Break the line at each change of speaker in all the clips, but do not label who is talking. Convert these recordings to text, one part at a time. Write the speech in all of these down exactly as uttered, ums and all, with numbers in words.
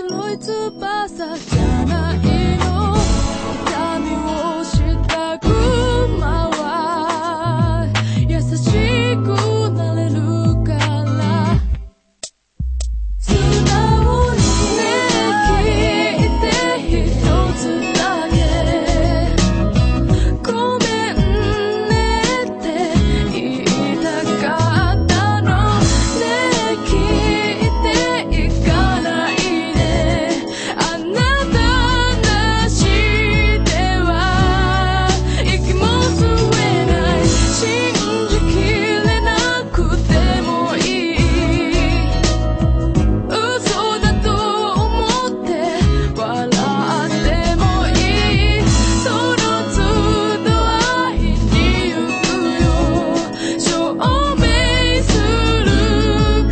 白い翼じゃないの痛みをした熊は優しくなれるから素直にね聞いて一つだけごめんねって言いたかったのね聞いていかないであなたなしでは息も吸えない信じきれなくてもいい嘘だと思って笑ってもいいその都度会いに行くよ証明する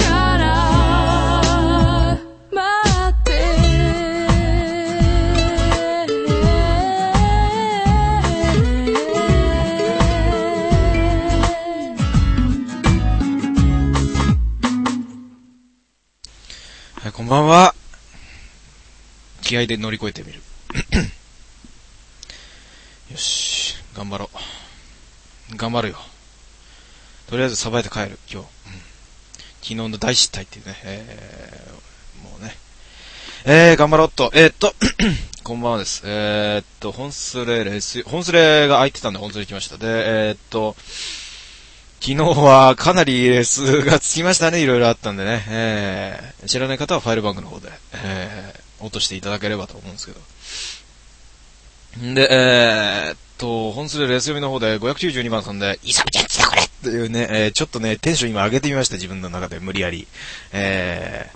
から待って
はい、こんばんは。気合で乗り越えてみる。よし、頑張ろう。頑張るよ。とりあえずさばいて帰る、今日。うん、昨日の大失態っていうね、えー、もうね。えー、頑張ろうっと。えー、っと、こんばんはです。えー、っと、本スレレース、本スレが空いてたんで本スレ来ました。で、えー、っと、昨日はかなりレースがつきましたね。いろいろあったんでね。えー、知らない方はファイルバンクの方で、えー、落としていただければと思うんですけど。で、えー、っと、本スレレース読みの方でごひゃくきゅうじゅうにばんさんで、イサムちゃんちだこれっていうね、えー、ちょっとね、テンション今上げてみました。自分の中で無理やり。え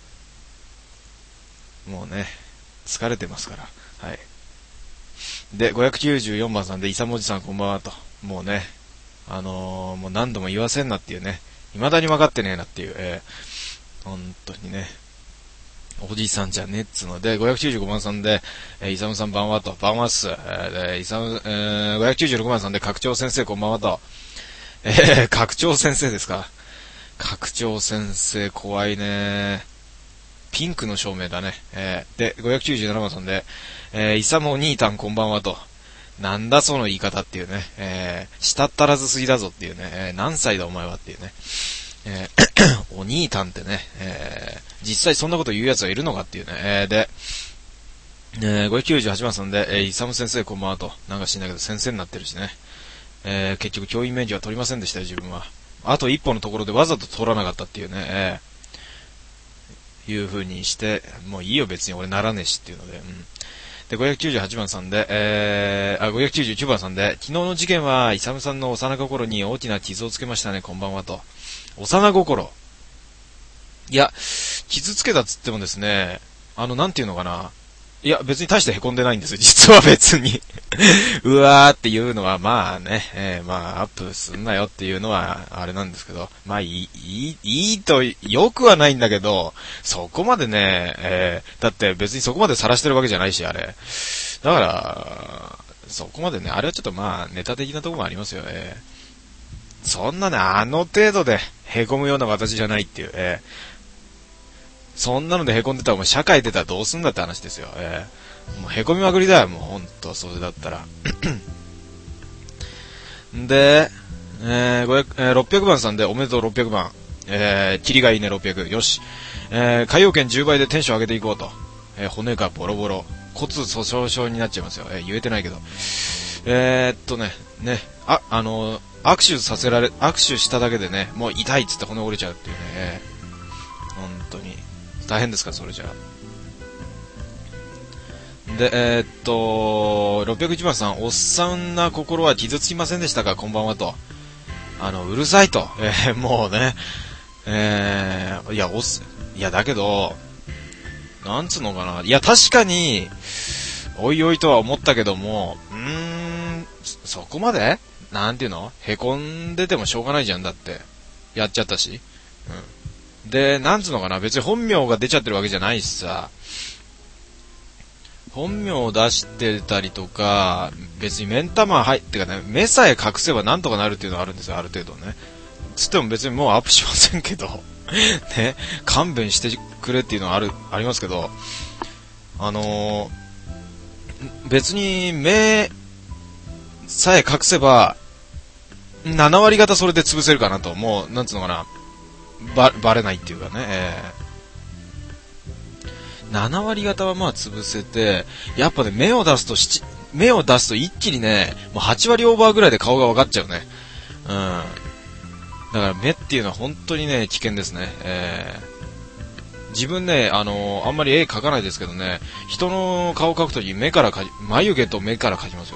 ー、もうね、疲れてますから。はい。で、ごひゃくきゅうじゅうよんばんさんで、イサムおじさんこんばんはと。もうね、あのー、もう何度も言わせんなっていうね、未だに分かってねえなっていう、えー、本当にね、おじさんじゃねえっつうので、ごひゃくきゅうじゅうごばんさんで、えー、イサムさんばんはと、ばんはっす。えー、で、イサム、えー、ごひゃくきゅうじゅうろくばんさんで、拡張先生こんばんはと、えー、拡張先生ですか。拡張先生怖いね。ピンクの照明だね。えー、で、ごひゃくきゅうじゅうななばんさんで、えー、イサムお兄たんこんばんはと、なんだその言い方っていうね、えー、したったらずすぎだぞっていうね、えー、何歳だお前はっていうね、えー、お兄たんってね、えー、実際そんなこと言う奴はいるのかっていうね、えー、で、えー、ごひゃくきゅうじゅうはちばんさんで、えー、イサム先生こんばんはと、なんか知んないけど先生になってるしね、えー、結局教員免許は取りませんでしたよ自分は。あと一歩のところでわざと取らなかったっていうね、えー、いう風にして、もういいよ別に俺ならねえしっていうので、うん。で、ごひゃくきゅうじゅうはちばんさんで、えー、あ、ごひゃくきゅうじゅうきゅうばんさんで、昨日の事件は、イサムさんの幼心に大きな傷をつけましたね、こんばんはと。幼心。いや、傷つけたっつってもですね、あの、なんていうのかな。いや、別に大して凹んでないんですよ、実は別に。うわーっていうのは、まあね、えー、まあ、アップすんなよっていうのは、あれなんですけど、まあ、いい、いい、いいと、よくはないんだけど、そこまでね、えー、だって別にそこまで晒してるわけじゃないし、あれ。だから、そこまでね、あれはちょっとまあ、ネタ的なところもありますよね。そんなね、あの程度で凹むような形じゃないっていう、えー、そんなので凹んでたら、もう社会出たらどうすんだって話ですよ、えー、もう凹みまくりだよ、もうほんと、それだったら。で、えー、ごひゃく、えー、ろっぴゃくばんさんでおめでとうろっぴゃくばん。えー、キリがいいねろっぴゃく。よし。えー、海洋圏じゅうばいでテンション上げていこうと。えー、骨がボロボロ。骨粗鬆症になっちゃいますよ。えー、言えてないけど。えー、っとね、ね、あ、あのー、握手させられ、握手しただけでね、もう痛いっつって骨折れちゃうっていうね。えー、本当に。大変ですか、それじゃあ。で、えー、っと、ろっぴゃくいちばんさん、おっさんな心は傷つきませんでしたか、こんばんはと。あの、うるさいと。えー、もうね、えー、いや、おっ、いや、だけど、なんつうのかな。いや、確かに、おいおいとは思ったけども、うーん、そこまでなんていうの凹んでてもしょうがないじゃん、だって。やっちゃったし。うん。で、なんつうのかな。別に本名が出ちゃってるわけじゃないしさ。本名を出してたりとか、別に目ん玉入ってかね、目さえ隠せばなんとかなるっていうのはあるんですよ、ある程度ね。つっても別にもうアップしませんけど。 ね、勘弁してくれっていうのはある、ありますけど、あのー、別に目さえ隠せば、なな割方それで潰せるかなと、もう、なんつうのかな、ば、バレないっていうかね、えー、なな割方はまあ潰せて、やっぱね、目を出すと七、目を出すと一気にね、もうはち割オーバーぐらいで顔が分かっちゃうね。うん。だから目っていうのは本当にね、危険ですね。えー、自分ね、あのー、あんまり絵描かないですけどね、人の顔描くとき目から描き、眉毛と目から描きますよ。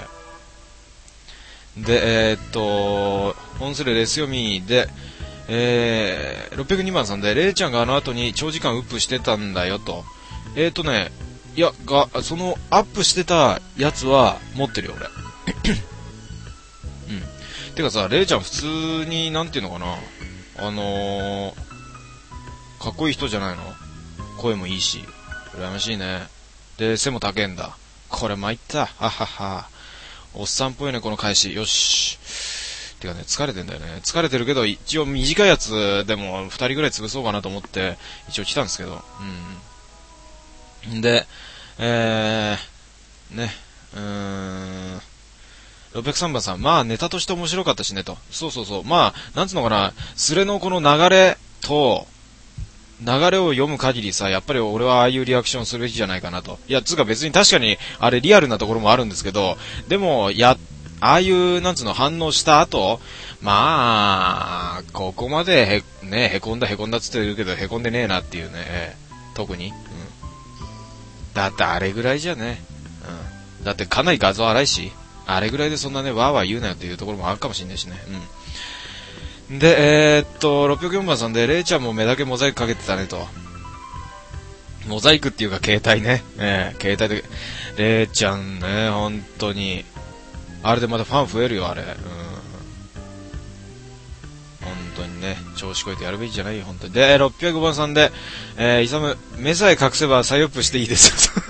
えー、で、えー、っと、本スレレス読みで、えー、ろっぴゃくにばんさんで、レイちゃんがあの後に長時間ウップしてたんだよと。えー、っとね、いや、が、そのアップしてたやつは持ってるよ、俺。うん。てかさ、レイちゃん普通に、なんていうのかな、あのー、かっこいい人じゃないの？声もいいし、羨ましいね。で、背も高えんだ。これ参った。ははは。おっさんっぽいね、この返し。よし。てかね、疲れてんだよね。疲れてるけど、一応短いやつでも二人ぐらい潰そうかなと思って、一応来たんですけど。うん。で、えー、ね、うーん、ろっぴゃくさんばんさん、まあネタとして面白かったしねと。そうそうそう。まあ、なんつうのかな、スレのこの流れと、流れを読む限りさ、やっぱり俺はああいうリアクションするべきじゃないかなと。いや、つうか別に確かに、あれリアルなところもあるんですけど、でも、や、ああいう、なんつうの、反応した後、まあ、ここまでへ、ね、へこんだへこんだっつってるけど、へこんでねえなっていうね、特に。うん。だってあれぐらいじゃね。うん。だってかなり画像荒いし、あれぐらいでそんなね、わーわー言うなよっていうところもあるかもしれないしね。うん。で、えー、っと、ろっぴゃくよんばんさんで、レイちゃんも目だけモザイクかけてたねと。モザイクっていうか携帯ね。えー、携帯で、レイちゃんね、本当に。あれでまたファン増えるよ、あれ。うん。本当にね、調子こいてやるべきじゃないよ、本当に。で、ろっぴゃくごばんさんで、えー、イサム、目さえ隠せば再アップしていいですよ。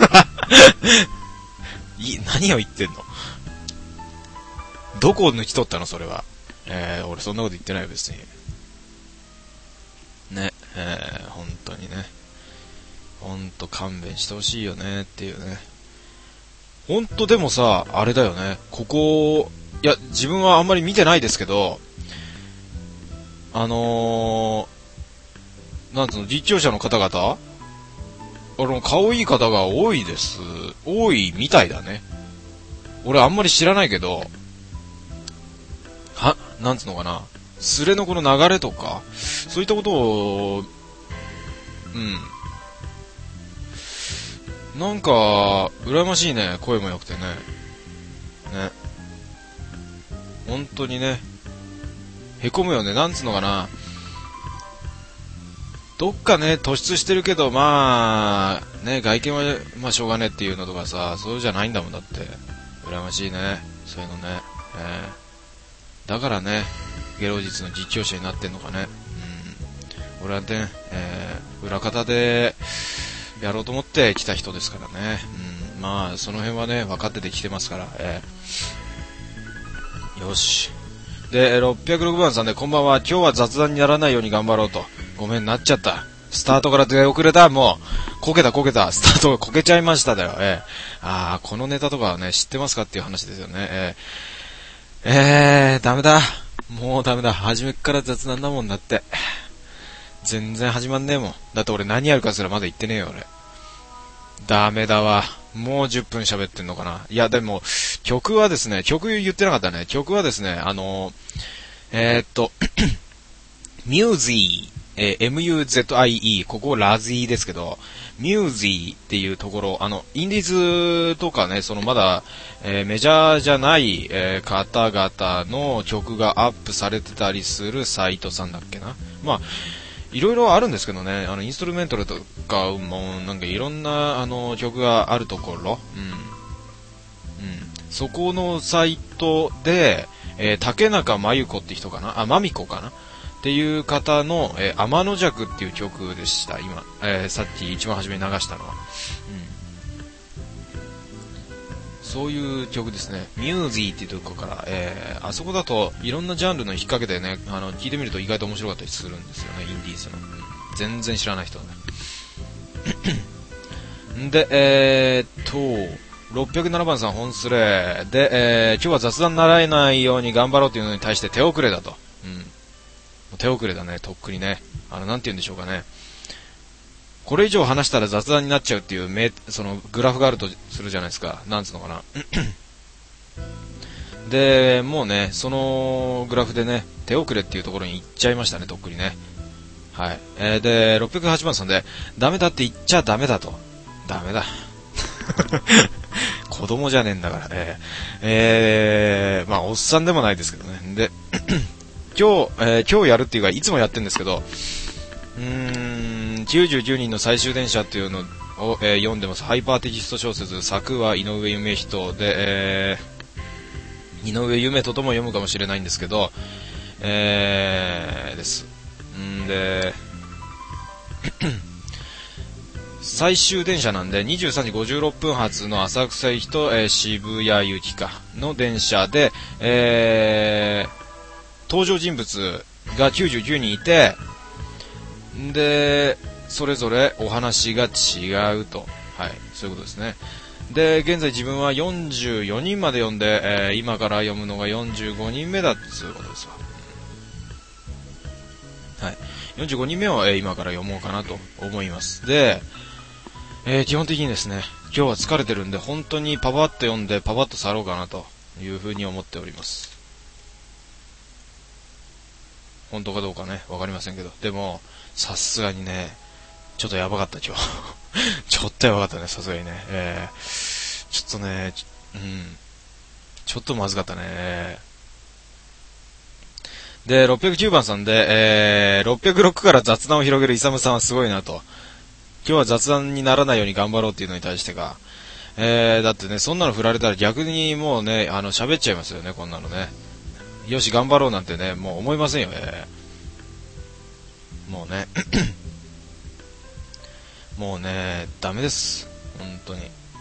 い、何を言ってんの？どこを抜き取ったの、それは。えー、俺そんなこと言ってないよ、別に。ね、えー、本当にね。ほんと勘弁してほしいよね、っていうね。ほんとでもさ、あれだよね。ここ、いや、自分はあんまり見てないですけど、あのー、なんつうの、実況者の方々、あの、顔いい方が多いです。多いみたいだね。俺あんまり知らないけど、は、なんつうのかな、スレのこの流れとか、そういったことを、うん。なんか、羨ましいね、声も良くてね。ね。本当にね、へこむよね、なんつうのかな。どっかね、突出してるけど、まあ、ね、外見は、まあ、しょうがねえっていうのとかさ、そうじゃないんだもんだって。羨ましいね、そういうのね。えー、だからね、ゲロ実の実況者になってんのかね。うん。俺はね、えー、裏方で、やろうと思って来た人ですからね。うん。まあ、その辺はね、分かってて来てますから。えー、よし。で、ろっぴゃくろくばんさんで、こんばんは。今日は雑談にならないように頑張ろうと。ごめん、なっちゃった。スタートから出遅れた。もう、こけたこけた。スタートがこけちゃいましただよ。えー、あー、このネタとかはね、知ってますかっていう話ですよね。えー、えー、ダメだ。もうダメだ。初めっから雑談だもんだって。全然始まんねえもん。だって俺何やるかすらまだ言ってねえよ、俺。ダメだわ。もうじゅっぷん喋ってんのかな。いや、でも、曲はですね、曲言ってなかったね。曲はですね、あの、えー、っと、ミュージー、えー、エムユーゼットアイイー、ここラズィーですけど、ミュージーっていうところ、あの、インディーズとかね、そのまだ、えー、メジャーじゃない、えー、方々の曲がアップされてたりするサイトさんだっけな。まあ、いろいろあるんですけどね、あの、インストルメンタルとか、もう、なんかいろんな、あの、曲があるところ、うん。うん。そこのサイトで、えー、竹中真由子って人かなあ、まみこかなっていう方の、えー、天の弱っていう曲でした、今。えー、さっき一番初めに流したのは。うん。 そういう曲ですね。ミュージーっていうとこから、えー、あそこだといろんなジャンルの引っ掛けでね、あの聞いてみると意外と面白かったりするんですよね、インディーズの、うん、全然知らない人はねで、えー、っとろっぴゃくななばんさん本スレで、えー、今日は雑談にならないように頑張ろうというのに対して手遅れだと、うん、手遅れだね、とっくにね、あのなんて言うんでしょうかね、これ以上話したら雑談になっちゃうっていうめそのグラフがあるとするじゃないですか、なんつうのかなでもうね、そのグラフでね、手遅れっていうところに行っちゃいましたね、とっくにね。はい、えー、でろっぴゃくはちばんさんでダメだって言っちゃダメだと、ダメだ子供じゃねえんだから、えー、えー、まあおっさんでもないですけどね。で今日、えー、今日やるっていうかいつもやってるんですけど、うーんきゅうじゅうきゅうにんの最終電車っていうのを、えー、読んでます。ハイパーテキスト小説、作は井上夢人で、えー、井上夢人とも読むかもしれないんですけど、えー、ですんで最終電車なんでにじゅうさんじごじゅうろっぷん発の浅草行きと、えー、渋谷行きかの電車で、えー、登場人物がきゅうじゅうきゅうにんいて、でそれぞれお話が違うと、はい、そういうことですね。で現在自分はよんじゅうよにんまで読んで、えー、今から読むのがよんじゅうごにんめだっつうことですわ。はい、よんじゅうごにんめを、えー、今から読もうかなと思います。で、えー、基本的にですね、今日は疲れてるんで本当にパパッと読んでパパッと去ろうかなというふうに思っております。本当かどうかねわかりませんけど、でもさすがにねちょっとやばかった今日ちょっとやばかったね、さすがにね、えー、ちょっとねち、うん、ちょっとまずかったね。でろっぴゃくきゅうばんさんで、えー、ろっぴゃくろくから雑談を広げるイサムさんはすごいなと。今日は雑談にならないように頑張ろうっていうのに対してか、えー、だってねそんなの振られたら逆にもうねあの喋っちゃいますよね、こんなのね。よし頑張ろうなんてねもう思いませんよ、えー、もうねもうねダメです、本当に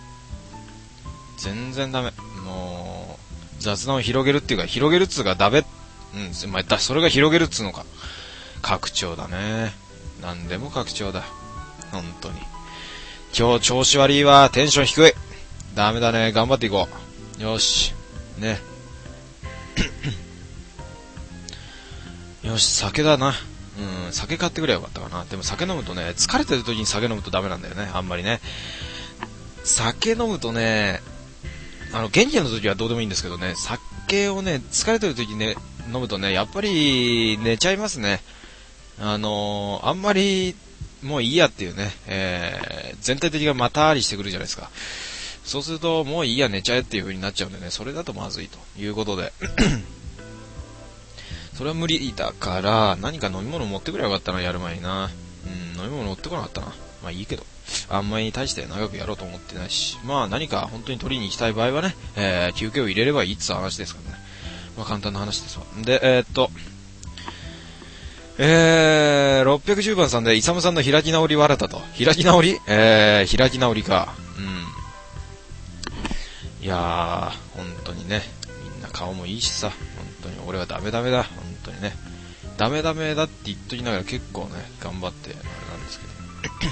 全然ダメ。もう雑談を広げるっていうか広げるっつうかダメ、うん、まあ、それが広げるっつうのか、拡張だね、なんでも拡張だ本当に。今日調子悪いわ、テンション低い、ダメだね、頑張っていこう、よしねよし酒だな、うん、酒買ってくればよかったかな。でも酒飲むとね疲れてる時に酒飲むとダメなんだよね、あんまりね。酒飲むとねあの元気な時はどうでもいいんですけどね、酒をね疲れてる時に、ね、飲むとねやっぱり寝ちゃいますね。あのー、あんまりもういいやっていうね、えー、全体的にまたありしてくるじゃないですか。そうするともういいや寝ちゃえっていう風になっちゃうんでね、それだとまずいということでそれは無理だから何か飲み物持ってくればよかったな、やる前にな。うん、飲み物持ってこなかったな。まあいいけど、あんまり対して長くやろうと思ってないし、まあ何か本当に取りに行きたい場合はね、えー、休憩を入れればいいっつう話ですからね。まあ簡単な話ですわ。で、えー、っとえー、ろっぴゃくじゅうばんさんでイサムさんの開き直り笑ったと。開き直りえー、開き直りか。うん。いやー、本当にね、みんな顔もいいしさ、本当に俺はダメダメだ、本当にね。ダメダメだって言っときながら結構ね、頑張ってあれなんですけど。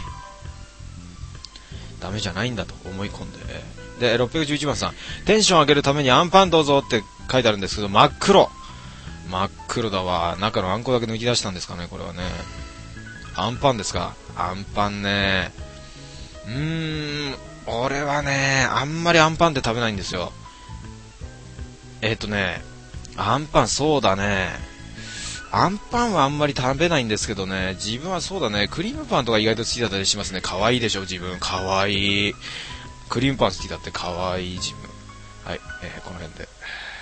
ダメじゃないんだと思い込んで。で、ろっぴゃくじゅういちばんさん、テンション上げるためにアンパンどうぞって書いてあるんですけど、真っ黒。真っ黒だわ。中のあんこだけ抜き出したんですかね、これはね。アンパンですか。アンパンね。うーん、俺はね、あんまりアンパンって食べないんですよ。えっとね、アンパンそうだね。アンパンはあんまり食べないんですけどね、自分はそうだね、クリームパンとか意外と好きだったりしますね。可愛いでしょ、自分。可愛い。クリームパン好きだって可愛い自分。はい、えー、この辺で。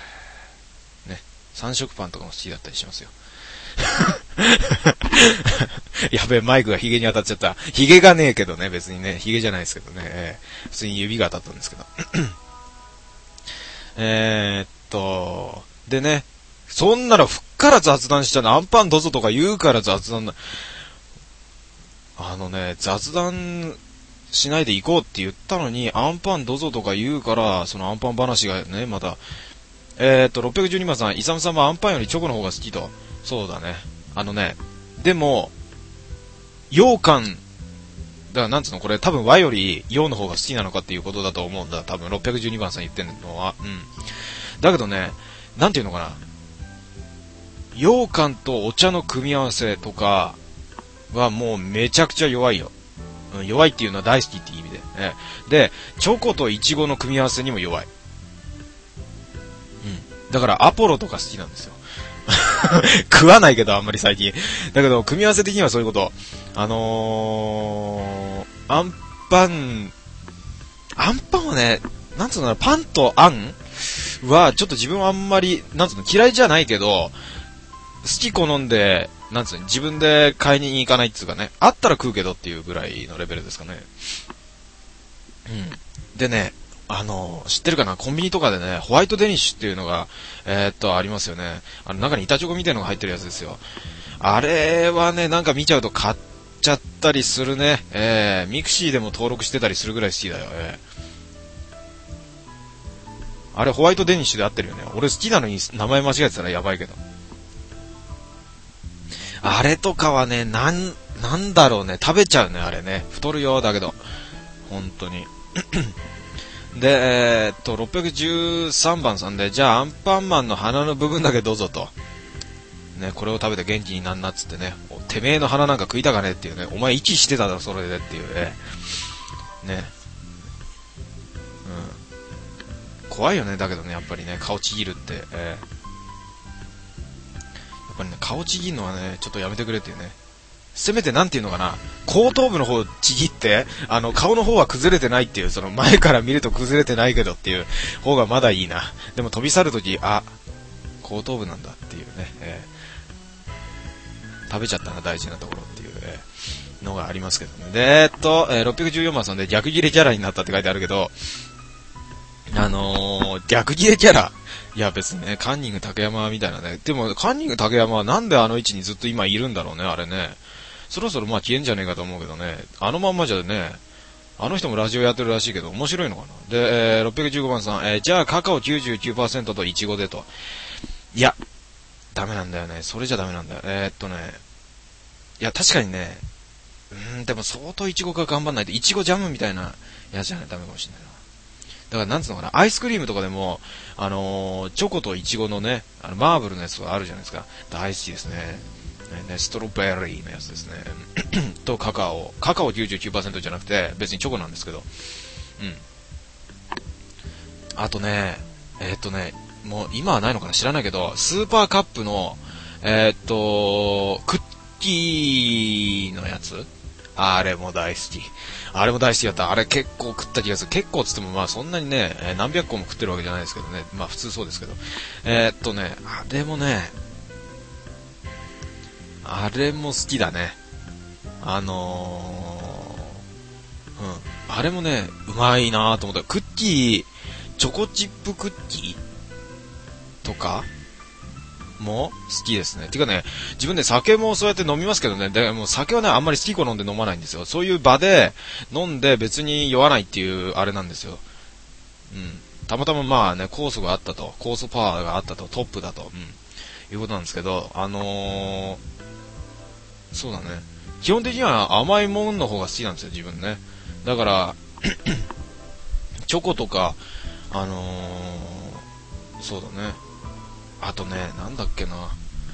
三色パンとかも好きだったりしますよやべえ、マイクがヒゲに当たっちゃった。ヒゲがねえけどね、別にね、ヒゲじゃないですけどね、えー、普通に指が当たったんですけどえーっとでね、そんならふっから雑談しちゃうの、アンパンどうぞとか言うから雑談な、あのね、雑談しないで行こうって言ったのに、アンパンどうぞとか言うから、そのアンパン話がね、また、えーっと、ろっぴゃくじゅうにばんさん、イサムさんはアンパンよりチョコの方が好きと。そうだね。あのね、でも、羊羹、だからなんつうの、これ多分和より洋の方が好きなのかっていうことだと思うんだ。多分ろっぴゃくじゅうにばんさん言ってんのは。うん。だけどね、なんていうのかな。羊羹とお茶の組み合わせとかはもうめちゃくちゃ弱いよ。うん、弱いっていうのは大好きっていう意味で。ね、で、チョコとイチゴの組み合わせにも弱い。うん。だからアポロとか好きなんですよ。食わないけどあんまり最近。だけど組み合わせ的にはそういうこと。あのー、アンパン、アンパンはね、なんつうの、パンとあんはちょっと自分はあんまり、なんつうの、嫌いじゃないけど、好き好んで、なんつうの、自分で買いに行かないっつうかね、あったら食うけどっていうぐらいのレベルですかね。うん。でね、あの、知ってるかな、コンビニとかでね、ホワイトデニッシュっていうのが、えー、っと、ありますよね。あの、中に板チョコみたいなのが入ってるやつですよ。あれはね、なんか見ちゃうと買っちゃったりするね。えー、ミクシーでも登録してたりするぐらい好きだよ。えー、あれホワイトデニッシュで合ってるよね。俺好きなのに名前間違えてたらやばいけど。あれとかはね、なん、なんだろうね、食べちゃうね、あれね。太るよ、だけど。本当に。で、えー、っと、ろっぴゃくじゅうさんばんさんで、じゃあアンパンマンの鼻の部分だけどうぞと。ね、これを食べて元気になんなっつってね、てめえの鼻なんか食いたかねっていうね、お前息してただろ、それでっていうね。ね。うん。怖いよね、だけどね、やっぱりね、顔ちぎるって。えー、やっぱりね、顔ちぎるのはね、ちょっとやめてくれっていうね。せめてなんていうのかな、後頭部の方ちぎって、あの、顔の方は崩れてないっていう、その前から見ると崩れてないけどっていう方がまだいいな。でも飛び去るとき、あ、後頭部なんだっていうね、えー、食べちゃったな、大事なところっていう、えー、のがありますけどね。で、えー、っと、えー、ろっぴゃくじゅうよんばんさんで逆切れキャラになったって書いてあるけど、あのー、逆切れキャラ、いや別にね、カンニング竹山みたいなね。でも、カンニング竹山はなんであの位置にずっと今いるんだろうね、あれね。そろそろまあ消えんじゃねえかと思うけどね。あのまんまじゃね、あの人もラジオやってるらしいけど、面白いのかな。で、えー、ろっぴゃくじゅうごばんさん、えー、じゃあカカオ きゅうじゅうきゅうパーセント とイチゴでと。いや、ダメなんだよね。それじゃダメなんだよ。えー、っとね、いや、確かにね、うーん、でも相当イチゴが頑張んないと、イチゴジャムみたいなやつじゃないとダメかもしれないな。だからなんつうのかな、アイスクリームとかでも、あのー、チョコとイチゴのね、あのマーブルのやつがあるじゃないですか。大好きですね。ね、ストロベリーのやつですね。とカカオ。カカオ きゅうじゅうきゅうパーセント じゃなくて、別にチョコなんですけど。うん。あとね、えー、っとね、もう今はないのかな知らないけど、スーパーカップの、えー、っと、クッキーのやつあれも大好き。あれも大好きだった。あれ結構食った気がする。結構つってもまあそんなにね、何百個も食ってるわけじゃないですけどね。まあ普通そうですけど。えー、っとね、あれもね、あれも好きだね。あのー、うん。あれもね、うまいなぁと思った。クッキー、チョコチップクッキーとかも好きですね。てかね、自分で酒もそうやって飲みますけどね、でも酒はね、あんまり好き好んで飲まないんですよ。そういう場で飲んで別に酔わないっていうあれなんですよ。うん。たまたままあね、酵素があったと、酵素パワーがあったと、トップだと、うん。いうことなんですけど、あのー、そうだね。基本的には甘いもんの方が好きなんですよ、自分ね。だから、チョコとか、あのー、そうだね。あとね、なんだっけな。あのね、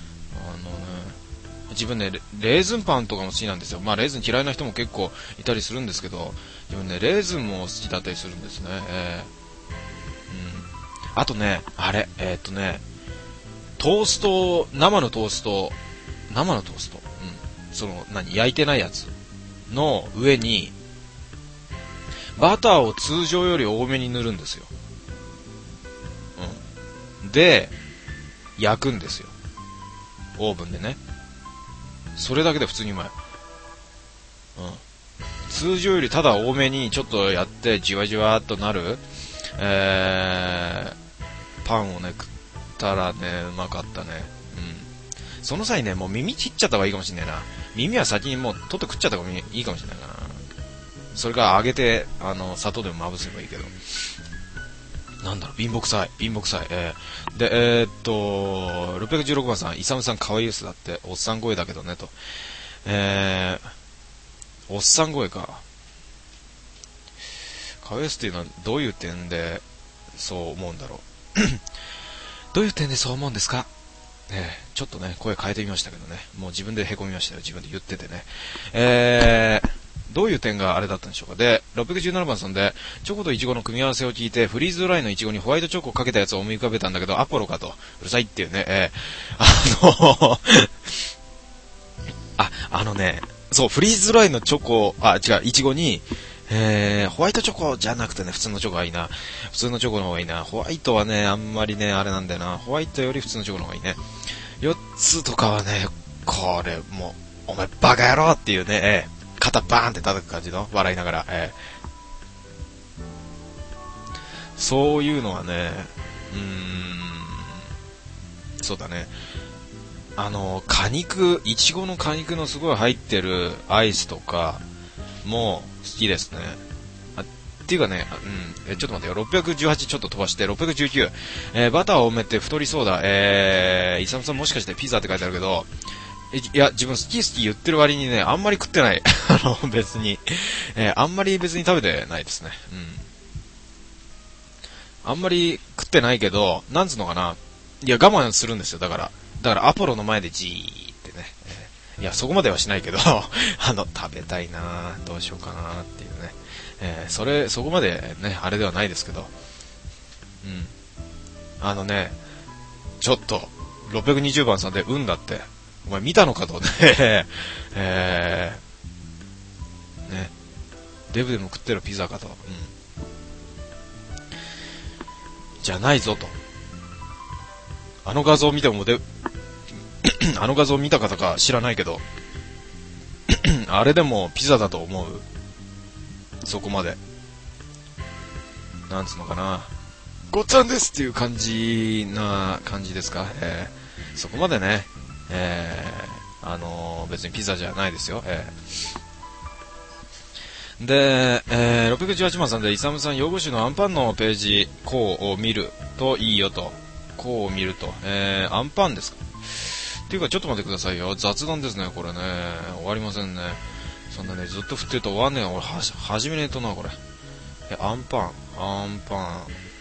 自分ね、レーズンパンとかも好きなんですよ。まあ、レーズン嫌いな人も結構いたりするんですけど、自分ね、レーズンも好きだったりするんですね。えー、うん。あとね、あれ、えー、っとね、トースト、生のトースト、生のトースト、うん。その、何、焼いてないやつの上に、バターを通常より多めに塗るんですよ。うん。で、焼くんですよ。オーブンでね。それだけで普通にうまい。うん。通常よりただ多めにちょっとやってじわじわっとなる、えー、パンをね、食ったらね、うまかったね。うん。その際ね、もう耳切っちゃった方がいいかもしれないな。耳は先にもう取って食っちゃった方がいいかもしれないかな。 それから揚げて、あの、砂糖でもまぶせばいいけど。なんだろう、貧乏くさい、貧乏くさい。えー、で、えー、っと、ろっぴゃくじゅうろくばんさん、イサムさん可愛いですだって、おっさん声だけどね、と。えー、おっさん声か。可愛いですっていうのはどういう点でそう思うんだろう。どういう点でそう思うんですか？えー、ちょっとね、声変えてみましたけどね。もう自分で凹みましたよ、自分で言っててね。えー、どういう点があれだったんでしょうか。で、ろっぴゃくじゅうななばんさんで、チョコとイチゴの組み合わせを聞いて、フリーズドライのイチゴにホワイトチョコをかけたやつを思い浮かべたんだけど、アポロかと。うるさいっていうね、えー、あの、あ、あのね、そう、フリーズドライのチョコ、あ、違う、イチゴに、えー、ホワイトチョコじゃなくてね、普通のチョコがいいな。普通のチョコの方がいいな。ホワイトはね、あんまりね、あれなんだよな。ホワイトより普通のチョコの方がいいね。よっつとかはね、これ、もう、お前バカ野郎っていうね、えー肩バーンって叩く感じの笑いながら、えー、そういうのはね、うーん、そうだね、あの果肉、いちごの果肉のすごい入ってるアイスとかも好きですね。あっていうかね、うん、えちょっと待ってよ、ろっぴゃくじゅうはちちょっと飛ばしてろっぴゃくじゅうきゅう、えー、バターを埋めて太りそうだ。えー、イサムさんもしかしてピザって書いてあるけど、いや、自分好き好き言ってる割にね、あんまり食ってない。あの、別に、えー、あんまり別に食べてないですね。うん。あんまり食ってないけど、なんつうのかな。いや、我慢するんですよ、だから。だから、アポロの前でじーってね。えー、いや、そこまではしないけど、あの、食べたいなどうしようかなっていうね。えー、それ、そこまでね、あれではないですけど。うん。あのね、ちょっと、ろっぴゃくにじゅうばんさんで、うんだって。お前見たのかとね、えー、ね、デブでも食ってるピザかと、うん、じゃないぞと。あの画像見てもで、あの画像見た方か知らないけど、あれでもピザだと思う。そこまで。なんつうのかな。ごっつぁんですっていう感じな感じですか。えー、そこまでね。えー、あのー、別にピザじゃないですよ。えー、で、えー、ろっぴゃくじゅうはちばんさんで、イサムさん、用語集のアンパンのページ、こうを見るといいよと。こうを見ると。えー、アンパンですか。っていうか、ちょっと待ってくださいよ。雑談ですね、これね。終わりませんね。そんなね、ずっと振ってると終わんねえよ。俺、はし、始めねえとな、これ。え、アンパン、アンパン。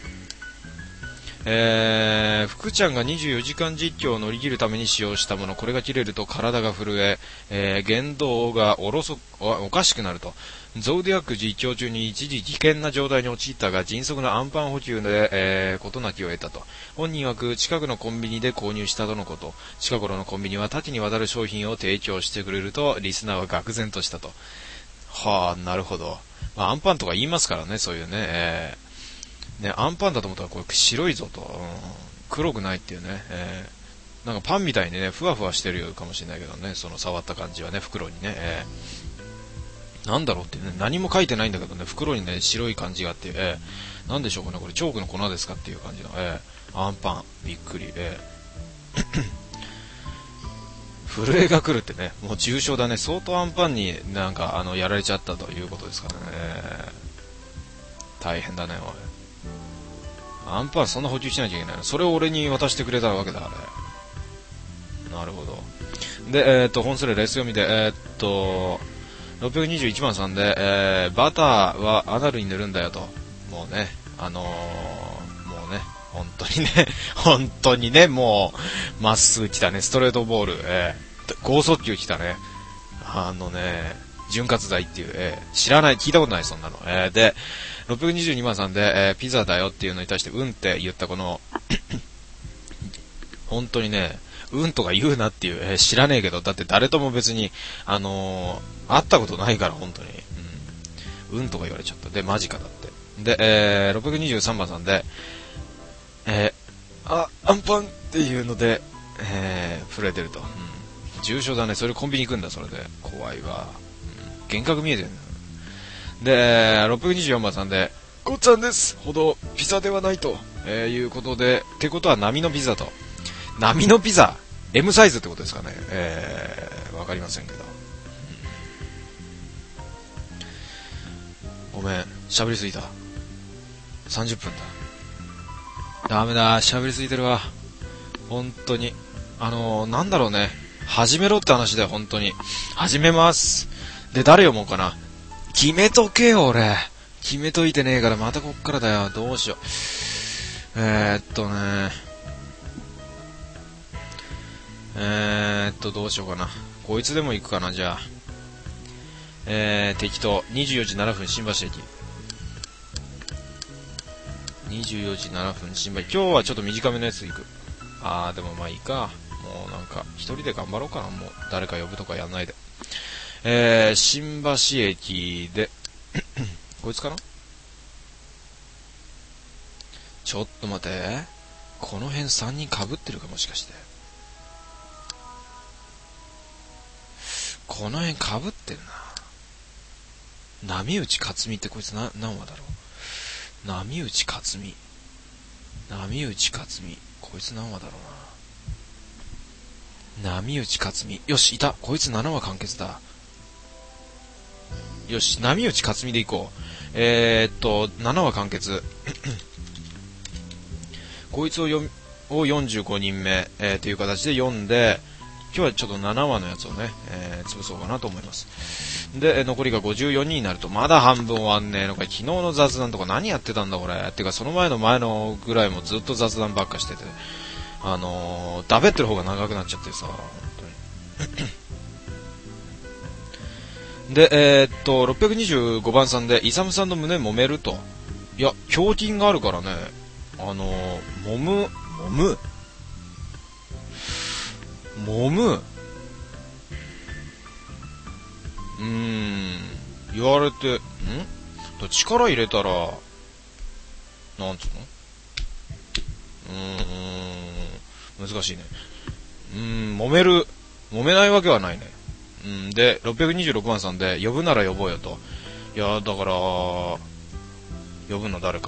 えー、福ちゃんがにじゅうよじかん実況を乗り切るために使用したもの、これが切れると体が震え、えー、言動がおろそお、おかしくなると。ゾーディアック実況中に一時危険な状態に陥ったが、迅速なアンパン補給で、えー、事なきを得たと。本人曰く近くのコンビニで購入したとのこと。近頃のコンビニは多岐にわたる商品を提供してくれると、リスナーは愕然としたと。はあ、なるほど。まあ、アンパンとか言いますからね、そういうね。えーね、アンパンだと思ったらこれ白いぞと、うん、黒くないっていうね、えー、なんかパンみたいにねふわふわしてるかもしれないけどね、その触った感じはね、袋にね、えー、なんだろうってね、何も書いてないんだけどね、袋にね白い感じがあって、えー、なんでしょうかね、これチョークの粉ですかっていう感じの、えー、アンパンびっくり、えー、震えが来るってね、もう重症だね、相当アンパンになんかあのやられちゃったということですからね、えー、大変だねおい。アンパンそんな補給しなきゃいけないの。それを俺に渡してくれたわけだ、あれ。なるほど。で、えっと、本スレレース読みで、えー、っと、ろっぴゃくにじゅういちばんさんで、えー、バターはアナルに塗るんだよと。もうね、あのー、もうね、本当にね、本当にね、もう、まっすぐ来たね、ストレートボール、えー、剛速球来たね。あのね、潤滑剤っていう、えー、知らない、聞いたことない、そんなの。えー、で、ろっぴゃくにじゅうにばんさんで、えー、ピザだよっていうのに対してうんって言ったこの本当にね、うんとか言うなっていう、えー、知らねえけど、だって誰とも別にあのー、会ったことないから本当に、うん、うんとか言われちゃった。でマジかだって。で、えー、ろっぴゃくにじゅうさんばんさんで、えー、あアンパンっていうので、えー、震えてると、うん、重症だね。それコンビニ行くんだ、それで怖いわ、うん、幻覚見えてる。で、ろっぴゃくにじゅうよんばんさんで、ごっつぁんですほどピザではないと、えー、いうことで、ってことは波のピザと。波のピザ M サイズってことですかね。えー、わかりませんけど。 めん、喋りすぎた。さんじゅっぷんだ。ダメだ、喋りすぎてるわ。本当に。あのー、なんだろうね。始めろって話だよ、本当に。始めます。で、誰読もうかな。決めとけよ、俺。決めといてねえから、またこっからだよ。どうしよう。えー、っとね。えー、っと、どうしようかな。こいつでも行くかな、じゃあ。えー、適当。にじゅうよじななふん、新橋駅。にじゅうよじななふん、新橋。今日はちょっと短めのやつ行く。あー、でもまあいいか。もうなんか、一人で頑張ろうかな。もう、誰か呼ぶとかやんないで。えー、新橋駅で、こいつかな？ちょっと待て。この辺さんにん被ってるかもしかして。この辺被ってんな。波打ち克美ってこいつな、何話だろう。波打ち克美。波打ち克美。こいつ何話だろうな。波打ち克美。よし、いた。こいつななわ完結だ。よし、波打ち克美でいこう。えー、っと、ななわ完結。こいつをよをよんじゅうごにんめ、えー、という形で読んで、今日はちょっとななわのやつをね、えー、潰そうかなと思います。で、残りがごじゅうよにんになると、まだ半分終わんねえのか。昨日の雑談とか何やってたんだこれ。ってか、その前の前のぐらいもずっと雑談ばっかしてて、あのー、だべってる方が長くなっちゃってさ、本当に。で、えー、っと、ろっぴゃくにじゅうごばんさんで、イサムさんの胸揉めると。いや、胸筋があるからね、あのー、揉む、揉む揉むうーん、言われて、んと力入れたら、なんつうのうーん、難しいね。うーん、揉める、揉めないわけはないね。うん、で、ろっぴゃくにじゅうろくばんさんで、呼ぶなら呼ぼうよと。いや、だから、呼ぶの誰か。うん。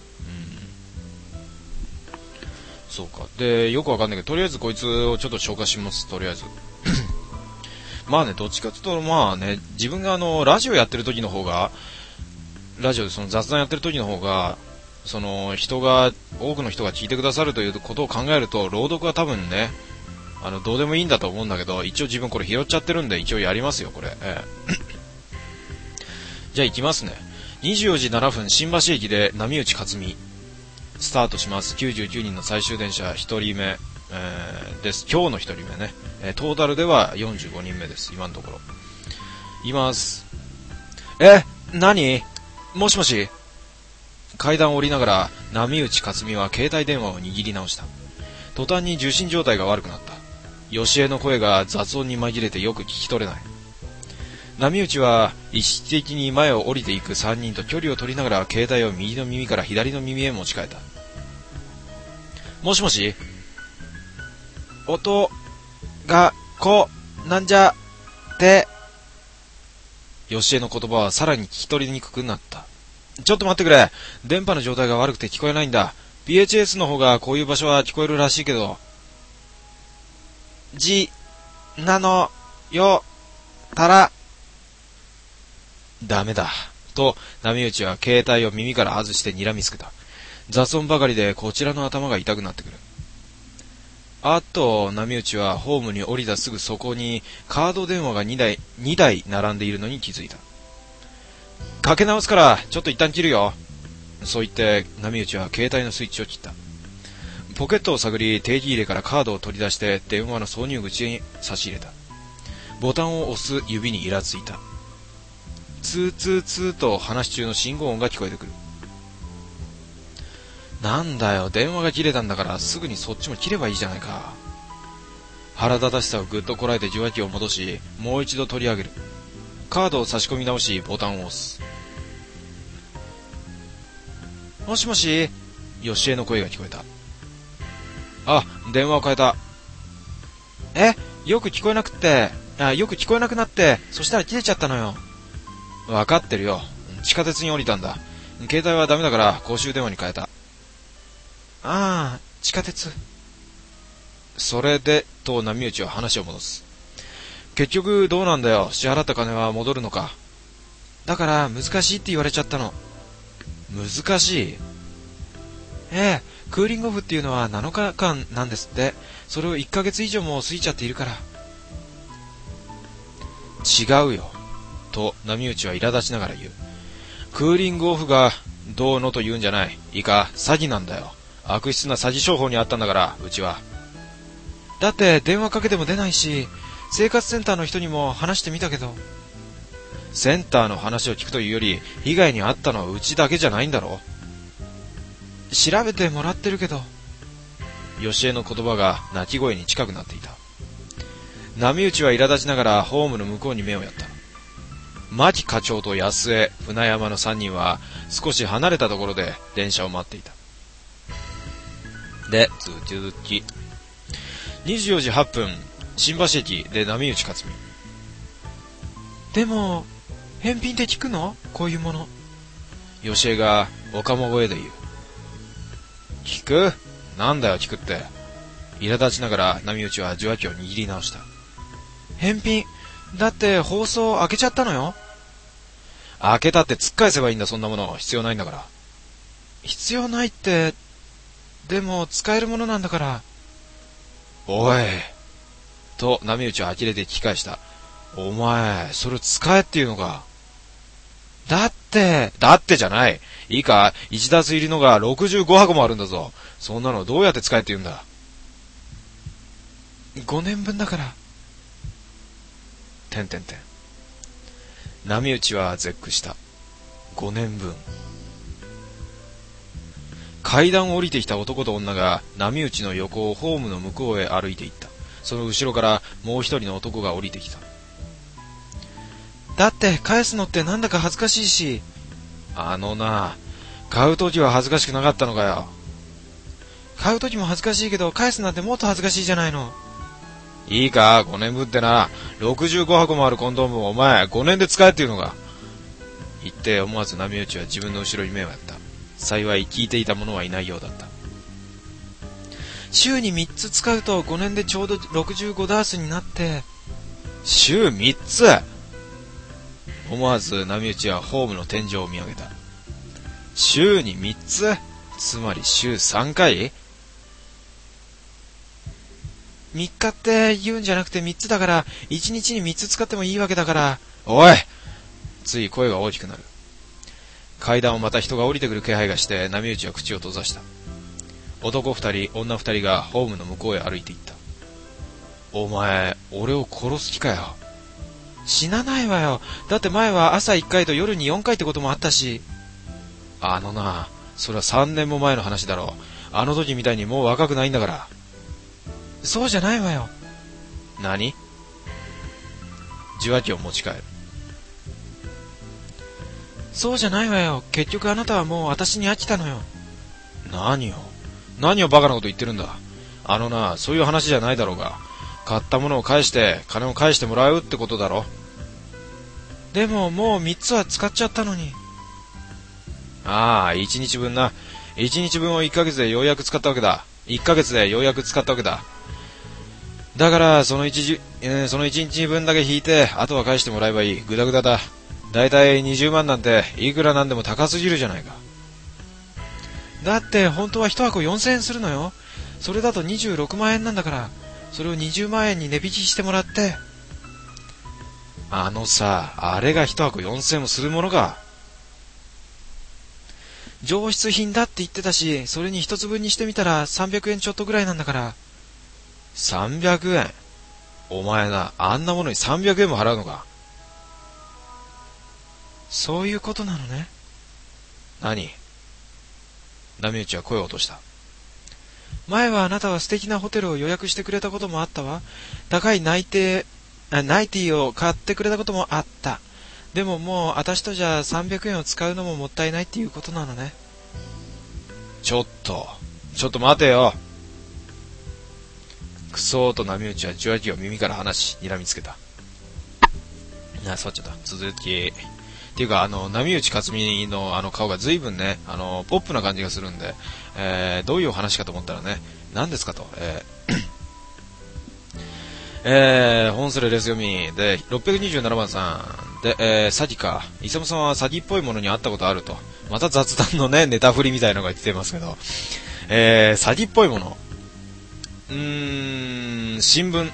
そうか。で、よくわかんないけど、とりあえずこいつをちょっと紹介します、とりあえず。まあね、どっちかというと、まあね、自分があの、ラジオやってる時の方が、ラジオでその雑談やってる時の方が、その、人が、多くの人が聞いてくださるということを考えると、朗読は多分ね、あの、どうでもいいんだと思うんだけど、一応自分これ拾っちゃってるんで、一応やりますよ、これ。ええ、じゃあ行きますね。にじゅうよじななふん、新橋駅で波打ち克美、スタートします。きゅうじゅうきゅうにんの最終電車、ひとりめ、えー、です。今日のひとりめね。えー、トータルではよんじゅうごにんめです、今のところ。います。え、何？もしもし？階段を降りながら、波打ち克美は携帯電話を握り直した。途端に受信状態が悪くなった。吉江の声が雑音に紛れてよく聞き取れない。波打ちは意識的に前を降りていくさんにんと距離を取りながら携帯を右の耳から左の耳へ持ち替えた。もしもし？音がこなんじゃって吉江の言葉はさらに聞き取りにくくなった。ちょっと待ってくれ。電波の状態が悪くて聞こえないんだ。ピーエイチエス の方がこういう場所は聞こえるらしいけど。じ、なの、よ、たら。ダメだ。と、波打ちは携帯を耳から外して睨みつけた。雑音ばかりでこちらの頭が痛くなってくる。あと、波打ちはホームに降りたすぐそこにカード電話がにだい、にだい並んでいるのに気づいた。かけ直すから、ちょっと一旦切るよ。そう言って、波打ちは携帯のスイッチを切った。ポケットを探り、定期入れからカードを取り出して電話の挿入口に差し入れた。ボタンを押す指にイラついた。ツーツーツーと話し中の信号音が聞こえてくる。なんだよ、電話が切れたんだからすぐにそっちも切ればいいじゃないか。腹立たしさをぐっとこらえて受話器を戻し、もう一度取り上げる。カードを差し込み直し、ボタンを押す。もしもし、吉江の声が聞こえた。あ、電話を変えた。え、よく聞こえなくって、あ、よく聞こえなくなって、そしたら切れちゃったのよ。わかってるよ。地下鉄に降りたんだ。携帯はダメだから公衆電話に変えた。ああ、地下鉄。それで、と波打ちは話を戻す。結局どうなんだよ。支払った金は戻るのか。 だから難しいって言われちゃったの。難しい？ええ、クーリングオフっていうのはなのかかんなんですって。それをいっかげつ以上も過ぎちゃっているから。違うよ、と波打ちは苛立ちながら言う。クーリングオフがどうのと言うんじゃない。いいか、詐欺なんだよ。悪質な詐欺商法にあったんだから、うちは。だって電話かけても出ないし、生活センターの人にも話してみたけど。センターの話を聞くというより、被害に遭ったのはうちだけじゃないんだろ。調べてもらってるけど。吉江の言葉が泣き声に近くなっていた。波打ちは苛立ちながらホームの向こうに目をやった。牧課長と安江、船山の三人は少し離れたところで電車を待っていた。で、続き。にじゅうよじはっぷん、新橋駅で波打ち克美。でも、返品って聞くの？こういうもの。吉江がおかも声で言う。聞く？なんだよ聞くって。苛立ちながら波打ちは受話器を握り直した。返品？だって放送開けちゃったのよ。開けたって突っ返せばいいんだ。そんなもの必要ないんだから。必要ないって、でも使えるものなんだから。おい、と波打ちは呆れて聞き返した。お前それ使えっていうのか。だってだってじゃない。いいか、いちダース入りのがろくじゅうごはこもあるんだぞ。そんなのどうやって使えって言うんだ。ごねんぶんだから。てんてんてん。波打ちは絶句した。ごねんぶん。階段を降りてきた男と女が波打ちの横をホームの向こうへ歩いていった。その後ろからもう一人の男が降りてきた。だって返すのってなんだか恥ずかしいし。あのな、買うときは恥ずかしくなかったのかよ。買うときも恥ずかしいけど返すなんてもっと恥ずかしいじゃないの。いいか、ごねんぶんってな、ろくじゅうごはこもあるコンドームをお前ごねんで使えっていうのか。言って思わず波打ちは自分の後ろに目をやった。幸い聞いていた者はいないようだった。週にみっつ使うとごねんでちょうどろくじゅうごダースになって。週みっつ？思わず波打ちはホームの天井を見上げた。週にみっつ？つまり週さんかい？みっかって言うんじゃなくてみっつだから、いちにちにみっつ使ってもいいわけだから。おい！つい声が大きくなる。階段をまた人が降りてくる気配がして波打ちは口を閉ざした。男二人、女二人がホームの向こうへ歩いていった。お前、俺を殺す気かよ。死なないわよ。だって前は朝いっかいと夜によんかいってこともあったし。あのな、それはさんねんも前の話だろう。あの時みたいにもう若くないんだから。そうじゃないわよ。何？受話器を持ち帰る。そうじゃないわよ。結局あなたはもう私に飽きたのよ。何を何をバカなこと言ってるんだ。あのな、そういう話じゃないだろうが、買ったものを返して金を返してもらうってことだろ。でももうみっつは使っちゃったのに。ああ、いちにちぶんな。いちにちぶんをいっかげつでようやく使ったわけだ。いっかげつでようやく使ったわけだ。だからそのいちじ、えー、そのいちにちぶんだけ引いてあとは返してもらえばいい。グダグダだ。だいたいにじゅうまんなんていくらなんでも高すぎるじゃないか。だって本当は一箱よんせんえんするのよ。それだとにじゅうろくまんえんなんだから、それをにじゅうまんえんに値引きしてもらって。あのさ、あれが一箱よんせんえんもするものか。上質品だって言ってたし、それに一つ分にしてみたらさんびゃくえんちょっとぐらいなんだから。さんびゃくえん？お前な、あんなものにさんびゃくえんも払うのか。そういうことなのね。何？波打ちは声を落とした。前はあなたは素敵なホテルを予約してくれたこともあったわ。高いナイテー、ナイティーを買ってくれたこともあった。でももう私とじゃさんびゃくえんを使うのももったいないっていうことなのね。ちょっと、ちょっと待てよ。くそーと波打ちは受話器を耳から離し、睨みつけた。あ、座っちゃった。続き。っていうか、あの、波打ち克美のあの顔が随分ね、あの、ポップな感じがするんで、えー、どういうお話かと思ったらね、何ですかと、えー、えー、本スレレス読みで、ろっぴゃくにじゅうななばんさん、 で、えー、詐欺か。イサムさんは詐欺っぽいものに会ったことあると。また雑談のね、ネタ振りみたいなのが言ってますけど。えー、詐欺っぽいもの。うーん、新聞。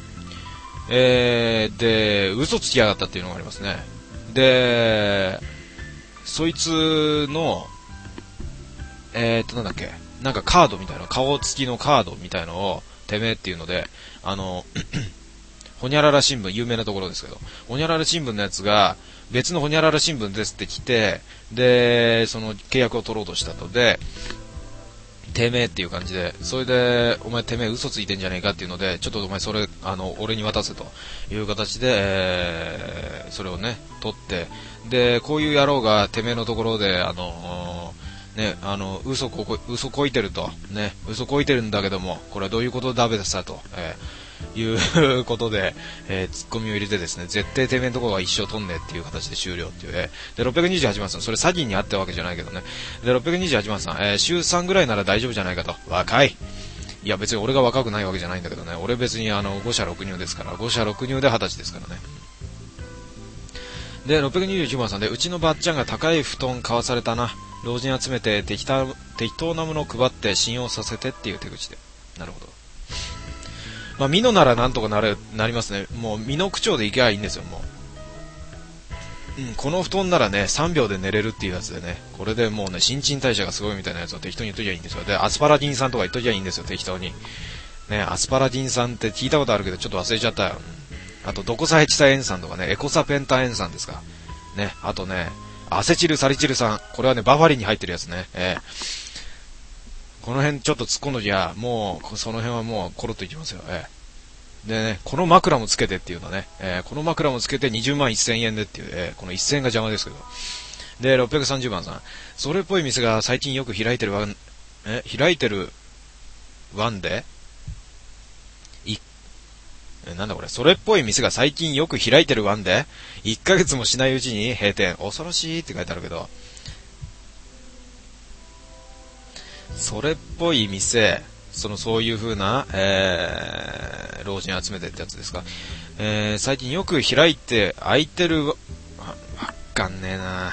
えー、で、嘘つきやがったっていうのがありますね。で、そいつの、えーっと、なんだっけ。なんかカードみたいな、顔つきのカードみたいのを、てめえっていうので、あの、ほにゃらら新聞、有名なところですけど、ほにゃらら新聞のやつが、別のほにゃらら新聞ですって来て、で、その契約を取ろうとしたとで、てめえっていう感じで、それで、お前てめえ嘘ついてんじゃねえかっていうので、ちょっとお前それ、あの、俺に渡せという形で、えー、それをね、取って、で、こういう野郎がてめえのところで、あの、ね、あの、嘘ここ、嘘こいてると、ね、嘘こいてるんだけども、これはどういうことだべさと、えーいうことで、えー、ツッコミを入れてですね、絶対てめえのところが一生とんねえっていう形で終了っていう、えー、で、ろっぴゃくにじゅうはちまんさん、それ詐欺にあったわけじゃないけどね。で、ろっぴゃくにじゅうはちまんさん、えー、週さんぐらいなら大丈夫じゃないかと。若い。いや、別に俺が若くないわけじゃないんだけどね。俺別にあの、ご社ろく入ですから、ご社ろく入ではたちですからね。で、ろっぴゃくにじゅうきゅうばんさんで、うちのばっちゃんが高い布団買わされたな。老人集めて適当、適当なものを配って信用させてっていう手口で。なるほど。まあ、ミノならなんとかなれ、なりますね。もう、ミノ口調でいけばいいんですよ、もう。うん、この布団ならね、さんびょうで寝れるっていうやつでね、これでもうね、新陳代謝がすごいみたいなやつを適当に言っときゃいいんですよ。で、アスパラディン酸とか言っときゃいいんですよ、適当に。ね、アスパラディン酸って聞いたことあるけど、ちょっと忘れちゃったよ。うん、あと、ドコサヘチタ塩酸とかね、エコサペンタ塩酸ですか。ね、あとね、アセチルサリチル酸。これはね、バファリンに入ってるやつね。えーこの辺ちょっと突っ込んどきゃ、もう、その辺はもう、コロッといきますよ。ええ。でね、この枕もつけてっていうのね、えー、この枕もつけてにじゅうまんせんえんでっていう、えー、このせんえんが邪魔ですけど。で、ろっぴゃくさんじゅうばんさん。それっぽい店が最近よく開いてるワン、え、開いてる、ワンでい、え、なんだこれ、それっぽい店が最近よく開いてるワンでいっかげつもしないうちに閉店。恐ろしいって書いてあるけど。それっぽい店、そのそういう風な、えー、老人集めてってやつですか。えー、最近よく開いて開いてるわ、わかんねえな。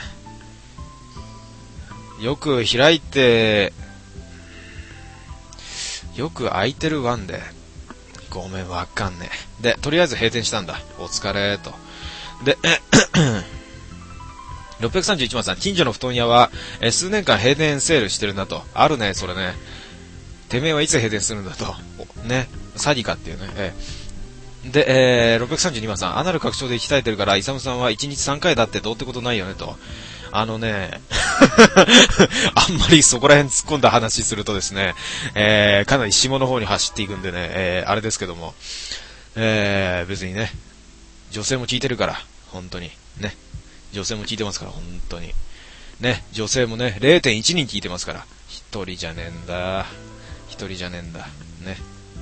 よく開いて、よく開いてるワンで、ごめんわかんねえ。で、とりあえず閉店したんだ。お疲れと。で、ろっぴゃくさんじゅういちばんさん、近所の布団屋は、えー、数年間閉店セールしてるんだと。あるね、それね。てめえはいつ閉店するんだと。ね。詐欺かっていうね。えー、で、えー、ろっぴゃくさんじゅうにばんさん、アナル拡張で鍛えてるから、イサムさんはいちにちさんかいだってどうってことないよねと。あのね、あんまりそこら辺突っ込んだ話するとですね、えー、かなり下の方に走っていくんでね、えー、あれですけども、えー、別にね、女性も聞いてるから、本当に、ね。女性も聞いてますから、本当に。ね、女性もね、れいてんいちにん聞いてますから。一人じゃねえんだ。一人じゃねえんだ。ね。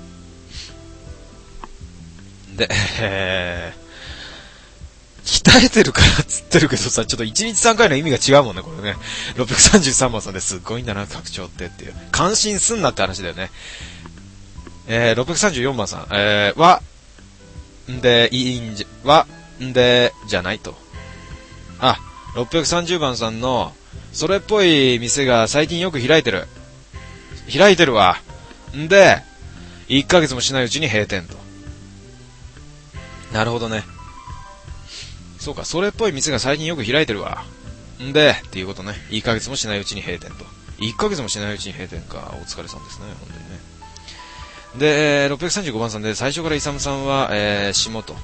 で、えー、鍛えてるからっつってるけどさ、ちょっといちにちさんかいの意味が違うもんね、これね。ろっぴゃくさんじゅうさんばんさんですっごいんだな、拡張ってっていう。感心すんなって話だよね。えー、ろっぴゃくさんじゅうよんばんさん、えー、は、んで、いいんじゃ、は、んで、じゃないと。あ、ろっぴゃくさんじゅうばんさんの、それっぽい店が最近よく開いてる。開いてるわ。んで、いっかげつもしないうちに閉店と。なるほどね。そうか、それっぽい店が最近よく開いてるわ。んで、っていうことね。いっかげつもしないうちに閉店と。いっかげつもしないうちに閉店か。お疲れさんですね、本当にね。で、えー、ろっぴゃくさんじゅうごばんさんで、最初からイサムさんは、えー、下と。うん。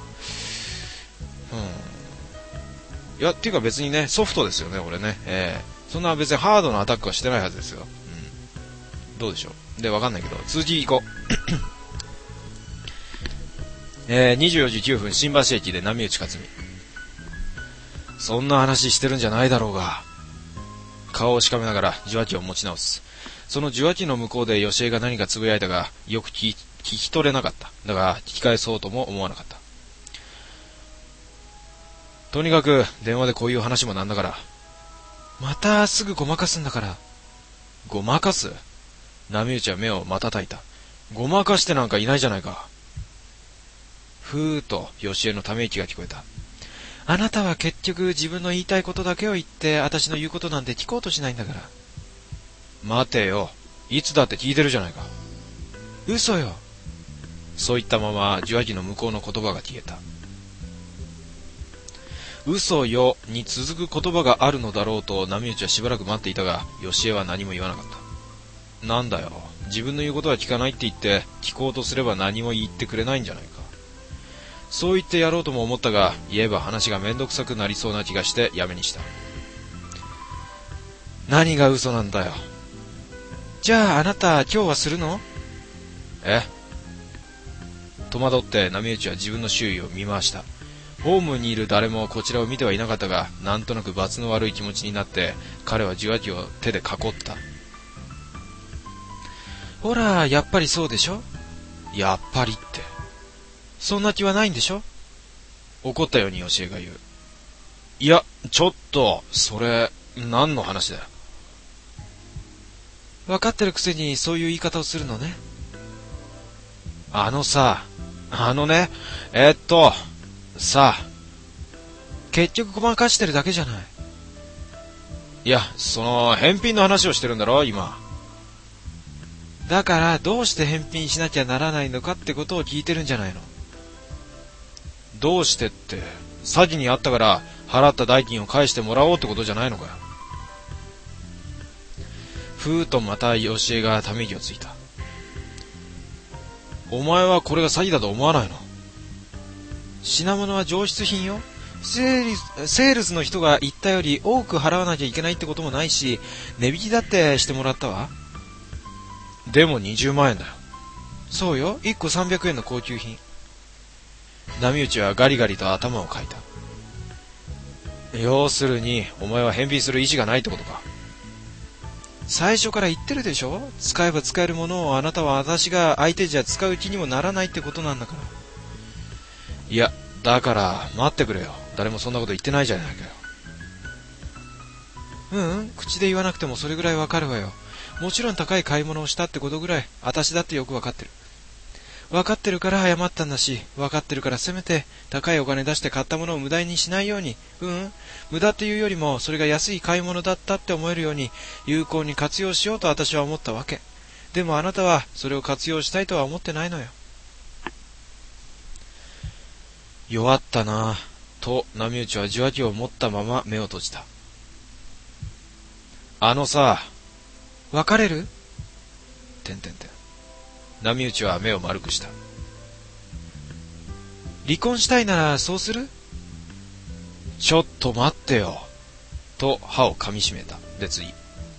いや、っていうか別にね、ソフトですよね、俺ね。えー、そんな別にハードなアタックはしてないはずですよ。うん。どうでしょう。で、わかんないけど、通じ行こう。えー、にじゅうよじきゅうふん、新橋駅で波打ち克美。そんな話してるんじゃないだろうが。顔をしかめながら受話器を持ち直す。その受話器の向こうで吉江が何かつぶやいたが、よく聞き、聞き取れなかった。だが、聞き返そうとも思わなかった。とにかく、電話でこういう話もなんだから。またすぐごまかすんだから。ごまかす？波打ちは目を瞬いた。ごまかしてなんかいないじゃないか。ふーっと、吉江のため息が聞こえた。 あなたは結局自分の言いたいことだけを言って、私の言うことなんて聞こうとしないんだから。待てよ。いつだって聞いてるじゃないか。嘘よ。そう言ったまま、受話器の向こうの言葉が消えた。嘘よに続く言葉があるのだろうと波内はしばらく待っていたが、吉江は何も言わなかった。なんだよ、自分の言うことは聞かないって言って聞こうとすれば何も言ってくれないんじゃないか。そう言ってやろうとも思ったが、言えば話がめんどくさくなりそうな気がしてやめにした。何が嘘なんだよ。じゃああなた今日はするの？え？戸惑って波内は自分の周囲を見回した。ホームにいる誰もこちらを見てはいなかったが、なんとなく罰の悪い気持ちになって彼は受話器を手で囲った。ほら、やっぱりそうでしょ。やっぱりってそんな気はないんでしょ。怒ったように教えが言う。いや、ちょっとそれ何の話だよ。分かってるくせにそういう言い方をするのね。あのさ、あのね、えー、っとさあ、結局ごまかしてるだけじゃない。いや、その返品の話をしてるんだろ今。だからどうして返品しなきゃならないのかってことを聞いてるんじゃないの。どうしてって、詐欺にあったから払った代金を返してもらおうってことじゃないのかよ。ふーとまた吉江がため息をついた。お前はこれが詐欺だと思わないの？品物は上質品よ。セールス、セールスの人が言ったより多く払わなきゃいけないってこともないし、値引きだってしてもらったわ。でもにじゅうまんえんだよ。そうよ、いっこさんびゃくえんの高級品。波内はガリガリと頭をかいた。要するにお前は返品する意思がないってことか。最初から言ってるでしょ。使えば使えるものをあなたは私が相手じゃ使う気にもならないってことなんだから。いや、だから待ってくれよ。誰もそんなこと言ってないじゃないかよ。ううん、口で言わなくてもそれぐらいわかるわよ。もちろん高い買い物をしたってことぐらい私だってよくわかってる。わかってるから謝ったんだし、わかってるからせめて高いお金出して買ったものを無駄にしないように、うん、無駄っていうよりもそれが安い買い物だったって思えるように有効に活用しようと私は思ったわけ。でもあなたはそれを活用したいとは思ってないのよ。弱ったなぁと波内は受話器を持ったまま目を閉じた。あのさ、別れる？てんてんてん。波内は目を丸くした。離婚したいならそうする？ちょっと待ってよと歯を噛みしめた。で次。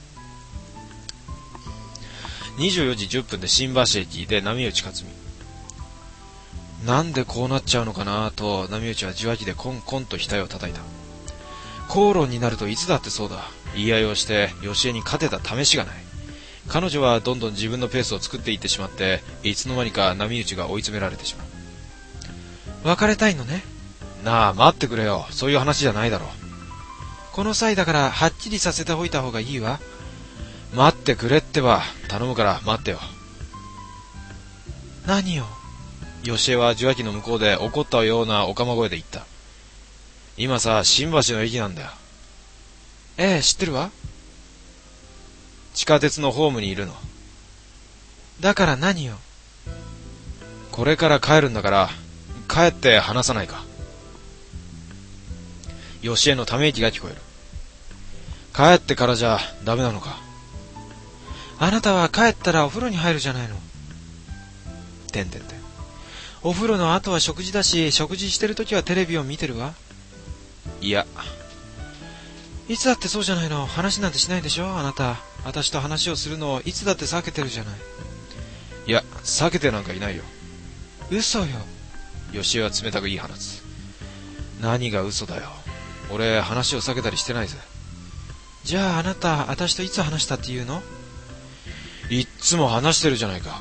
にじゅうよじじゅっぷんで新橋駅で波内克美。なんでこうなっちゃうのかなと波内は受話器でコンコンと額を叩いた。口論になるといつだってそうだ。言い合いをして吉江に勝てた試しがない。彼女はどんどん自分のペースを作っていってしまって、いつの間にか波内が追い詰められてしまう。別れたいのね。なあ待ってくれよ。そういう話じゃないだろう。この際だからはっきりさせておいた方がいいわ。待ってくれってば。頼むから待ってよ。何よ。吉江は受話器の向こうで怒ったようなおかま声で言った。今さ、新橋の駅なんだよ。ええ、知ってるわ。地下鉄のホームにいるの。だから何よ。これから帰るんだから帰って話さないか。吉江のため息が聞こえる。帰ってからじゃダメなのか。あなたは帰ったらお風呂に入るじゃないの。てんてんてん。お風呂の後は食事だし、食事してるときはテレビを見てるわ。いや、いつだってそうじゃないの。話なんてしないでしょあなた。私と話をするのをいつだって避けてるじゃない。いや、避けてなんかいないよ。嘘よ。吉江は冷たく言い放つ。何が嘘だよ。俺話を避けたりしてないぜ。じゃああなた、私といつ話したって言うの？いっつも話してるじゃないか。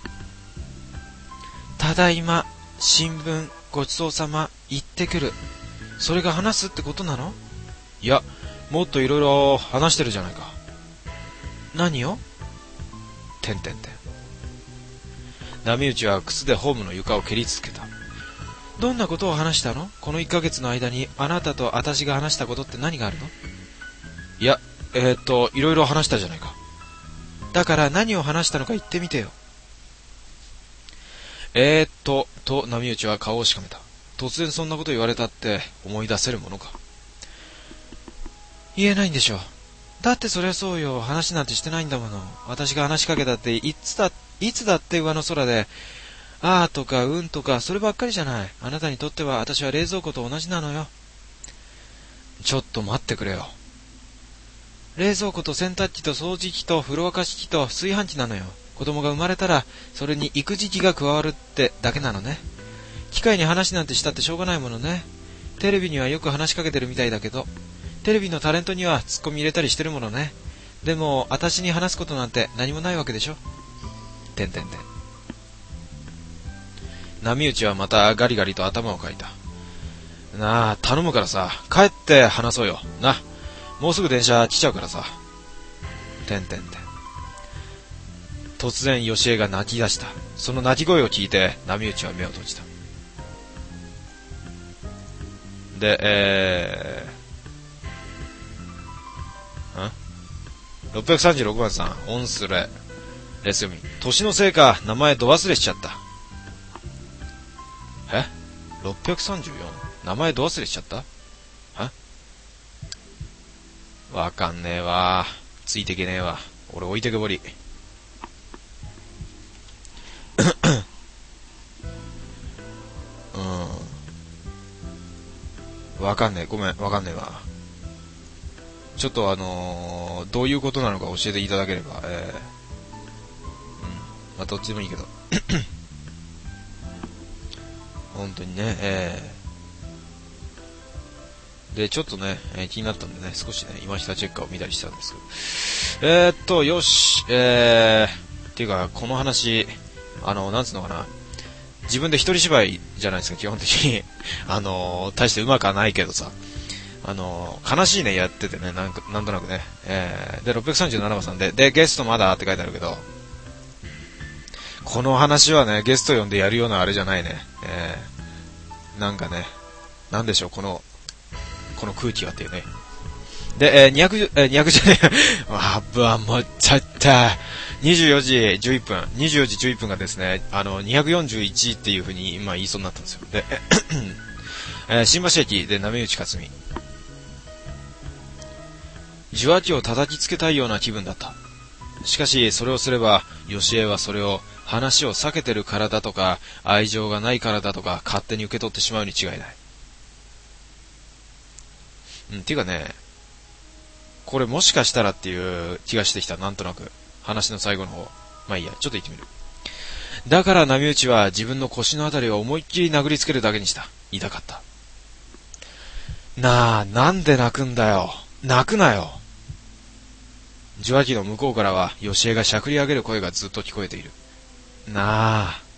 ただいま、新聞、ごちそうさま、行ってくる。それが話すってことなの？いや、もっといろいろ話してるじゃないか。何を？てんてんてん。波内は靴でホームの床を蹴りつけた。 どんなことを話したの？このいっかげつの間にあなたと私が話したことって何があるの？いや、えーっと、いろいろ話したじゃないか。だから何を話したのか言ってみてよ。えーっと、と波打ちは顔をしかめた。突然そんなこと言われたって思い出せるものか。言えないんでしょ。だってそりゃそうよ。話なんてしてないんだもの。私が話しかけたっていつだ、いつだって上の空で、あーとかうんとかそればっかりじゃない。あなたにとっては私は冷蔵庫と同じなのよ。ちょっと待ってくれよ。冷蔵庫と洗濯機と掃除機と風呂沸かし器と炊飯器なのよ。子供が生まれたらそれに育児機が加わるってだけなのね。機械に話なんてしたってしょうがないものね。テレビにはよく話しかけてるみたいだけど、テレビのタレントにはツッコミ入れたりしてるものね。でも私に話すことなんて何もないわけでしょ。てんてんてん。波打ちはまたガリガリと頭をかいた。なあ、頼むからさ、帰って話そうよ。な、もうすぐ電車来ちゃうからさ。てんてんてん。突然、よしえが泣き出した。その泣き声を聞いて、波打ちは目を閉じた。で、えー、ん ?ろっぴゃくさんじゅうろく 番さん、オンスレ。レス読み。年のせいか、名前ど忘れしちゃった。え ?ろっぴゃくさんじゅうよん? 名前ど忘れしちゃった？えわかんねえわ。ついてけねえわ。俺置いてけぼり。うん。わかんねえ。ごめん。わかんねえわ。ちょっとあのー、どういうことなのか教えていただければ。えー、うん。まあ、どっちでもいいけど。本当にね、えー、で、ちょっとね、えー、気になったんでね、少しね、今下チェッカーを見たりしたんですけど。えー、っと、よし、えー、っていうか、この話、あの、なんつうのかな、自分で一人芝居じゃないですか、基本的に。あの、大してうまくはないけどさ、あの、悲しいね、やっててね、なんか、なんとなくね、えー、で、ろっぴゃくさんじゅうななばんさんで、で、ゲストまだって書いてあるけど、この話はね、ゲスト呼んでやるようなあれじゃないね。えー、なんかね、なんでしょう、この、この空気はっていうね。で、えー、にひゃく、えー、にひゃくじゃねえ、あぶわ、もうちゃった。にじゅうよじじゅういっぷん、にじゅうよじじゅういっぷんがですね、あの、にひゃくよんじゅういちっていう風に今言いそうになったんですよ。で、えー、新橋駅で波打ち克美。受話器を叩きつけたいような気分だった。しかし、それをすれば、よしえはそれを、話を避けてるからだとか、愛情がないからだとか、勝手に受け取ってしまうに違いない。うん、ていうかね、これもしかしたらっていう気がしてきた、なんとなく。話の最後の方。まあいいや、ちょっと言ってみる。だから波打ちは自分の腰のあたりを思いっきり殴りつけるだけにした。痛かった。なあ、なんで泣くんだよ。泣くなよ。受話器の向こうからは、よしえがしゃくり上げる声がずっと聞こえている。なあ。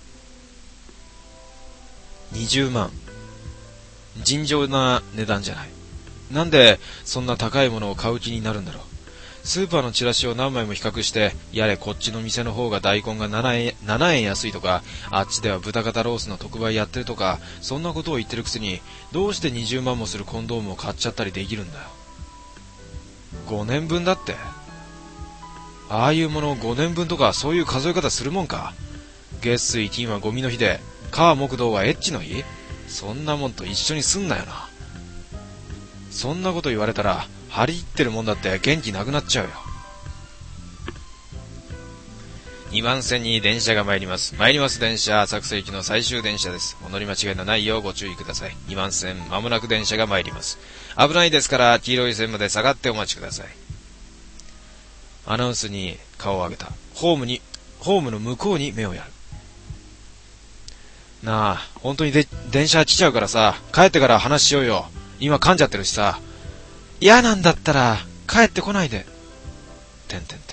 にじゅうまん。尋常な値段じゃない。なんでそんな高いものを買う気になるんだろう。スーパーのチラシを何枚も比較して、やれこっちの店の方が大根がななえん、ななえん安いとか、あっちでは豚肩ロースの特売やってるとか、そんなことを言ってるくせに、どうしてにじゅうまんもするコンドームを買っちゃったりできるんだよ。ごねんぶんだって。ああいうものごねんぶんとかそういう数え方するもんか。月水金はゴミの日で、火木土はエッチの日？そんなもんと一緒にすんなよな。そんなこと言われたら、張り入ってるもんだって元気なくなっちゃうよ。にばん線に電車が参ります。参ります電車、浅草行きの最終電車です。お乗り間違いのないようご注意ください。にばん線、まもなく電車が参ります。危ないですから、黄色い線まで下がってお待ちください。アナウンスに顔を上げた。ホームに、ホームの向こうに目をやる。なあ、本当にで電車来ちゃうからさ、帰ってから話しようよ。今噛んじゃってるしさ。嫌なんだったら帰ってこないで。てんてんてん。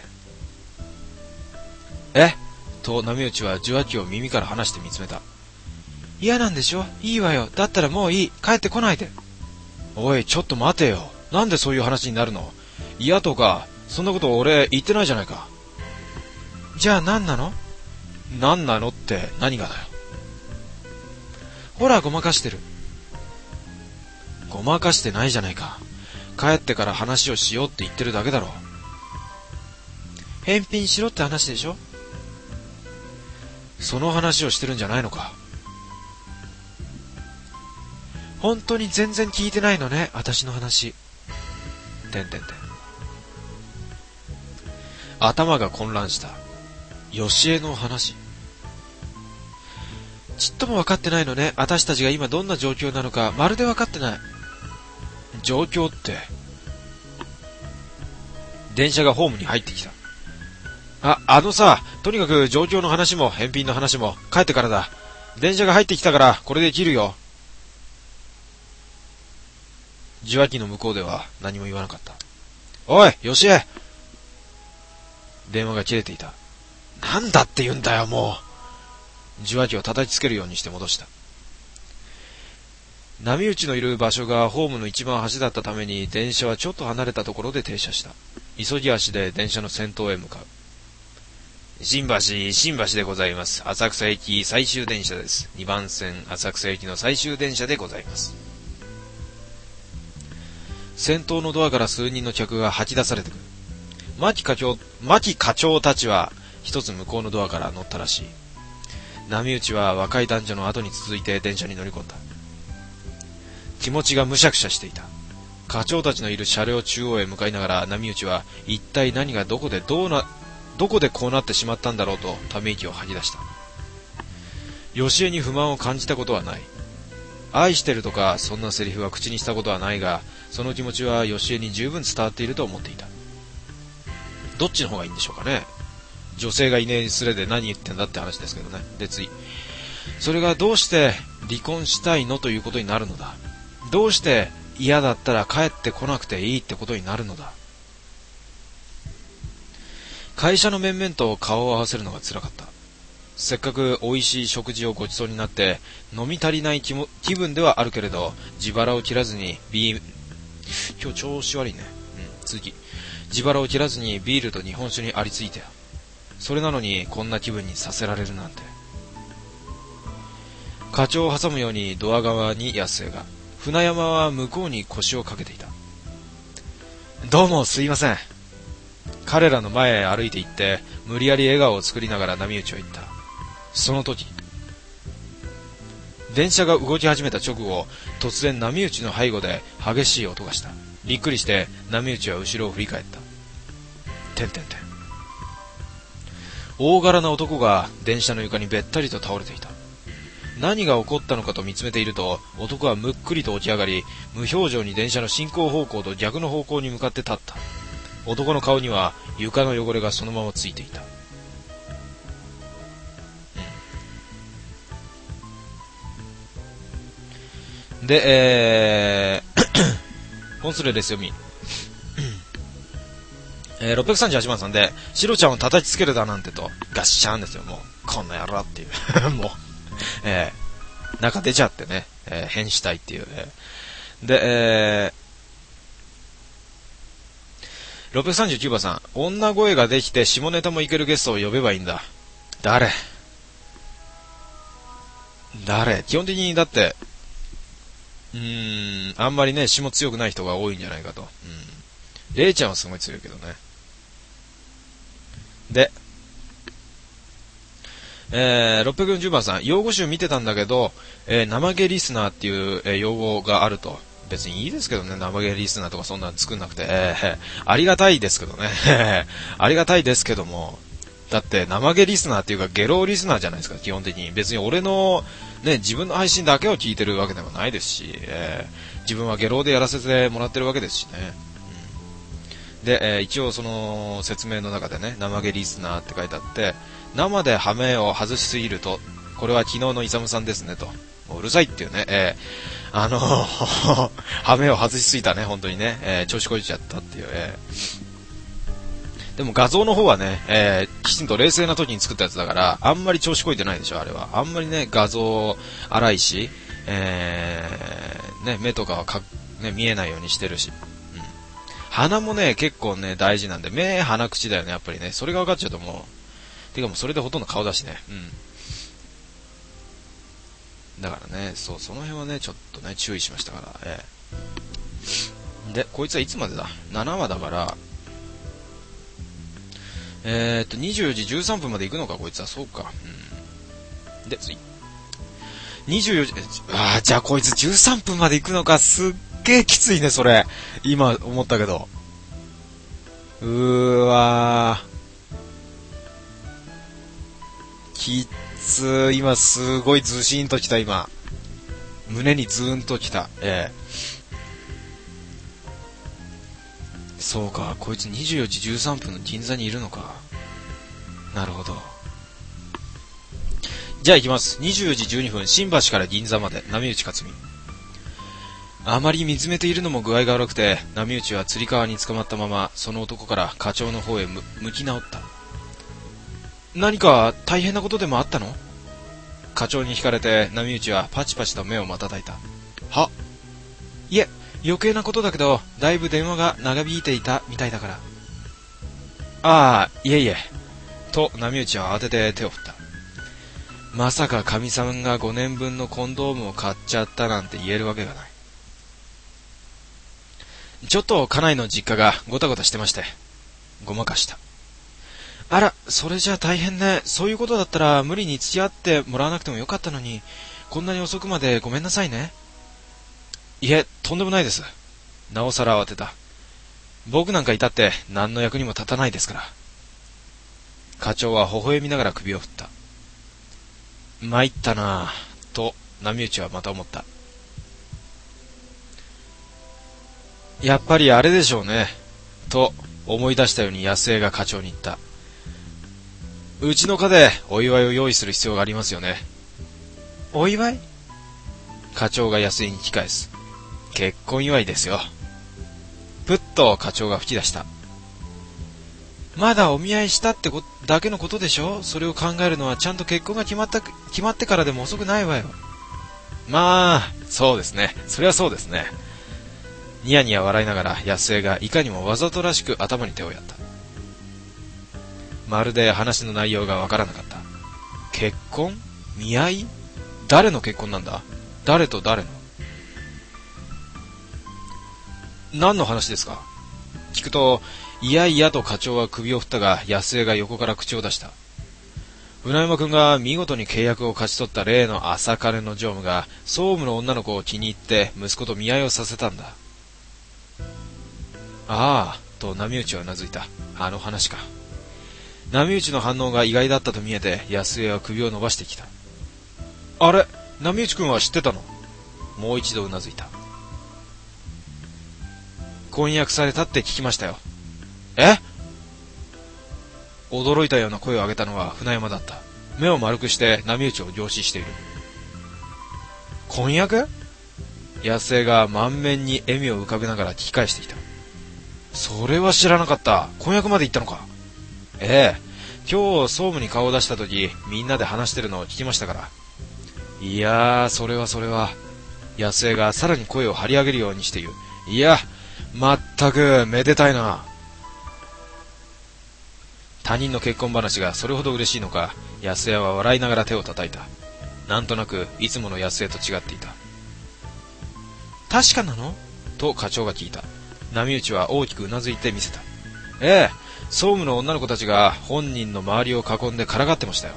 えと波打ちは受話器を耳から離して見つめた。嫌なんでしょ？いいわよ。だったらもういい。帰ってこないで。おい、ちょっと待てよ。なんでそういう話になるの？嫌とか、そんなこと俺言ってないじゃないか。じゃあ何なの？何なのって何がだよ。 ほら、ごまかしてる。ごまかしてないじゃないか。帰ってから話をしようって言ってるだけだろ。返品しろって話でしょ。その話をしてるんじゃないのか。本当に全然聞いてないのね、私の話。てんてんてん。頭が混乱した。よしえの話。ちっとも分かってないのね、私たちが今どんな状況なのか、まるで分かってない。状況って。電車がホームに入ってきた。あ、あのさ、とにかく状況の話も返品の話も帰ってからだ。電車が入ってきたからこれで切るよ。受話器の向こうでは何も言わなかった。おい、よしえ。電話が切れていた。なんだって言うんだよ、もう。受話器を叩きつけるようにして戻した。波打ちのいる場所がホームの一番端だったために電車はちょっと離れたところで停車した。急ぎ足で電車の先頭へ向かう。新橋、新橋でございます。浅草駅最終電車です。にばん線浅草駅の最終電車でございます。先頭のドアから数人の客が吐き出されてくる。牧課長、牧課長たちは一つ向こうのドアから乗ったらしい。波打ちは若い男女の後に続いて電車に乗り込んだ。気持ちがむしゃくしゃしていた。課長たちのいる車両中央へ向かいながら波打ちは一体何がどこでどうな、どこでこうなってしまったんだろうとため息を吐き出した。よしえに不満を感じたことはない。愛してるとかそんなセリフは口にしたことはないが、その気持ちはよしえに十分伝わっていると思っていた。どっちの方がいいんでしょうかね。女性がいねえすれで何言ってんだって話ですけどね。で次、それがどうして離婚したいのということになるのだ。どうして嫌だったら帰ってこなくていいってことになるのだ。会社の面々と顔を合わせるのが辛かった。せっかく美味しい食事をごちそうになって飲み足りない気も気分ではあるけれど、自腹を切らずにビール、今日調子悪いね。うん、次、自腹を切らずにビールと日本酒にありついて、それなのにこんな気分にさせられるなんて。課長を挟むようにドア側に安江が、船山は向こうに腰をかけていた。どうもすいません。彼らの前へ歩いて行って無理やり笑顔を作りながら波打ちを言った。その時、電車が動き始めた直後、突然波打ちの背後で激しい音がした。びっくりして波打ちは後ろを振り返った。てんてんてん。大柄な男が電車の床にべったりと倒れていた。何が起こったのかと見つめていると、男はむっくりと起き上がり、無表情に電車の進行方向と逆の方向に向かって立った。男の顔には床の汚れがそのままついていた。うん、で、えー、本スレですよみ。えー、ろっぴゃくさんじゅうはちばんさんで、シロちゃんを叩きつけるだなんてと、ガッシャーンですよ、もう。こんな野郎っていう。もう、えー、中出ちゃってね、えー、変したいっていう。えー、で、えー、ろっぴゃくさんじゅうきゅうばんさん、女声ができて下ネタもいけるゲストを呼べばいいんだ。誰誰基本的にだって、うーん、あんまりね、下強くない人が多いんじゃないかと。うん。レイちゃんはすごい強いけどね。で、えー、ろっぴゃくよんじゅうばんさん、用語集見てたんだけど、えー、生毛リスナーっていう、えー、用語があると。別にいいですけどね、生毛リスナーとかそんなの作んなくて、えー、ありがたいですけどね。ありがたいですけども、だって生毛リスナーっていうかゲロリスナーじゃないですか、基本的に。別に俺の、ね、自分の配信だけを聞いてるわけでもないですし、えー、自分はゲロでやらせてもらってるわけですしね。で、えー、一応その説明の中でね、生毛リスナーって書いてあって、生でハメを外しすぎると、これは昨日のイサムさんですねと。もううるさいっていうね、えー、あのハメを外しすぎたね、本当にね、えー、調子こいちゃったっていう、えー、でも画像の方はね、えー、きちんと冷静な時に作ったやつだから、あんまり調子こいてないでしょ、あれは。あんまりね、画像荒いし、えー、ね、目とかはか、ね、見えないようにしてるし。鼻もね、結構ね、大事なんで、目、鼻、口だよね、やっぱりね。それが分かっちゃうともう、てかもうそれでほとんど顔だしね。うん。 だからね、そう、その辺はね、ちょっとね、注意しましたから、ええ。で、こいつはいつまでだ ?なな 話だから、えーっと、にじゅうよじじゅうさんぷんまで行くのか、こいつは。そうか。うん。で、次。にじゅうよじ、ああ、じゃあこいつじゅうさんぷんまで行くのか。すっげーきついね、それ。今思ったけど。うーわー。きつー。今すごいズシーンときた、今。胸にズーンときた。ええ。そうか、こいつにじゅうよじじゅうさんぷんの銀座にいるのか。なるほど。じゃあ行きます。にじゅうよじじゅうにふん、新橋から銀座まで、波打ち克美。あまり見つめているのも具合が悪くて、波打ちはつり革に捕まったまま、その男から課長の方へむ向き直った。何か大変なことでもあったの？課長に惹かれて、波打ちはパチパチと目を瞬いた。は？いえ、余計なことだけど、だいぶ電話が長引いていたみたいだから。ああ、いえいえ。と、波打ちは慌てて手を振った。まさかかみさんがごねんぶんのコンドームを買っちゃったなんて言えるわけがない。ちょっと家内の実家がごたごたしてまして、ごまかした。あら、それじゃ大変ね。そういうことだったら無理に付き合ってもらわなくてもよかったのに、こんなに遅くまでごめんなさいね。いえ、とんでもないです。なおさら慌てた。僕なんかいたって何の役にも立たないですから。課長は微笑みながら首を振った。参ったなぁ、と波打ちはまた思った。やっぱりあれでしょうね、と思い出したように安江が課長に言った。うちの課でお祝いを用意する必要がありますよね。お祝い？課長が安江に聞き返す。結婚祝いですよ。ぷっと課長が吹き出した。まだお見合いしたってこだけのことでしょ。それを考えるのはちゃんと結婚が決まった決まってからでも遅くないわよ。まあそうですね、それはそうですね。ニヤニヤ笑いながら安江がいかにもわざとらしく頭に手をやった。まるで話の内容がわからなかった。結婚？見合い？誰の結婚なんだ？誰と誰の？何の話ですか？聞くと、いやいやと課長は首を振ったが、安江が横から口を出した。船山くんが見事に契約を勝ち取った例の朝金の常務が、総務の女の子を気に入って息子と見合いをさせたんだ。ああ、と波打ちはうなずいた。あの話か。波打ちの反応が意外だったと見えて、安江は首を伸ばしてきた。あれ、波打ちくんは知ってたの？もう一度うなずいた。婚約されたって聞きましたよ。え？驚いたような声を上げたのは船山だった。目を丸くして波打ちを凝視している。婚約？安江が満面に笑みを浮かべながら聞き返してきた。それは知らなかった。婚約まで行ったのか？ええ、今日総務に顔を出した時、みんなで話してるのを聞きましたから。いやー、それはそれは。安江がさらに声を張り上げるようにして言う。いや、まったくめでたいな。他人の結婚話がそれほど嬉しいのか、安江は笑いながら手を叩いた。なんとなくいつもの安江と違っていた。確かなの？と課長が聞いた。波打ちは大きくうなずいてみせた。ええ、総務の女の子たちが本人の周りを囲んでからがってましたよ。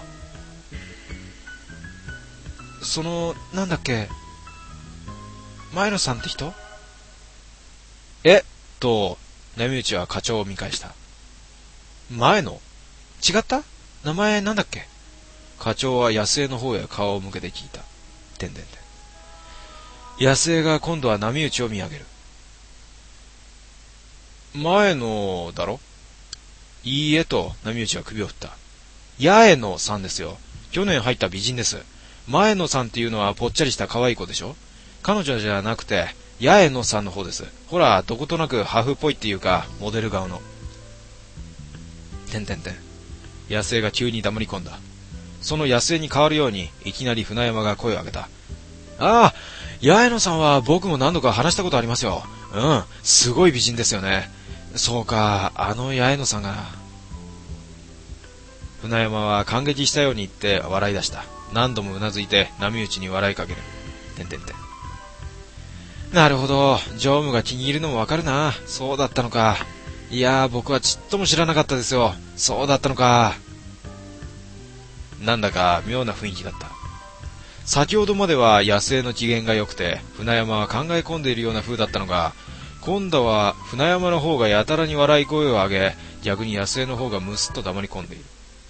その、なんだっけ、前野さんって人？えと、波打ちは課長を見返した。前野？違った？名前なんだっけ？課長は安江の方へ顔を向けて聞いた。てんてんてん。安江が今度は波打ちを見上げる。前野だろ？いいえと波打ちは首を振った。八重野さんですよ。去年入った美人です。前野さんっていうのはぽっちゃりした可愛い子でしょ？彼女じゃなくて八重野さんの方です。ほら、どことなくハーフっぽいっていうかモデル顔の。てんてんてん。安江が急に黙り込んだ。その安江に変わるようにいきなり船山が声を上げた。ああ、八重野さんは僕も何度か話したことありますよ。うん、すごい美人ですよね。そうか、あの八重野さんが。船山は感激したように言って笑い出した。 何度もうなずいて波打ちに笑いかける。てんてんてん。なるほど、常務が気に入るのもわかるな。そうだったのか。いやー、僕はちっとも知らなかったですよ。そうだったのか。なんだか妙な雰囲気だった。先ほどまでは野生の機嫌が良くて、船山は考え込んでいるような風だったのが、今度は船山の方がやたらに笑い声を上げ、逆に野生の方がむすっと黙り込んでいる。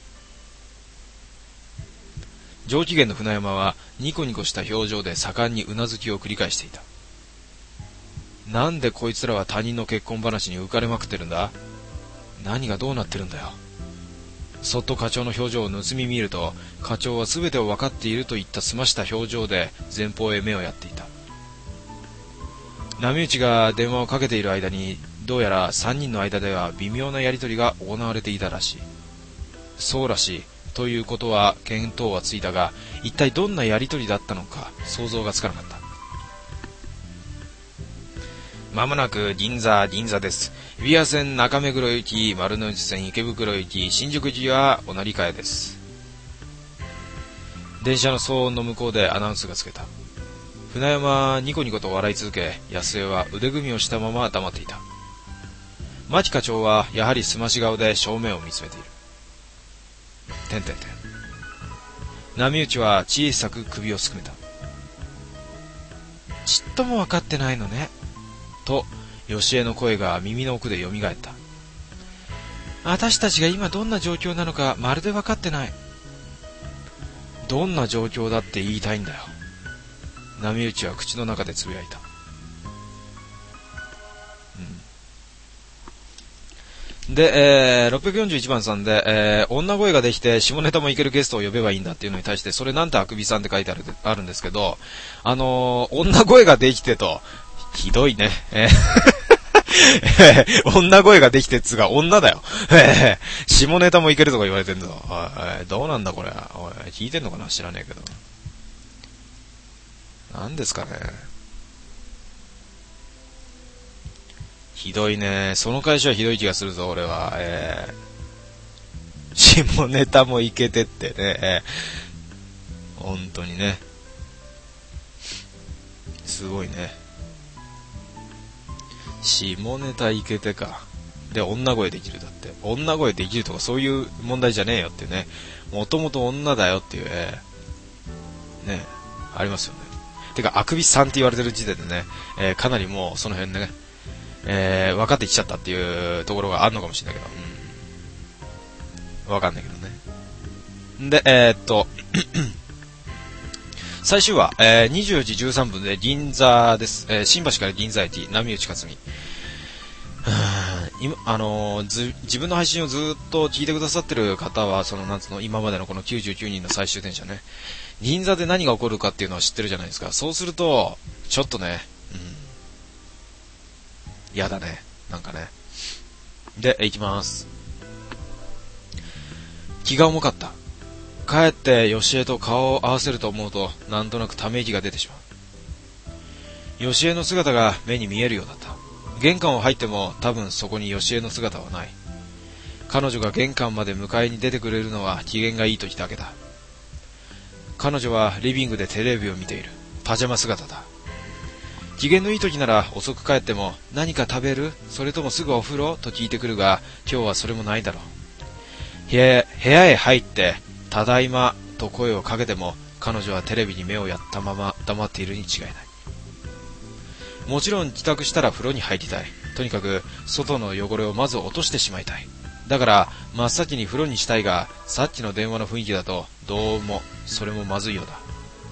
上機嫌の船山はニコニコした表情で盛んにうなずきを繰り返していた。なんでこいつらは他人の結婚話に浮かれまくってるんだ？何がどうなってるんだよ。そっと課長の表情を盗み見ると、課長は全てを分かっているといった澄ました表情で前方へ目をやっていた。波打ちが電話をかけている間に、どうやら三人の間では微妙なやりとりが行われていたらしい。そうらしいということは見当はついたが、一体どんなやりとりだったのか想像がつかなかった。まもなく銀座銀座です。日比谷線中目黒行き、丸の内線池袋行き、新宿行きはお乗り換えです。電車の騒音の向こうでアナウンスがつけた。船山はニコニコと笑い続け、安江は腕組みをしたまま黙っていた。牧課長はやはりすまし顔で正面を見つめている。てんてんてん。波打ちは小さく首をすくめた。ちっとも分かってないのね。と、吉江の声が耳の奥でよみがえった。私たちが今どんな状況なのかまるで分かってない。どんな状況だって言いたいんだよ。波打ちは口の中でつぶやいた。うん、で、えー、ろっぴゃくよんじゅういちばんさんで、えー、女声ができて下ネタもいけるゲストを呼べばいいんだっていうのに対して、それなんてあくびさんって書いてある、あるんですけど、あのー、女声ができてと、ひどいね。えー、女声ができてっつうが女だよ。えー、下ネタもいけるとか言われてんぞ。おい、どうなんだこれ。おい、聞いてんのかな知らねえけど。なんですかね。ひどいね。その会社はひどい気がするぞ、俺は。えー、下ネタもいけてってね。えー、本当にね。すごいね。下ネタいけてか。で、女声できるだって。女声できるとかそういう問題じゃねえよってね。もともと女だよっていう、えー、ね、ありますよね。てか、あくびさんって言われてる時点でね、えー、かなりもうその辺でね、えー、分かってきちゃったっていうところがあるのかもしれないけど、うん、分かんないけどね。で、えー、っと、最終話、えー、にじゅうじじゅうさんぷんで銀座です。えー、新橋から銀座駅、波打ち克美。今、あのー、ず、自分の配信をずっと聞いてくださってる方は、その、なんつうの、今までのこのきゅうじゅうきゅうにんの最終電車ね。銀座で何が起こるかっていうのは知ってるじゃないですか。そうすると、ちょっとね、うん。やだね。なんかね。で、行きます。気が重かった。帰って吉江と顔を合わせると思うと、なんとなくため息が出てしまう。吉江の姿が目に見えるようだった。玄関を入っても多分そこに吉江の姿はない。彼女が玄関まで迎えに出てくれるのは機嫌がいい時だけだ。彼女はリビングでテレビを見ている。パジャマ姿だ。機嫌のいい時なら遅く帰っても、何か食べる？それともすぐお風呂？と聞いてくるが、今日はそれもないだろう。部屋へ、部屋へ入って、ただいまと声をかけても、彼女はテレビに目をやったまま黙っているに違いない。もちろん帰宅したら風呂に入りたい。とにかく外の汚れをまず落としてしまいたい。だから真っ先に風呂にしたいが、さっきの電話の雰囲気だとどうもそれもまずいようだ。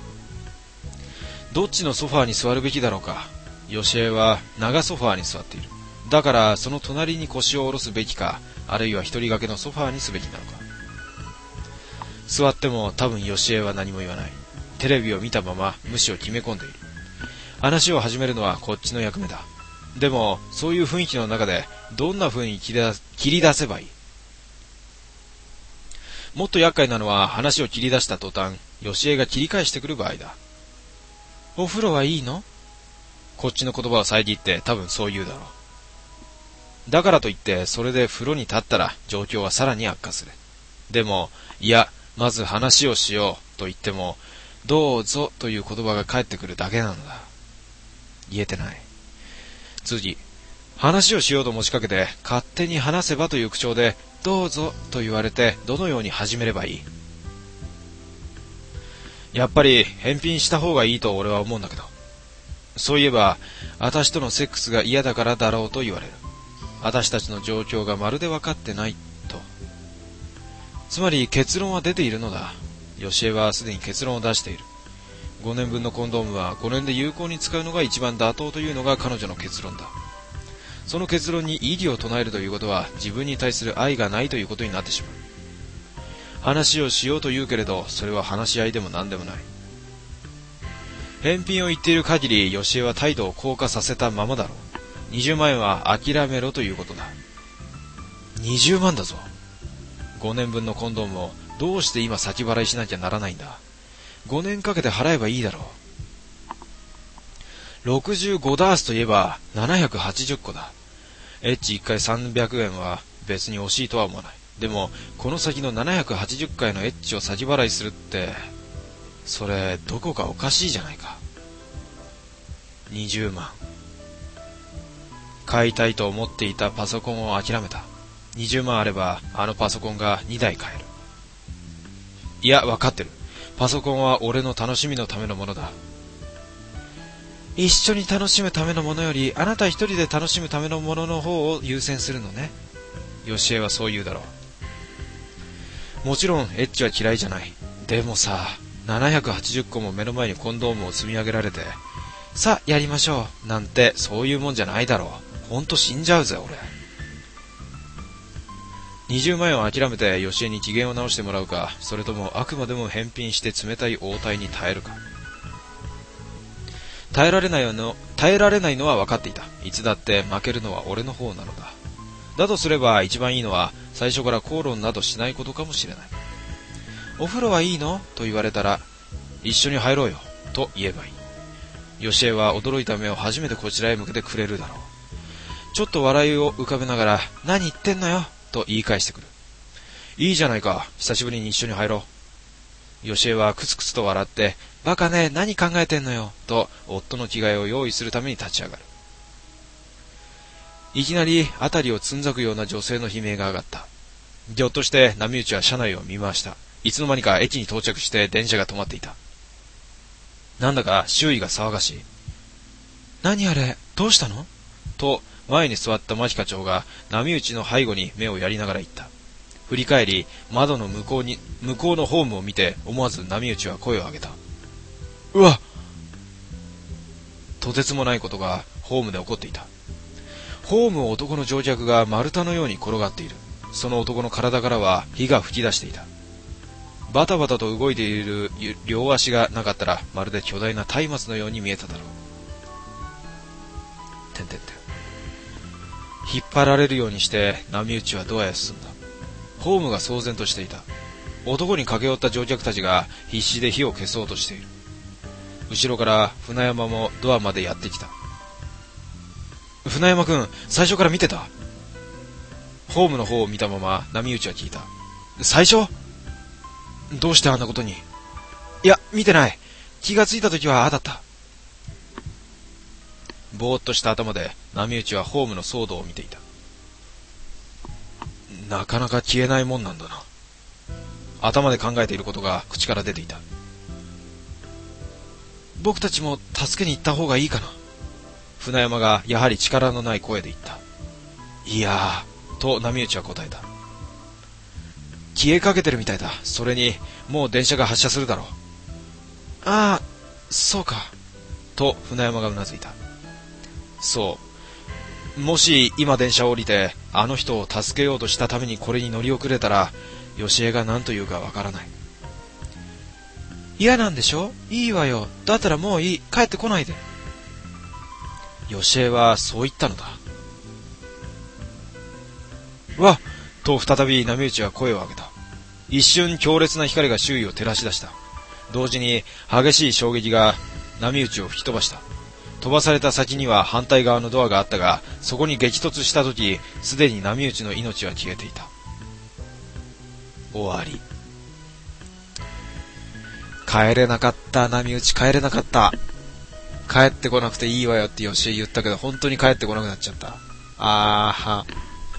どっちのソファーに座るべきだろうか。吉江は長ソファーに座っている。だからその隣に腰を下ろすべきか、あるいは一人掛けのソファーにすべきなのか。座っても多分吉江は何も言わない。テレビを見たまま無視を決め込んでいる。話を始めるのはこっちの役目だ。でもそういう雰囲気の中でどんな風に切り出、切り出せばいい。もっと厄介なのは、話を切り出した途端吉江が切り返してくる場合だ。お風呂はいいの？こっちの言葉を遮って多分そう言うだろう。だからといってそれで風呂に立ったら状況はさらに悪化する。でもいや、まず話をしようと言っても、どうぞという言葉が返ってくるだけなのだ。言えてない。次、話をしようと持ちかけて、勝手に話せばという口調で、どうぞと言われて、どのように始めればいい？やっぱり返品した方がいいと俺は思うんだけど。そういえば、私とのセックスが嫌だからだろうと言われる。私たちの状況がまるで分かってないと。つまり結論は出ているのだ。ヨシエはすでに結論を出している。ごねんぶんのコンドームはごねんで有効に使うのが一番妥当というのが彼女の結論だ。その結論に異議を唱えるということは自分に対する愛がないということになってしまう。話をしようと言うけれど、それは話し合いでも何でもない。返品を言っている限り、ヨシエは態度を硬化させたままだろう。にじゅうまんえんは諦めろということだ。にじゅうまんだぞ。ごねんぶんのコンドームをどうして今先払いしなきゃならないんだ。ごねんかけて払えばいいだろう。ろくじゅうごダースといえばななひゃくはちじゅっこだ。エッチいっかいさんびゃくえんは別に惜しいとは思わない。でもこの先のななひゃくはちじゅっかいのエッチを先払いするって、それどこかおかしいじゃないか。にじゅうまん。買いたいと思っていたパソコンを諦めた。にじゅうまんあればあのパソコンがにだい買える。いや、わかってる。パソコンは俺の楽しみのためのものだ。一緒に楽しむためのものより、あなた一人で楽しむためのものの方を優先するのね。ヨシエはそう言うだろう。もちろんエッチは嫌いじゃない。でもさ、ななひゃくはちじゅっこも目の前にコンドームを積み上げられて、さあやりましょうなんてそういうもんじゃないだろう。ほんと死んじゃうぜ俺。にじゅうまんえんを諦めてヨシエに機嫌を直してもらうか、それともあくまでも返品して冷たい応対に耐えるか。耐えられないの、耐えられないのは分かっていた。いつだって負けるのは俺の方なのだ。だとすれば一番いいのは最初から口論などしないことかもしれない。お風呂はいいのと言われたら、一緒に入ろうよと言えばいい。ヨシエは驚いた目を初めてこちらへ向けてくれるだろう。ちょっと笑いを浮かべながら、何言ってんのよと言い返してくる。いいじゃないか、久しぶりに一緒に入ろう。ヨシエはクスクスと笑って、バカね、何考えてんのよと夫の着替えを用意するために立ち上がる。いきなり辺りをつんざくような女性の悲鳴が上がった。ぎょっとして波打ちは車内を見回した。いつの間にか駅に到着して電車が止まっていた。なんだか周囲が騒がしい。何あれ、どうしたのと前に座った牧課長が波打ちの背後に目をやりながら言った。振り返り窓の向こうに向こうのホームを見て思わず波打ちは声を上げた。うわっ！とてつもないことがホームで起こっていた。ホームを男の乗客が丸太のように転がっている。その男の体からは火が噴き出していた。バタバタと動いている両足がなかったらまるで巨大な松明のように見えただろう。てんてんてん。引っ張られるようにして波打ちはドアへ進んだ。ホームが騒然としていた。男に駆け寄った乗客たちが必死で火を消そうとしている。後ろから船山もドアまでやってきた。船山くん、最初から見てた？ホームの方を見たまま波打ちは聞いた。最初？どうしてあんなことに？いや、見てない。気がついた時はああだった。ぼーっとした頭で波打ちはホームの騒動を見ていた。なかなか消えないもんなんだな。頭で考えていることが口から出ていた。僕たちも助けに行った方がいいかな。船山がやはり力のない声で言った。いやー、と波打ちは答えた。消えかけてるみたいだ。それにもう電車が発車するだろう。ああ、そうか、と船山がうなずいた。そう、もし今電車を降りてあの人を助けようとしたためにこれに乗り遅れたら、ヨシエが何と言うかわからない。嫌なんでしょ？いいわよ。だったらもういい。帰ってこないで。ヨシエはそう言ったのだ。わっ！と再び波打ちは声を上げた。一瞬強烈な光が周囲を照らし出した。同時に激しい衝撃が波打ちを吹き飛ばした。飛ばされた先には反対側のドアがあったが、そこに激突した時、すでに波打ちの命は消えていた。終わり。 帰れなかった、波打ち帰れなかった。帰ってこなくていいわよって吉江言ったけど、本当に帰ってこなくなっちゃった。あーは。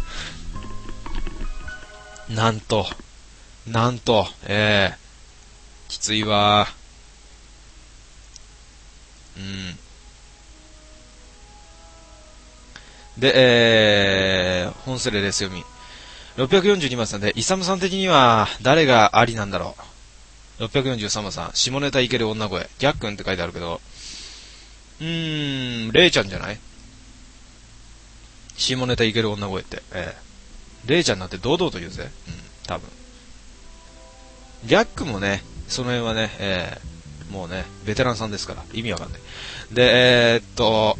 なんと、なんと、えー、きついわー。うん。で、えー、本スレです読み。ろっぴゃくよんじゅうにばんさんで、イサムさん的には誰がありなんだろう。ろっぴゃくよんじゅうさんばんさん、下ネタいける女声。ギャックンって書いてあるけど、うーん、レイちゃんじゃない？下ネタいける女声って。えー、レイちゃんなんて堂々と言うぜ。うん、多分。ギャックもね、その辺はね、えー、もうね、ベテランさんですから、意味わかんない。で、えー、っと、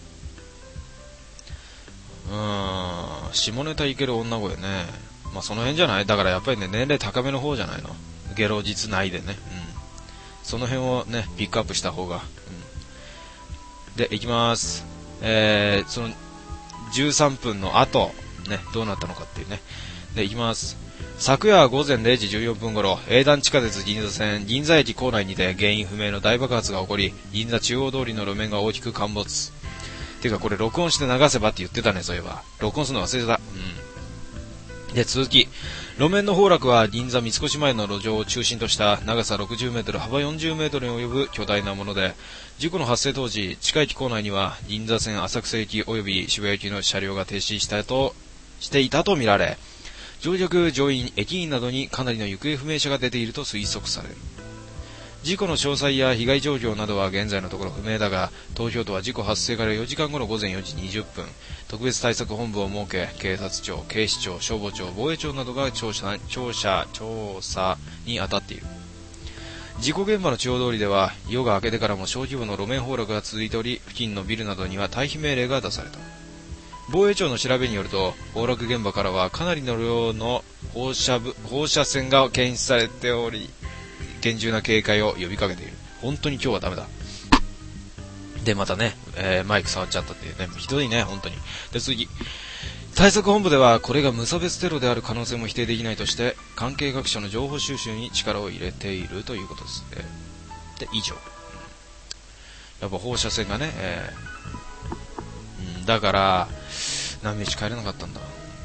うーん、下ネタいける女声ね。まあその辺じゃない？だからやっぱりね、年齢高めの方じゃないの？ゲロ実内でね。うん。その辺をね、ピックアップした方が。うん。で、いきまーす。えー、その、じゅうさんぷんの後、ね、どうなったのかっていうね。で、いきます。昨夜午前れいじじゅうよんぷん頃、営団地下鉄銀座線銀座駅構内にて原因不明の大爆発が起こり、銀座中央通りの路面が大きく陥没。てかこれ録音して流せばって言ってたね、そういえば。録音するの忘れてた。うん。で、続き。路面の崩落は銀座三越前の路上を中心とした長さろくじゅうメートル、幅よんじゅうメートルに及ぶ巨大なもので、事故の発生当時、地下駅構内には銀座線浅草駅及び渋谷駅の車両が停止したと、していたとみられ、乗客、乗員、駅員などにかなりの行方不明者が出ていると推測される。事故の詳細や被害状況などは現在のところ不明だが、東京都は事故発生からよじかんごの午前よじにじゅっぷん、特別対策本部を設け、警察庁、警視庁、消防庁、防衛庁などが調査、調査、調査に当たっている。事故現場の中央通りでは、夜が明けてからも小規模の路面崩落が続いており、付近のビルなどには退避命令が出された。防衛庁の調べによると、崩落現場からはかなりの量の放射部、放射線が検出されており、厳重な警戒を呼びかけている。本当に今日はダメだ。で、またね、えー、マイク触っちゃったっていうね、ひどいね、本当に。で、次。対策本部では、これが無差別テロである可能性も否定できないとして、関係各所の情報収集に力を入れているということですね。で、以上。やっぱ放射線がね、えー、うん、だから、何日帰れなかったんだ。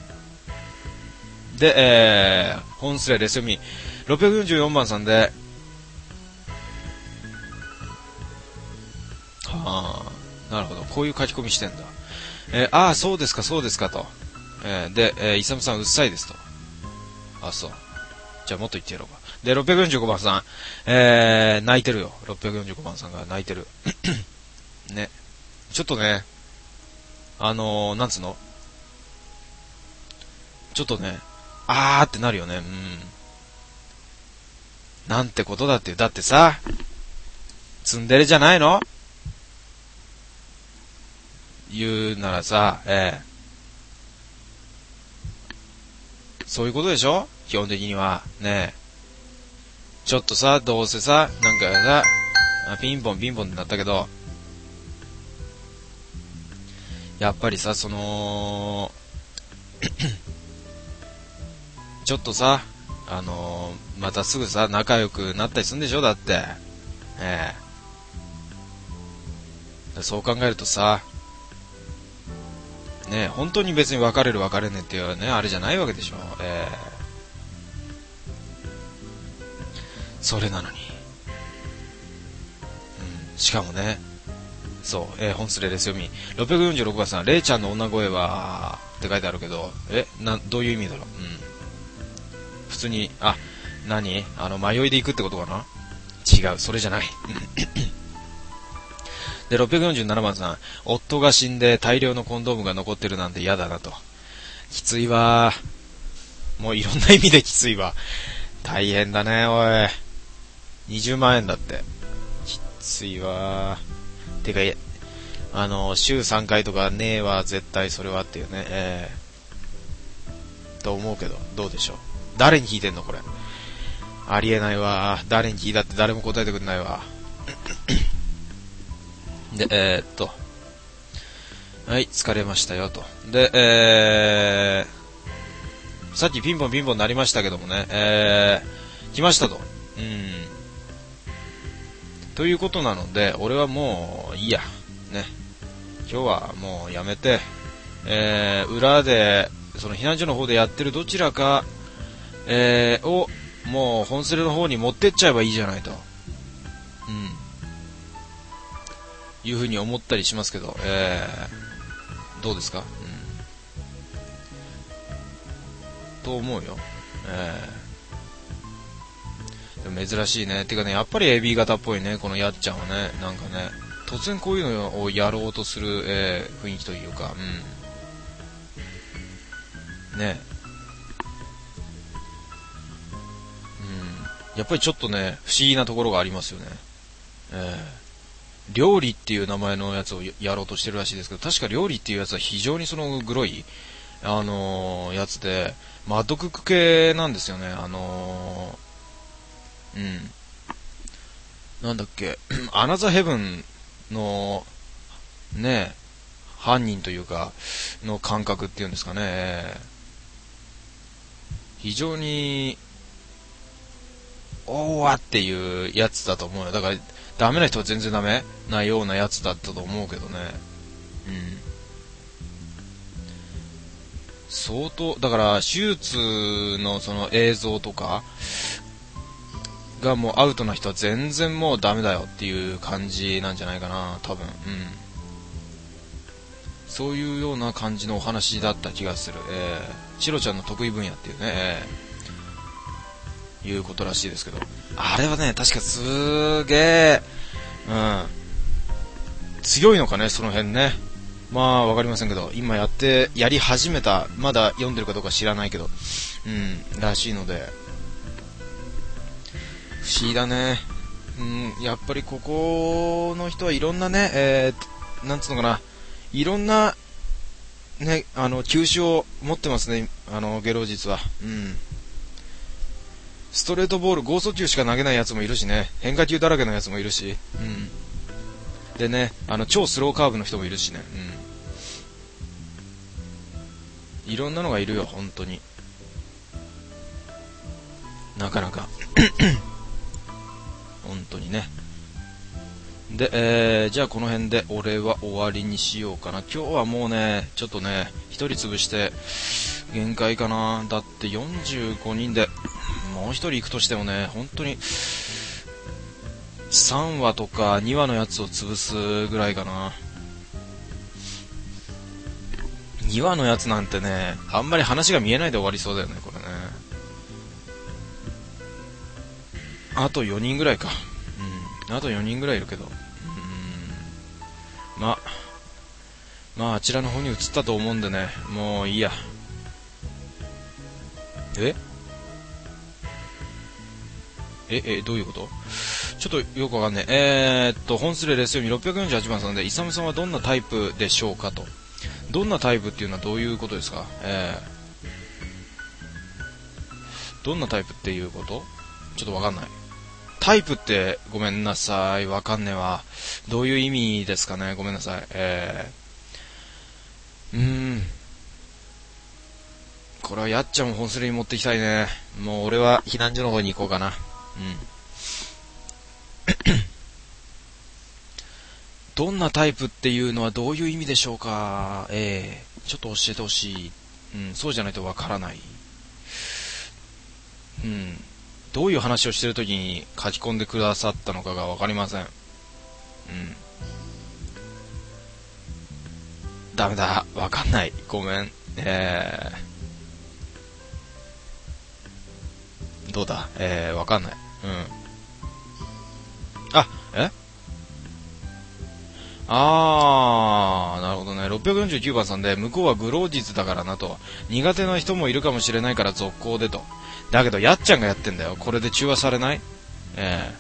で、えー、本スレレス読み、ろっぴゃくよんじゅうよんばんさんで、はあ、なるほど、こういう書き込みしてんだ。えー、ああ、そうですか、そうですかと。えー、で、えー、イサムさんうっさいですと。あ、そう。じゃあもっと言ってやろうか。で、ろっぴゃくよんじゅうごばんさん、えー、泣いてるよ。ろっぴゃくよんじゅうごばんさんが泣いてる。ね。ちょっとね、あのー、なんつうの？ちょっとね、あーってなるよね。うん。なんてことだって。だってさ、ツンデレじゃないの？言うならさ、ええ。そういうことでしょ？基本的には。ねえ。ちょっとさ、どうせさ、なんかさ、ピンポンピンポンってなったけど、やっぱりさ、その、ちょっとさ、あのー、またすぐさ、仲良くなったりするんでしょ？だって。ええ。そう考えるとさ、ね、本当に別に別れる別れねっていうね、あれじゃないわけでしょ。えー、それなのに。うん、しかもね、そう、えー、本スレです読み。ろっぴゃくよんじゅうろくばんさん、レイちゃんの女声は、って書いてあるけど、え、な、どういう意味だろう。うん。普通に、あ、何？あの、迷いで行くってことかな？違う、それじゃない。で、ろっぴゃくよんじゅうななばんさん、夫が死んで大量のコンドームが残ってるなんて嫌だなと。きついわー。もういろんな意味できついわ。大変だね、おい。にじゅうまんえんだって。きついわー。てか、あの、週さんかいとかねえわ、絶対それはっていうね。えー、と思うけど、どうでしょう。誰に聞いてんのこれ。ありえないわー。誰に聞いたって誰も答えてくれないわ。で、えー、っと。はい、疲れましたよと。で、えー、さっきピンポンピンポンなりましたけどもね、えー、来ましたと。うん。 ということなので、俺はもういいや。ね。今日はもうやめて、えー、裏で、その避難所の方でやってるどちらか、えー、を、もう本スレの方に持ってっちゃえばいいじゃないと。うん。いうふうに思ったりしますけど、えー、どうですか？うん。と思うよ。えー。でも珍しいね。てかね、やっぱり エービー 型っぽいね、このやっちゃんはね、なんかね、突然こういうのをやろうとする、えー、雰囲気というか、うん。ね。うん。やっぱりちょっとね、不思議なところがありますよね。えー。料理っていう名前のやつをやろうとしてるらしいですけど、確か料理っていうやつは非常にそのグロい、あのー、やつで、マッドクック系なんですよね。あのー、うん。なんだっけ、アナザヘブンの、ね、犯人というか、の感覚っていうんですかね。非常に、おーわっていうやつだと思うよ。だから、ダメな人は全然ダメなようなやつだったと思うけどね。うん。相当、だから手術のその映像とかがもうアウトな人は全然もうダメだよっていう感じなんじゃないかな、多分。うん。そういうような感じのお話だった気がする。えー、チロちゃんの得意分野っていうね、えー、いうことらしいですけど。あれはね、確かすーげー、うん。強いのかね、その辺ね。まあ、わかりませんけど、今やって、やり始めた、まだ読んでるかどうか知らないけど、うん、らしいので、不思議だね。うん、やっぱりここの人はいろんなね、えー、なんつうのかな、いろんな、ね、あの、球種を持ってますね、あの、ゲロ実は。うん。ストレートボール、剛速球しか投げないやつもいるしね、変化球だらけのやつもいるし、うん。でね、あの、超スローカーブの人もいるしね、うん。いろんなのがいるよ、本当に。なかなか。本当にね。で、えー、じゃあこの辺で俺は終わりにしようかな。今日はもうね、ちょっとね、一人潰して限界かな。だってよんじゅうごにんで、もう一人行くとしてもね、本当にさんわとかにわのやつを潰すぐらいかな。にわのやつなんてね、あんまり話が見えないで終わりそうだよね、これね。あとよにんぐらいか。うん。あとよにんぐらいいるけど。うん。ま、まあ、あちらの方に移ったと思うんでね、もういいや。ええ、え、どういうこと？ちょっとよくわかんない。えー、っと、本スレレス読みろっぴゃくよんじゅうはちばんさんで、イサムさんはどんなタイプでしょうかと。どんなタイプっていうのはどういうことですか？えー、どんなタイプっていうこと？ちょっとわかんない。タイプってごめんなさい、わかんねえわ。どういう意味ですかね、ごめんなさい。えー、うーん。これはやっちゃんも本スレに持ってきたいね。もう俺は避難所の方に行こうかな。うん。どんなタイプっていうのはどういう意味でしょうか。えー、ちょっと教えてほしい。うん、そうじゃないとわからない。うん。どういう話をしてるときに書き込んでくださったのかがわかりません。うん。ダメだ。わかんない。ごめん。えー、どうだえー、わかんない。うん。あ、えあー、なるほどね。ろっぴゃくよんじゅうきゅうばんさんで、向こうはグロー実だからなと。苦手な人もいるかもしれないから続行でと。だけど、やっちゃんがやってんだよ。これで中和されない？え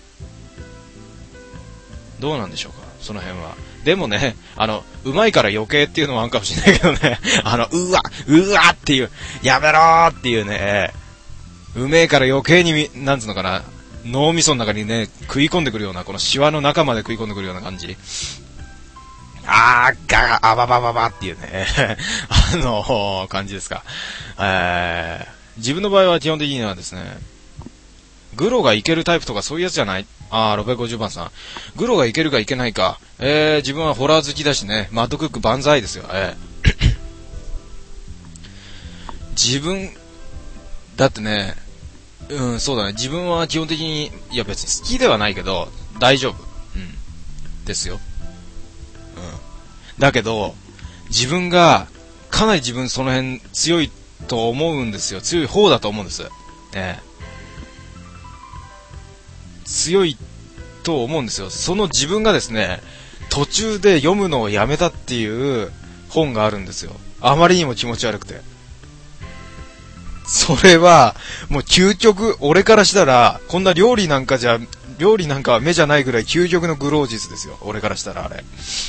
ー、どうなんでしょうか、その辺は。でもね、あの、うまいから余計っていうのもあるかもしれないけどね。あの、うわ、うわっていう、やめろーっていうね、うめえから余計に、なんつうのかな、脳みその中にね、食い込んでくるような、このシワの中まで食い込んでくるような感じ。あー、ガガ、あばばばばっていうね、あのー、感じですか。えー、自分の場合は基本的にはですね、グロがいけるタイプとかそういうやつじゃないあー、ろっぴゃくごじゅうばんさん。グロがいけるかいけないか。えー、自分はホラー好きだしね。マッドクック万歳ですよ。えー、自分、だってね、うん、そうだね。自分は基本的に、いや別に好きではないけど、大丈夫。うん。ですよ。うん。だけど、自分が、かなり自分その辺強いと思うんですよ。強い方だと思うんです。ええ。強いと思うんですよ。その自分がですね、途中で読むのをやめたっていう本があるんですよ。あまりにも気持ち悪くて。それは、もう究極、俺からしたら、こんな料理なんかじゃ、料理なんかは目じゃないぐらい究極のグロージスですよ。俺からしたらあれ。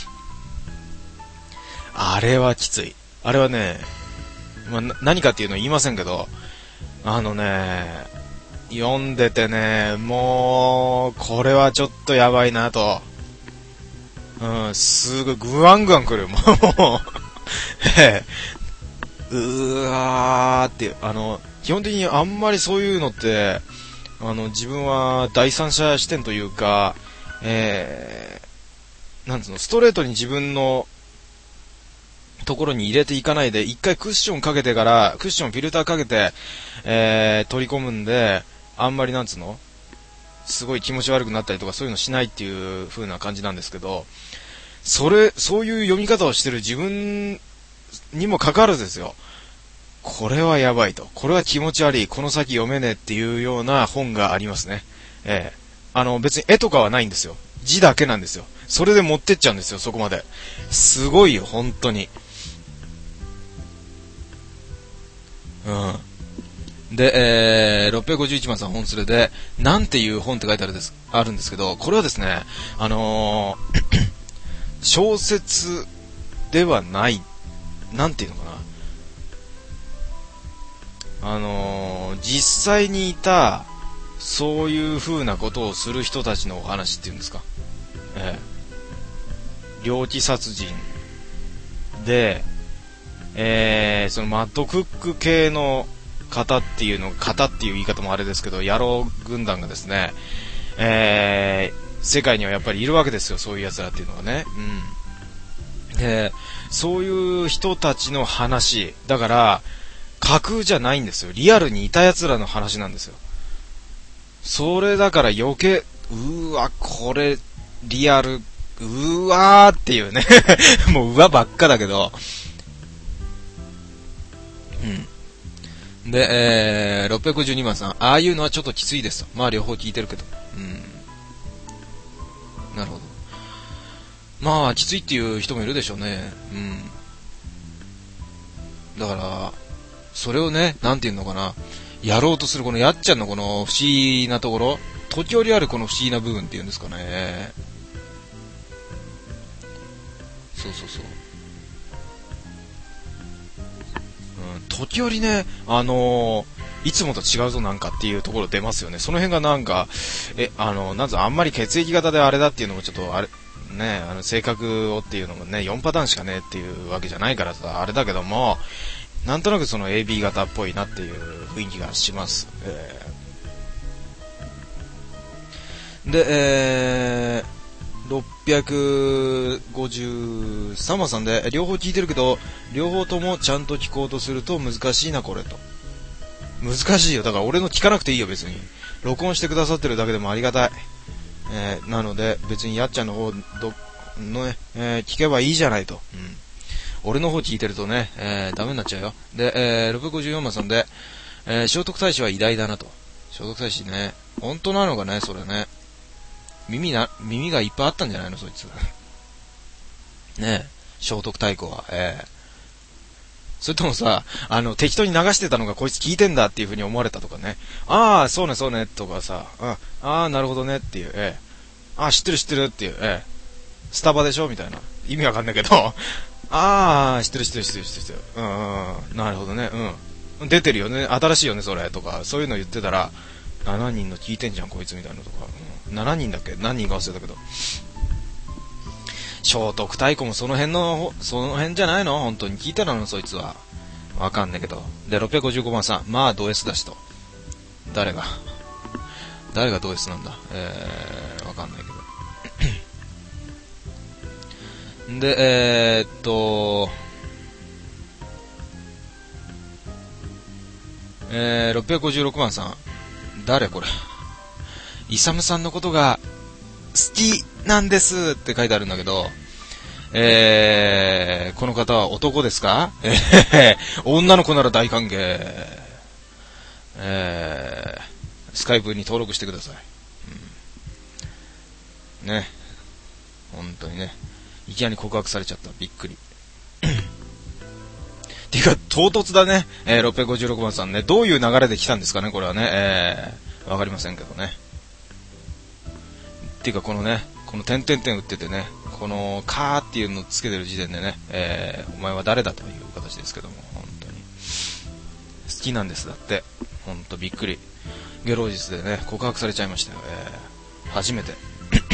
あれはきつい。あれはね、まあ、何かっていうのは言いませんけど、あのね、読んでてね、もう、これはちょっとやばいなと。うん、すごい、ぐわんぐわん来る。もう、ええ、うーわーって、あの、基本的にあんまりそういうのって、あの、自分は第三者視点というか、えー、なんつうの、ストレートに自分の、ところに入れていかないで、一回クッションかけてから、クッションフィルターかけて、えー、取り込むんで、あんまりなんつうのすごい気持ち悪くなったりとかそういうのしないっていう風な感じなんですけど、それ、そういう読み方をしてる自分にもかかわらずですよ。これはやばいと。これは気持ち悪い。この先読めねえっていうような本がありますね。えー、あの別に絵とかはないんですよ。字だけなんですよ。それで持ってっちゃうんですよ、そこまで。すごいよ、本当に。うん。で、えー、ろっぴゃくごじゅういちばんさん本連れで、なんていう本って書いてあるんです、あるんですけど、これはですね、あのー、小説ではない、なんていうのかな。あのー、実際にいた、そういう風なことをする人たちのお話っていうんですか。えー、猟奇殺人で、えー、そのマッドクック系の方っていうの、方っていう言い方もあれですけど、野郎軍団がですね、えー、世界にはやっぱりいるわけですよ、そういう奴らっていうのがね。うん。で、そういう人たちの話、だから、架空じゃないんですよ。リアルにいた奴らの話なんですよ。それだから余計、うーわ、これ、リアル、うーわーっていうね。もううわばっかだけど、うん。で、えー、ろっぴゃくごじゅうにばんさん、ああいうのはちょっときついですと。まあ両方聞いてるけど。うん。なるほど。まあ、きついっていう人もいるでしょうね。うん。だから、それをね、なんていうのかな、やろうとするこのやっちゃんのこの不思議なところ、時折あるこの不思議な部分っていうんですかね。そうそうそう。時折ね、あのー、いつもと違うぞなんかっていうところ出ますよね。その辺がなんか、え、あの、なんぞあんまり血液型であれだっていうのもちょっとあれ、ね、あの性格をっていうのもね、よんパターンしかねっていうわけじゃないからさ、あれだけども、なんとなくその エービー 型っぽいなっていう雰囲気がします。えー、で、えー、ろっぴゃくごじゅうさんばんさんで、両方聞いてるけど、両方ともちゃんと聞こうとすると難しいな、これと。難しいよ。だから俺の聞かなくていいよ、別に。録音してくださってるだけでもありがたい。えー、なので、別にやっちゃんの方、ど、のね、えー、聞けばいいじゃないと。うん。俺の方聞いてるとね、えー、ダメになっちゃうよ。で、えー、ろっぴゃくごじゅうよんばんさんで、えー、聖徳太子は偉大だなと。聖徳太子ね。本当なのかね、それね。耳な、耳がいっぱいあったんじゃないの、そいつ。ねえ、聖徳太鼓は、ええ。それともさ、あの、適当に流してたのがこいつ聞いてんだっていう風に思われたとかね。ああ、そうね、そうね、とかさ、ああ、なるほどねっていう、ええ。ああ、知ってる知ってるっていう、ええ。スタバでしょみたいな。意味わかんないけど、ああ、知ってる知ってる知ってる知ってる。うん、うん、なるほどね、うん。出てるよね、新しいよね、それ、とか、そういうの言ってたら、しちにんの聞いてんじゃんこいつみたいなとか、うん、しちにんだっけ何人か忘れたけど、聖徳太鼓もその辺のその辺じゃないの本当に聞いたのそいつはわかんねえけど。でろっぴゃくごじゅうごばんさん、まあド S だしと。誰が誰がド S なんだ、えー、わかんないけど。で、えー、っと、えー、ろっぴゃくごじゅうろくばんさん。誰これ。イサムさんのことが好きなんですって書いてあるんだけど、えー、この方は男ですか？えー、女の子なら大歓迎。えー、スカイプに登録してください。うん、ね。本当にね。いきなり告白されちゃった。びっくり。っていうか、唐突だね。えー、ろっぴゃくごじゅうろくばんさんね。どういう流れで来たんですかね、これはね。えー、わかりませんけどね。っていうか、このね、この点々点打っててね、このカーっていうのをつけてる時点でね、えー、お前は誰だという形ですけども、本当に。好きなんです、だって。ほんとびっくり。ゲロ日でね、告白されちゃいましたよ。えー、初めて。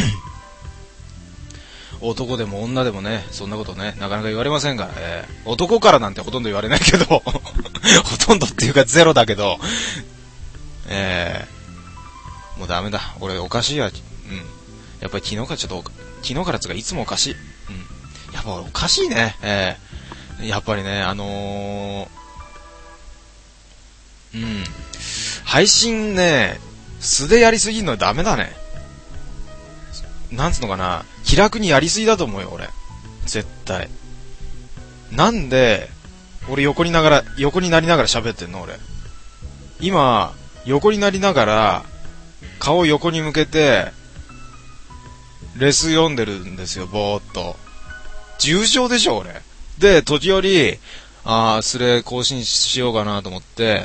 男でも女でもね、そんなことね、なかなか言われませんから、えー、男からなんてほとんど言われないけど、ほとんどっていうかゼロだけど、えー、もうダメだ。俺おかしいや。うん。やっぱり昨日からちょっと、昨日からつうかいつもおかしい。うん。やっぱおかしいね。えー、やっぱりね、あのー、うん。配信ね、素でやりすぎるのはダメだね。なんつうのかな、気楽にやりすぎだと思うよ、俺。絶対。なんで、俺横にながら、横になりながら喋ってんの、俺。今、横になりながら、顔横に向けて、レス読んでるんですよ、ぼーっと。重症でしょ、俺。で、時折、あー、スレ更新しようかなと思って、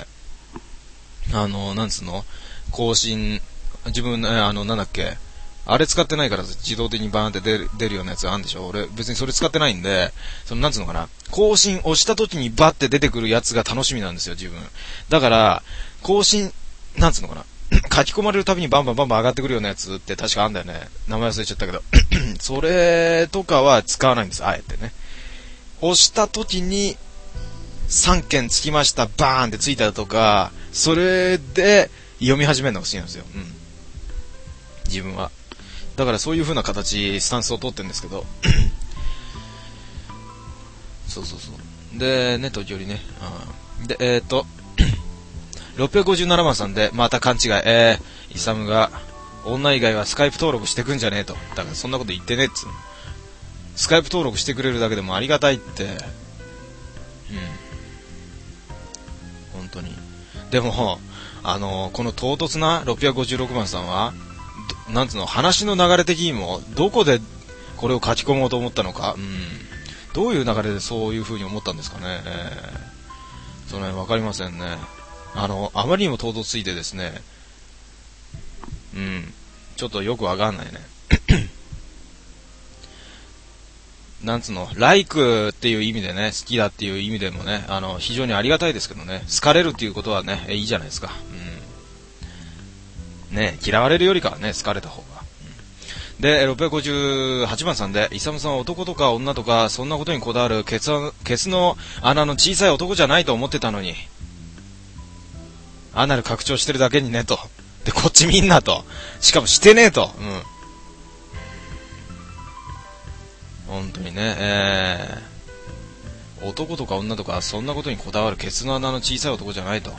あの、なんつうの更新、自分、あの、なんだっけあれ使ってないから自動的にバーンって出る、出るようなやつあるんでしょ。俺別にそれ使ってないんで、そのなんつうのかな、更新押した時にバッて出てくるやつが楽しみなんですよ、自分。だから、更新、なんつうのかな、書き込まれるたびにバンバンバンバン上がってくるようなやつって確かあんだよね。名前忘れちゃったけど。それとかは使わないんです、あえてね。押した時に、さんけんつきました、バーンってついたとか、それで読み始めるのが好きなんですよ。うん。自分は。だからそういう風な形、スタンスを取ってるんですけど。そうそうそう。で、ね、時折ね。うん、で、えっ、ー、と、ろっぴゃくごじゅうななばんさんで、また勘違い。えー、イサムが、女以外はスカイプ登録してくんじゃねえと。だからそんなこと言ってねえっつうの。スカイプ登録してくれるだけでもありがたいって。うん。本当に。でも、あの、この唐突なろっぴゃくごじゅうろくばんさんは、なんつうの、話の流れ的にもどこでこれを書き込もうと思ったのか、うん、どういう流れでそういう風に思ったんですかね、えー、その辺わかりませんね。あのあまりにも唐突すぎてですね、うん、ちょっとよくわかんないね。なんつうの、ライクっていう意味でね、好きだっていう意味でもね、あの非常にありがたいですけどね、好かれるっていうことはね、いいじゃないですか。うん、ね、嫌われるよりかはね、好かれた方が。うん、で、ろっぴゃくごじゅうはちばんさんで、イサムさんは男とか女とか、そんなことにこだわるケツ、ケツの穴の小さい男じゃないと思ってたのに、アナル拡張してるだけにねと。で、こっちみんなと。しかもしてねえと。うん。本当にね、えー、男とか女とかそんなことにこだわるケツの穴の小さい男じゃないと。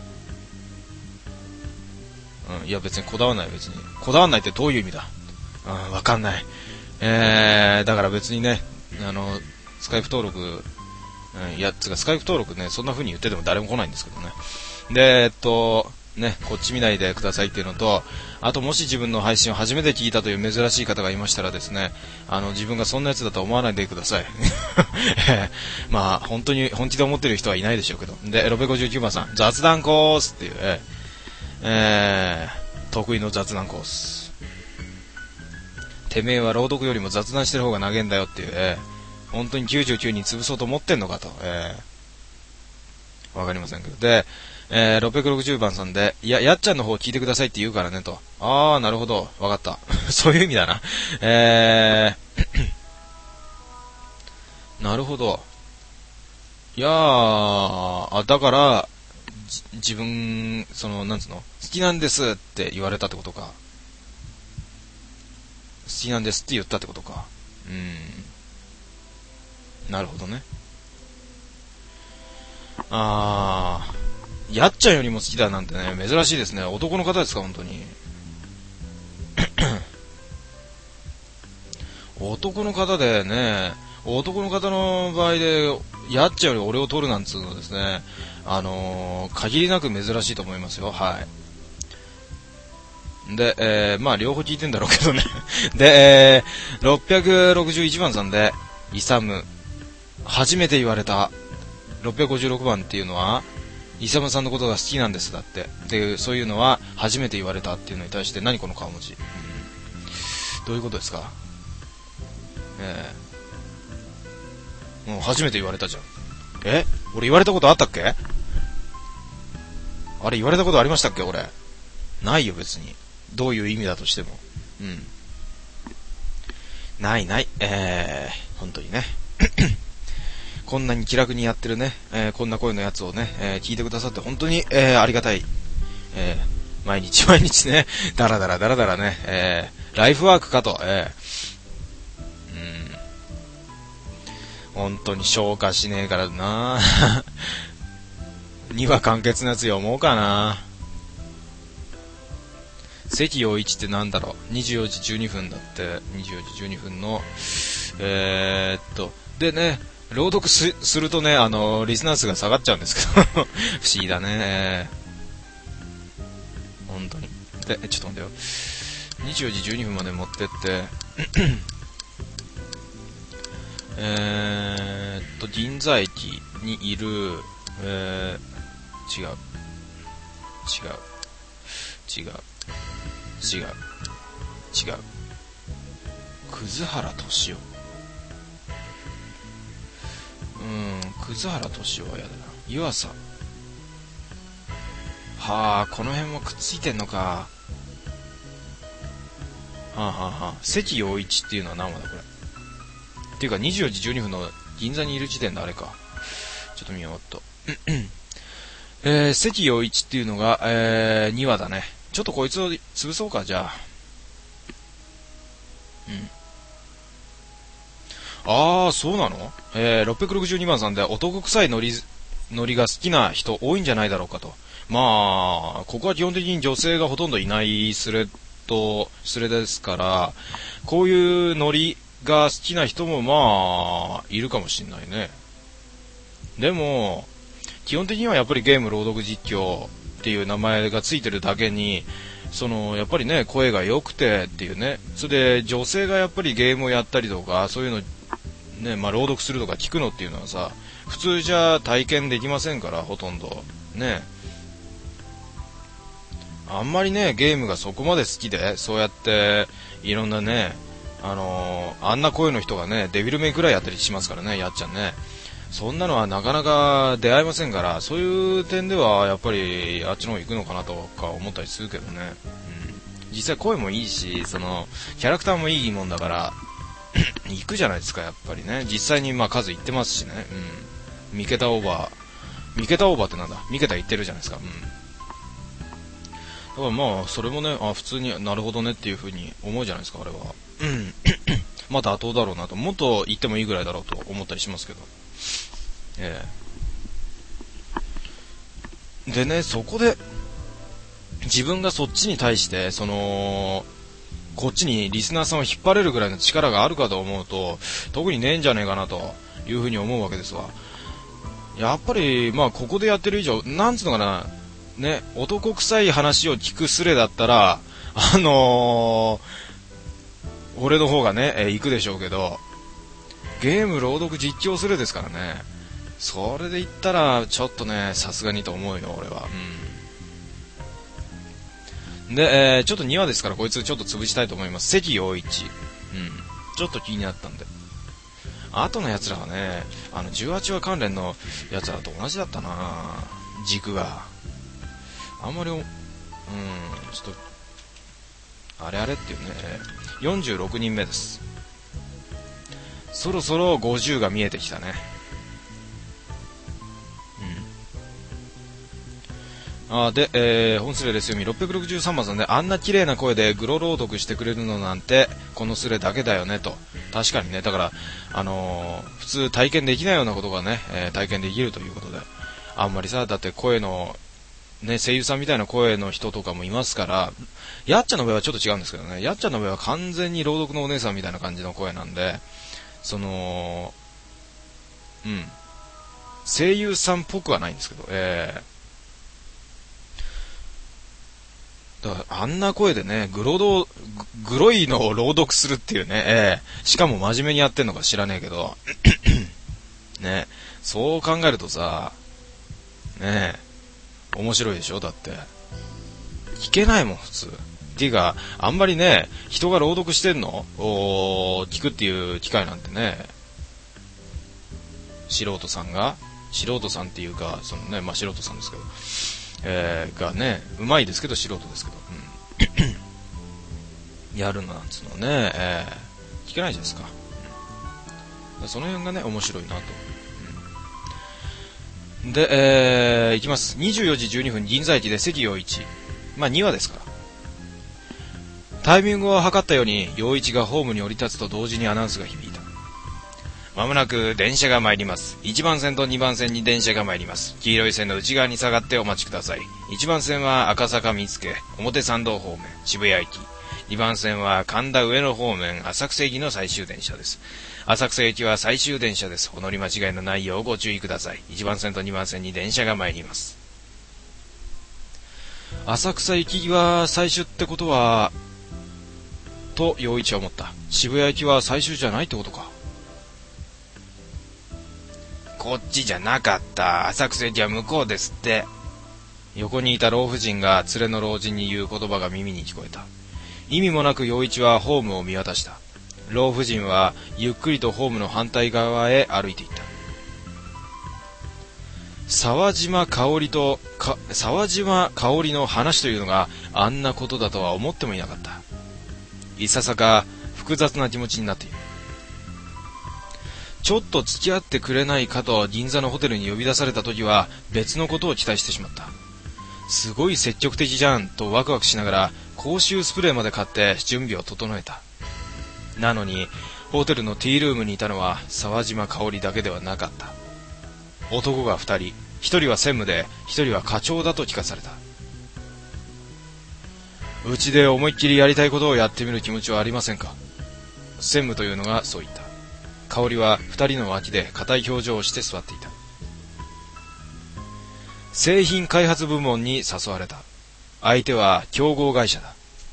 うん、いや別にこだわらない別に。こだわらないってどういう意味だ。うん、わかんない。えー、だから別にね、あの、スカイプ登録、うん、いや、つかスカイプ登録ね、そんな風に言ってても誰も来ないんですけどね。で、えっと、ね、こっち見ないでくださいっていうのと、あともし自分の配信を初めて聞いたという珍しい方がいましたらですね、あの自分がそんなやつだと思わないでください。まあ本当に本気で思ってる人はいないでしょうけど。で、ろっぴゃくごじゅうきゅうばんさん、雑談コースっていう、えーえー、得意の雑談コース。てめえは朗読よりも雑談してる方が長えんだよっていう、えー、本当にきゅうじゅうきゅうにん潰そうと思ってんのかと、えー、わかりませんけど。で、えー、ろっぴゃくろくじゅうばんさんで、いや、やっちゃんの方聞いてくださいって言うからねと。あー、なるほど。わかった。そういう意味だな。えー、なるほど。いやー、あ、だから、 自分、その、なんつうの、好きなんですって言われたってことか。好きなんですって言ったってことか。うーん。なるほどね。あー、やっちゃんよりも好きだなんてね、珍しいですね。男の方ですか、本当に。男の方でね、男の方の場合で、やっちゃんより俺を取るなんつうのですね、あのー、限りなく珍しいと思いますよ。はい。で、えー、まあ両方聞いてんだろうけどね。で、えー、ろっぴゃくろくじゅういちばんさんで、イサム、初めて言われた、ろっぴゃくごじゅうろくばんっていうのは、イサムさんのことが好きなんですだって。で、そういうのは、初めて言われたっていうのに対して、何この顔文字。うん、どういうことですか？ええー、もう初めて言われたじゃん。え？俺言われたことあったっけ？あれ言われたことありましたっけ俺。ないよ別に。どういう意味だとしても。うん。ないない。えー、本当にね。こんなに気楽にやってるね、えー、こんな声のやつをね、えー、聞いてくださって本当に、えー、ありがたい。えー、毎日毎日ね、だらだらだらだらね、えー、ライフワークかと、えー、本当に消化しねえからなにわ完結のやつ読もうかな。関陽一ってなんだろう。にじゅうよじじゅうにふんだって。にじゅうよじじゅうにふんのえー、っとでね、朗読 す, するとね、あのリスナー数が下がっちゃうんですけど不思議だね、本当に。でちょっと待ってよ、にじゅうよじじゅうにふんまで持ってってえーっと銀座駅にいる、えー、違う違う違う違う違う葛原敏夫、うーん葛原敏夫はやだな。湯浅、はあこの辺もくっついてんのか。はあはあはあ、関陽一っていうのは何話だこれっていうかにじゅうよじじゅうにふんの銀座にいる時点であれか。ちょっと見ようっとえー、関陽一っていうのが、えー、にわだね。ちょっとこいつを潰そうか、じゃあ。うん。あー、そうなの？えー、ろっぴゃくろくじゅうにばんさんで男臭いノリ、ノリが好きな人多いんじゃないだろうかと。まあ、ここは基本的に女性がほとんどいないスレッド、スレですから、こういうノリが好きな人もまあ、いるかもしんないね。でも、基本的にはやっぱりゲーム朗読実況っていう名前がついてるだけに、そのやっぱりね声が良くてっていうね、それで女性がやっぱりゲームをやったりとかそういうのね、まあ朗読するとか聞くのっていうのはさ、普通じゃ体験できませんから、ほとんどね。あんまりねゲームがそこまで好きでそうやっていろんなね、あのー、あんな声の人がねデビルメイクらいやったりしますからね、やっちゃんね。そんなのはなかなか出会えませんから、そういう点ではやっぱりあっちの方行くのかなとか思ったりするけどね、うん、実際声もいいし、そのキャラクターもいいもんだから行くじゃないですか、やっぱりね。実際にまあ数行ってますしね、うん、三桁オーバー三桁オーバーってなんだ、三桁行ってるじゃないですか、うん、だからまあそれもね、あ普通になるほどねっていう風に思うじゃないですか、あれはまた妥当だろうなと、もっと行ってもいいぐらいだろうと思ったりしますけど、ええ、でね、そこで自分がそっちに対してそのこっちにリスナーさんを引っ張れるぐらいの力があるかと思うと特にねえんじゃねえかなというふうに思うわけですわ。やっぱりまあここでやってる以上、なんつうのかなね、男臭い話を聞くスレだったらあのー、俺の方がね、えー、行くでしょうけど、ゲーム朗読実況スレですからね、それで言ったらちょっとねさすがにと思うよ俺は、うん、で、えー、ちょっとにわですからこいつちょっと潰したいと思います。関陽一、うん、ちょっと気になったんで。あとのやつらはね、あのじゅうはちわ関連のやつらと同じだったな、軸があんまり、うん、ちょっとあれあれっていうね。よんじゅうろくにんめです。そろそろごじゅうが見えてきたね。 あで、えー、本スレですよみろっぴゃくろくじゅうさんばんさんで、あんな綺麗な声でグロ朗読してくれるのなんてこのスレだけだよねと。確かにね、だからあのー、普通体験できないようなことがね、えー、体験できるということで、あんまりさ、だって声のね、声優さんみたいな声の人とかもいますから、やっちゃんの場合はちょっと違うんですけどね、やっちゃんの場合は完全に朗読のお姉さんみたいな感じの声なんで、そのうん声優さんっぽくはないんですけど、えーだからあんな声でね、グロド、グロいのを朗読するっていうね、えー、しかも真面目にやってんのか知らねえけど、ね、そう考えるとさ、ねえ、面白いでしょだって。聞けないもん、普通。っていうか、あんまりね、人が朗読してんのを聞くっていう機会なんてね、素人さんが、素人さんっていうか、そのね、まあ素人さんですけど、えー、がね、うまいですけど素人ですけど、うん、やるのなんつうのね、えー、聞けないじゃないですか、うん、その辺がね面白いなと、うん、で、えー、いきます。にじゅうよじじゅうにふん銀座駅で関陽一、まあにわですから、タイミングを測ったように陽一がホームに降り立つと同時にアナウンスが響いた。まもなく電車が参ります。いちばん線とにばん線に電車が参ります。黄色い線の内側に下がってお待ちください。いちばん線は赤坂見附、表参道方面、渋谷駅。にばん線は神田上野方面、浅草駅の最終電車です。浅草駅は最終電車です。お乗り間違いのないようご注意ください。いちばん線とにばん線に電車が参ります。浅草駅は最終ってことは、と陽一は思った。渋谷駅は最終じゃないってことか。こっちじゃなかった。浅草駅は向こうですって。横にいた老婦人が連れの老人に言う言葉が耳に聞こえた。意味もなく陽一はホームを見渡した。老婦人はゆっくりとホームの反対側へ歩いていった。沢島香織とか沢島香織の話というのがあんなことだとは思ってもいなかった。いささか複雑な気持ちになっている。ちょっと付き合ってくれないかと銀座のホテルに呼び出された時は別のことを期待してしまった。すごい積極的じゃんとワクワクしながら口臭スプレーまで買って準備を整えた。なのにホテルのティールームにいたのは沢島香織だけではなかった。男が二人、一人は専務で一人は課長だと聞かされた。うちで思いっきりやりたいことをやってみる気持ちはありませんか。専務というのがそう言った。香織は二人の脇で硬い表情をして座っていた。製品開発部門に誘われた。相手は競合会社だ。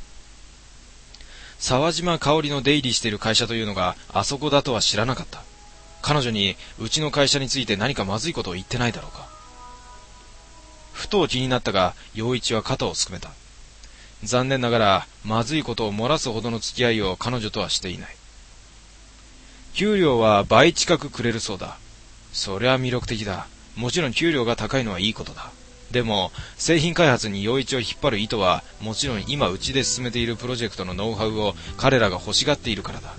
沢島香織の出入りしている会社というのがあそこだとは知らなかった。彼女にうちの会社について何かまずいことを言ってないだろうか。ふと気になったが陽一は肩をすくめた。残念ながらまずいことを漏らすほどの付き合いを彼女とはしていない。給料は倍近くくれるそうだ。そりゃ魅力的だ。もちろん給料が高いのはいいことだ。でも製品開発に陽一を引っ張る意図はもちろん今うちで進めているプロジェクトのノウハウを彼らが欲しがっているからだ。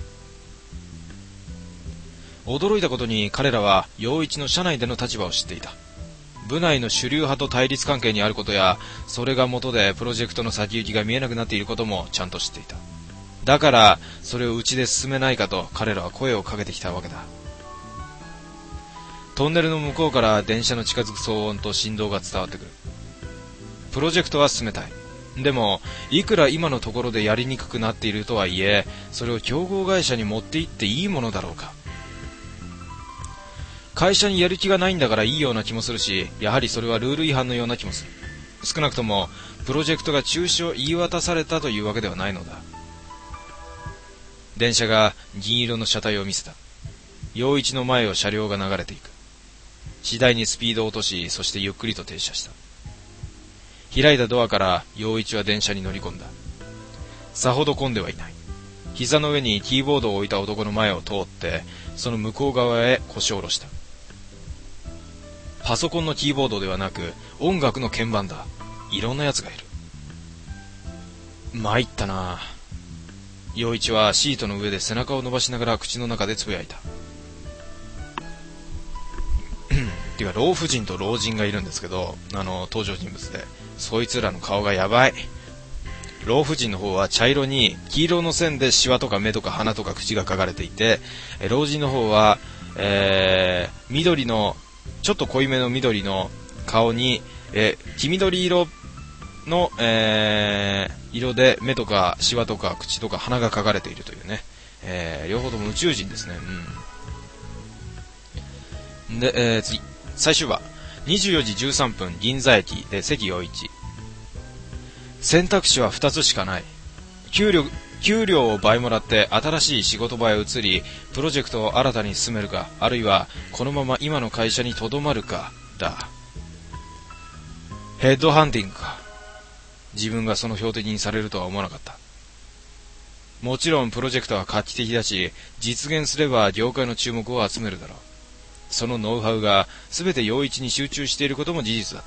驚いたことに彼らは陽一の社内での立場を知っていた。部内の主流派と対立関係にあることや、それが元でプロジェクトの先行きが見えなくなっていることもちゃんと知っていた。だからそれをうちで進めないかと彼らは声をかけてきたわけだ。トンネルの向こうから電車の近づく騒音と振動が伝わってくる。プロジェクトは進めたい。でもいくら今のところでやりにくくなっているとはいえ、それを競合会社に持って行っていいものだろうか。会社にやる気がないんだからいいような気もするし、やはりそれはルール違反のような気もする。少なくともプロジェクトが中止を言い渡されたというわけではないのだ。電車が銀色の車体を見せた。陽一の前を車両が流れていく。次第にスピードを落とし、そしてゆっくりと停車した。開いたドアから陽一は電車に乗り込んだ。さほど混んではいない。膝の上にキーボードを置いた男の前を通って、その向こう側へ腰を下ろした。パソコンのキーボードではなく音楽の鍵盤だ。いろんなやつがいる。参ったな。陽一はシートの上で背中を伸ばしながら口の中でつぶやいた。てか老婦人と老人がいるんですけど、あの登場人物で、 そいつらの顔がやばい。老婦人の方は茶色に黄色の線でシワとか目とか鼻とか口が描かれていて、老人の方は、えー、緑のちょっと濃いめの緑の顔に、えー、黄緑色の、えー、色で目とかシワとか口とか鼻が描かれているというね、えー、両方とも宇宙人ですね。うん、で、えー、次最終話にじゅうよじじゅうさんぷん銀座駅で関陽一。選択肢はふたつしかない。給料、給料を倍もらって新しい仕事場へ移り、プロジェクトを新たに進めるか、あるいはこのまま今の会社に留まるかだ。ヘッドハンティングか。自分がその標的にされるとは思わなかった。もちろんプロジェクトは画期的だし、実現すれば業界の注目を集めるだろう。そのノウハウが全て陽一に集中していることも事実だった。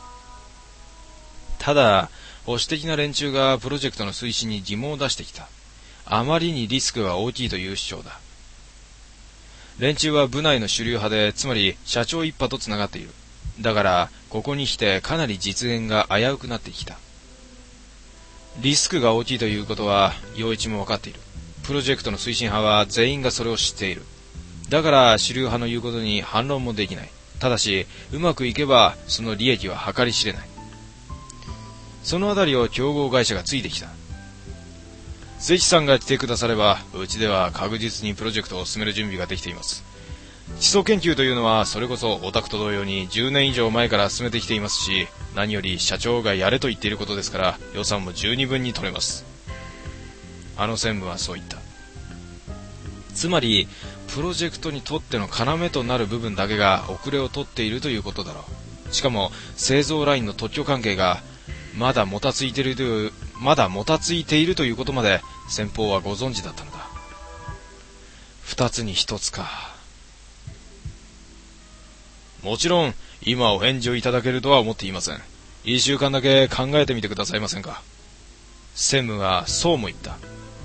ただ、保守的な連中がプロジェクトの推進に疑問を出してきた。あまりにリスクが大きいという主張だ。連中は部内の主流派で、つまり社長一派とつながっている。だから、ここに来てかなり実現が危うくなってきた。リスクが大きいということは、陽一も分かっている。プロジェクトの推進派は全員がそれを知っている。だから主流派の言うことに反論もできない。ただし、うまくいけばその利益は計り知れない。そのあたりを競合会社がついてきた。関さんが来てくだされば、うちでは確実にプロジェクトを進める準備ができています。基礎研究というのはそれこそオタクと同様にじゅうねん以上前から進めてきていますし、何より社長がやれと言っていることですから予算も十二分に取れます。あの専務はそう言った。つまりプロジェクトにとっての要となる部分だけが遅れを取っているということだろう。しかも製造ラインの特許関係がまだもたついているというまだもたついているということまで先方はご存知だったのだ。二つに一つか。もちろん今お返事をいただけるとは思っていません。一週間だけ考えてみてくださいませんか。専務はそうも言った。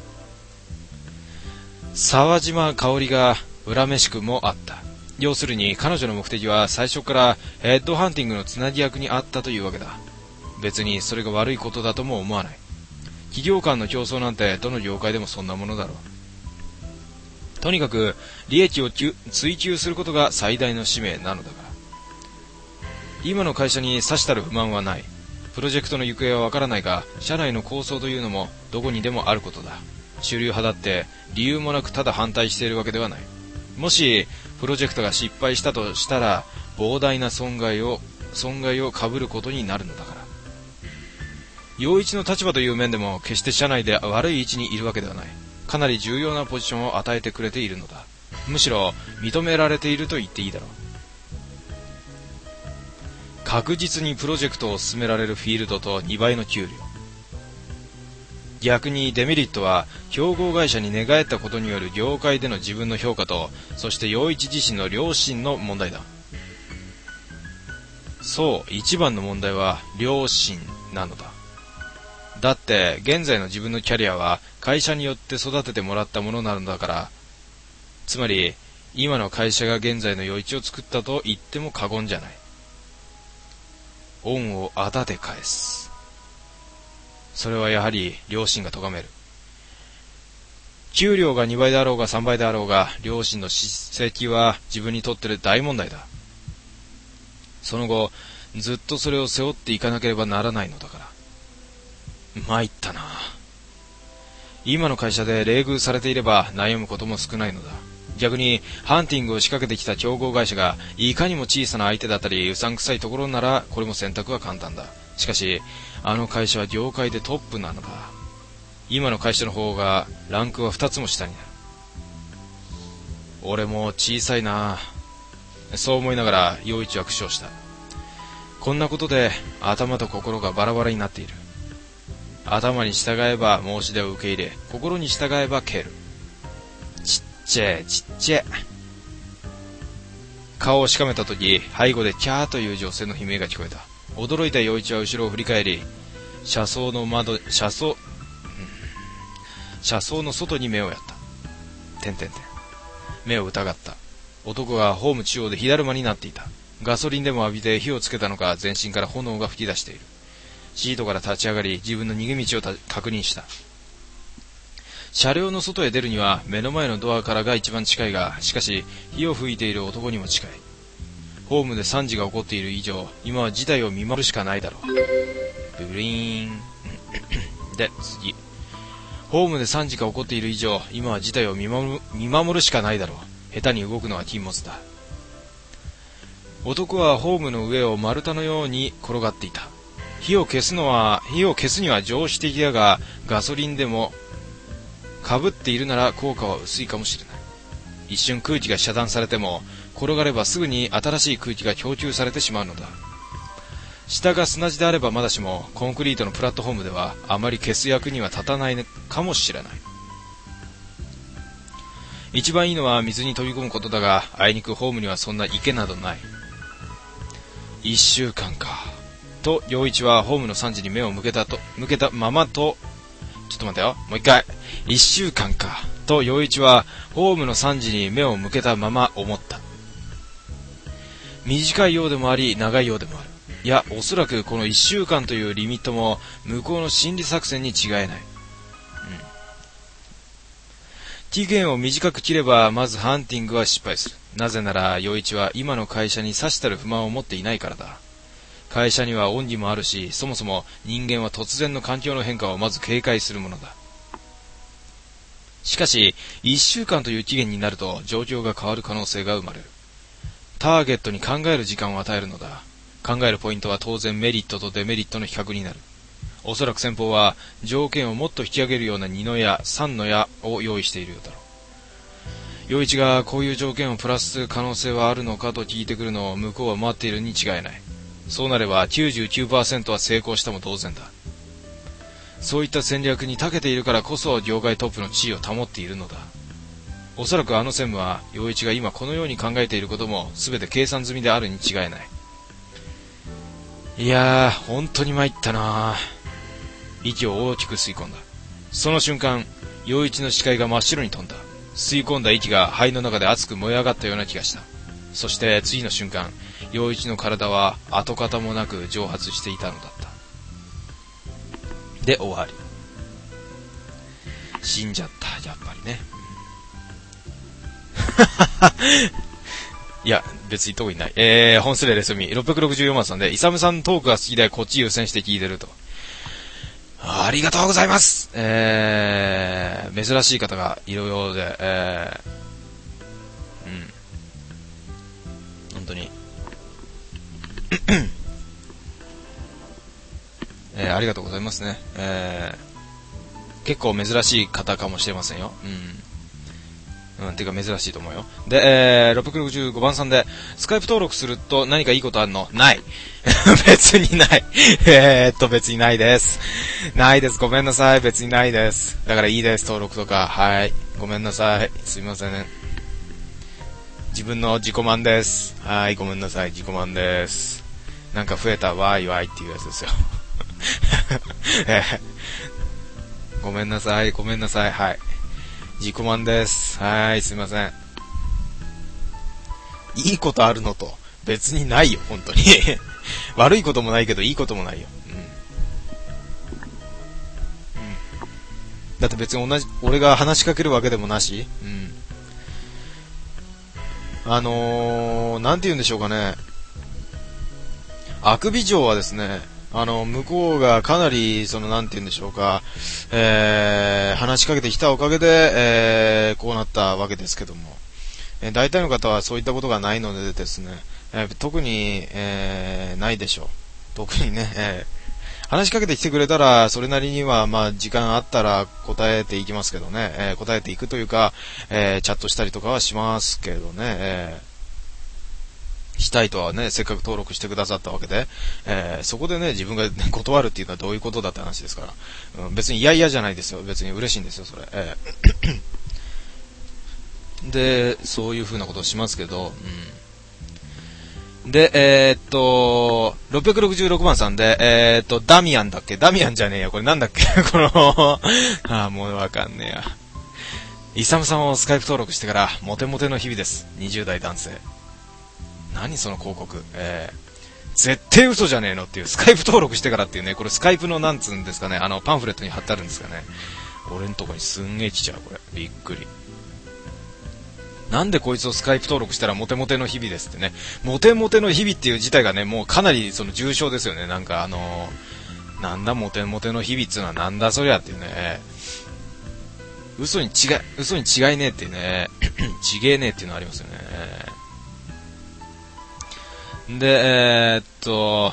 沢島香織が恨めしくもあった。要するに彼女の目的は最初からヘッドハンティングのつなぎ役にあったというわけだ。別にそれが悪いことだとも思わない。企業間の競争なんてどの業界でもそんなものだろう。とにかく利益を追求することが最大の使命なのだから。今の会社にさしたる不満はない。プロジェクトの行方はわからないが、社内の構想というのもどこにでもあることだ。主流派だって理由もなくただ反対しているわけではない。もしプロジェクトが失敗したとしたら膨大な損害を損害を被ることになるのだから。陽一の立場という面でも決して社内で悪い位置にいるわけではない。かなり重要なポジションを与えてくれているのだ。むしろ認められていると言っていいだろう。確実にプロジェクトを進められるフィールドとにばいの給料。逆にデメリットは競合会社に寝返ったことによる業界での自分の評価と、そして陽一自身の良心の問題だ。そう、一番の問題は良心なのだ。だって現在の自分のキャリアは会社によって育ててもらったものなのだから、つまり今の会社が現在の陽一を作ったと言っても過言じゃない。恩をあだで返す。それはやはり良心が咎める。給料がにばいであろうがさんばいであろうが、良心の叱責は自分にとって大問題だ。その後ずっとそれを背負っていかなければならないのだから。参ったな。今の会社で冷遇されていれば悩むことも少ないのだ。逆にハンティングを仕掛けてきた競合会社がいかにも小さな相手だったりうさんくさいところなら、これも選択は簡単だ。しかしあの会社は業界でトップなのだ。今の会社の方がランクはふたつも下になる。俺も小さいな。そう思いながら陽一は苦笑した。こんなことで頭と心がバラバラになっている。頭に従えば申し出を受け入れ、心に従えば蹴る。ちっちゃいちっちゃい。顔をしかめたとき、背後でキャーという女性の悲鳴が聞こえた。驚いた陽一は後ろを振り返り、車窓の窓、車窓、うん、車窓の外に目をやった。てんてんてん。目を疑った。男がホーム中央で火だるまになっていた。ガソリンでも浴びて火をつけたのか、全身から炎が吹き出している。 シートから立ち上がり、自分の逃げ道をた確認した。車両の外へ出るには目の前のドアからが一番近いが、しかし火を吹いている男にも近い。ホームで惨事が起こっている以上、今は事態を見守るしかないだろう。ブリーンで、次。ホームで惨事が起こっている以上、今は事態を見守る、見守るしかないだろう。下手に動くのは禁物だ。男はホームの上を丸太のように転がっていた。火を消すのは、火を消すには常識的だが、ガソリンでも被っているなら効果は薄いかもしれない。一瞬空気が遮断されても、転がればすぐに新しい空気が供給されてしまうのだ。下が砂地であればまだしも、コンクリートのプラットフォームではあまり消す役には立たないかもしれない。一番いいのは水に飛び込むことだが、あいにくホームにはそんな池などない。一週間か。と、陽一はホームの惨事に目を向けたと、向けたままと、ちょっと待ってよ、もう一回。一週間か。と、陽一はホームの惨事に目を向けたまま思った。短いようでもあり、長いようでもある。いや、おそらくこの一週間というリミットも向こうの心理作戦に違いない。うん。期限を短く切れば、まずハンティングは失敗する。なぜなら、陽一は今の会社にさしたる不満を持っていないからだ。会社には恩義もあるし、そもそも人間は突然の環境の変化をまず警戒するものだ。しかし、一週間という期限になると状況が変わる可能性が生まれる。ターゲットに考える時間を与えるのだ。考えるポイントは当然メリットとデメリットの比較になる。おそらく先方は条件をもっと引き上げるようなにの矢、さんの矢を用意しているようだろう。陽一がこういう条件をプラスする可能性はあるのかと聞いてくるのを向こうは待っているに違いない。そうなれば きゅうじゅうきゅうパーセント は成功したも同然だ。そういった戦略に長けているからこそ業界トップの地位を保っているのだ。おそらくあの専務は陽一が今このように考えていることも全て計算済みであるに違いない。いやー、本当に参ったな。息を大きく吸い込んだ。その瞬間、陽一の視界が真っ白に飛んだ。吸い込んだ息が肺の中で熱く燃え上がったような気がした。そして次の瞬間、陽一の体は跡形もなく蒸発していたのだった。で、終わり。死んじゃった、やっぱりね。いや、別に特にない。えー、本スレレスミ、ろっぴゃくろくじゅうよんばんさんで、イサムさんトークが好きでこっち優先して聞いてると。ありがとうございます。えー、珍しい方がいるようで、えー、うん。本当に。えー、ありがとうございますね。えー、結構珍しい方かもしれませんよ。うん。うん、てか珍しいと思うよ。で、えー、ろっぴゃくろくじゅうごばんさんで、スカイプ登録すると何かいいことあるの？ない。別にない。えーっと、別にないです。ないです。ごめんなさい。別にないです。だからいいです。登録とか。はい。ごめんなさい。すいませんね。自分の自己満です。はい。ごめんなさい。自己満です。なんか増えたわーいわいっていうやつですよ。えー、ごめんなさい。ごめんなさい。はい。自己満です。はい、すいません。いいことあるのと、別にないよ、本当に。悪いこともないけど、いいこともないよ。うん。うん、だって別に同じ、俺が話しかけるわけでもなし、うん。あのー、なんて言うんでしょうかね。あくび城はですね、あの、向こうがかなり、その、なんて言うんでしょうか、えー、話しかけてきたおかげで、えー、こうなったわけですけども、えー、大体の方はそういったことがないのでですね、えー、特に、えー、ないでしょう。特にね、えー、話しかけてきてくれたら、それなりには、まあ、時間あったら答えていきますけどね、えー、答えていくというか、えー、チャットしたりとかはしますけどね、えーしたいとはね、せっかく登録してくださったわけで、えー、そこでね、自分が、ね、断るっていうのはどういうことだって話ですから、うん、別に嫌々じゃないですよ。別に嬉しいんですよ、それ。えー、で、そういう風なことをしますけど、うん、で、えー、っと、ろっぴゃくろくじゅうろくばんさんで、えー、っと、ダミアンだっけダミアンじゃねえよ。これなんだっけこの、ああ、もうわかんねえや。イサムさんをスカイプ登録してから、モテモテの日々です。にじゅう代男性。何その広告、えー、 絶対嘘じゃねえのっていう、スカイプ登録してからっていうね、これスカイプのなんつうんですかね、あの、パンフレットに貼ってあるんですかね。俺んとこにすんげえ来ちゃう、これ。びっくり。なんでこいつをスカイプ登録したらモテモテの日々ですってね。モテモテの日々っていう自体がね、もうかなりその重症ですよね。なんかあのー、なんだモテモテの日々っていうのはなんだそりゃっていうね。嘘に違い、嘘に違いねえっていうね。ちげえねえっていうのありますよね。で、えー、っと、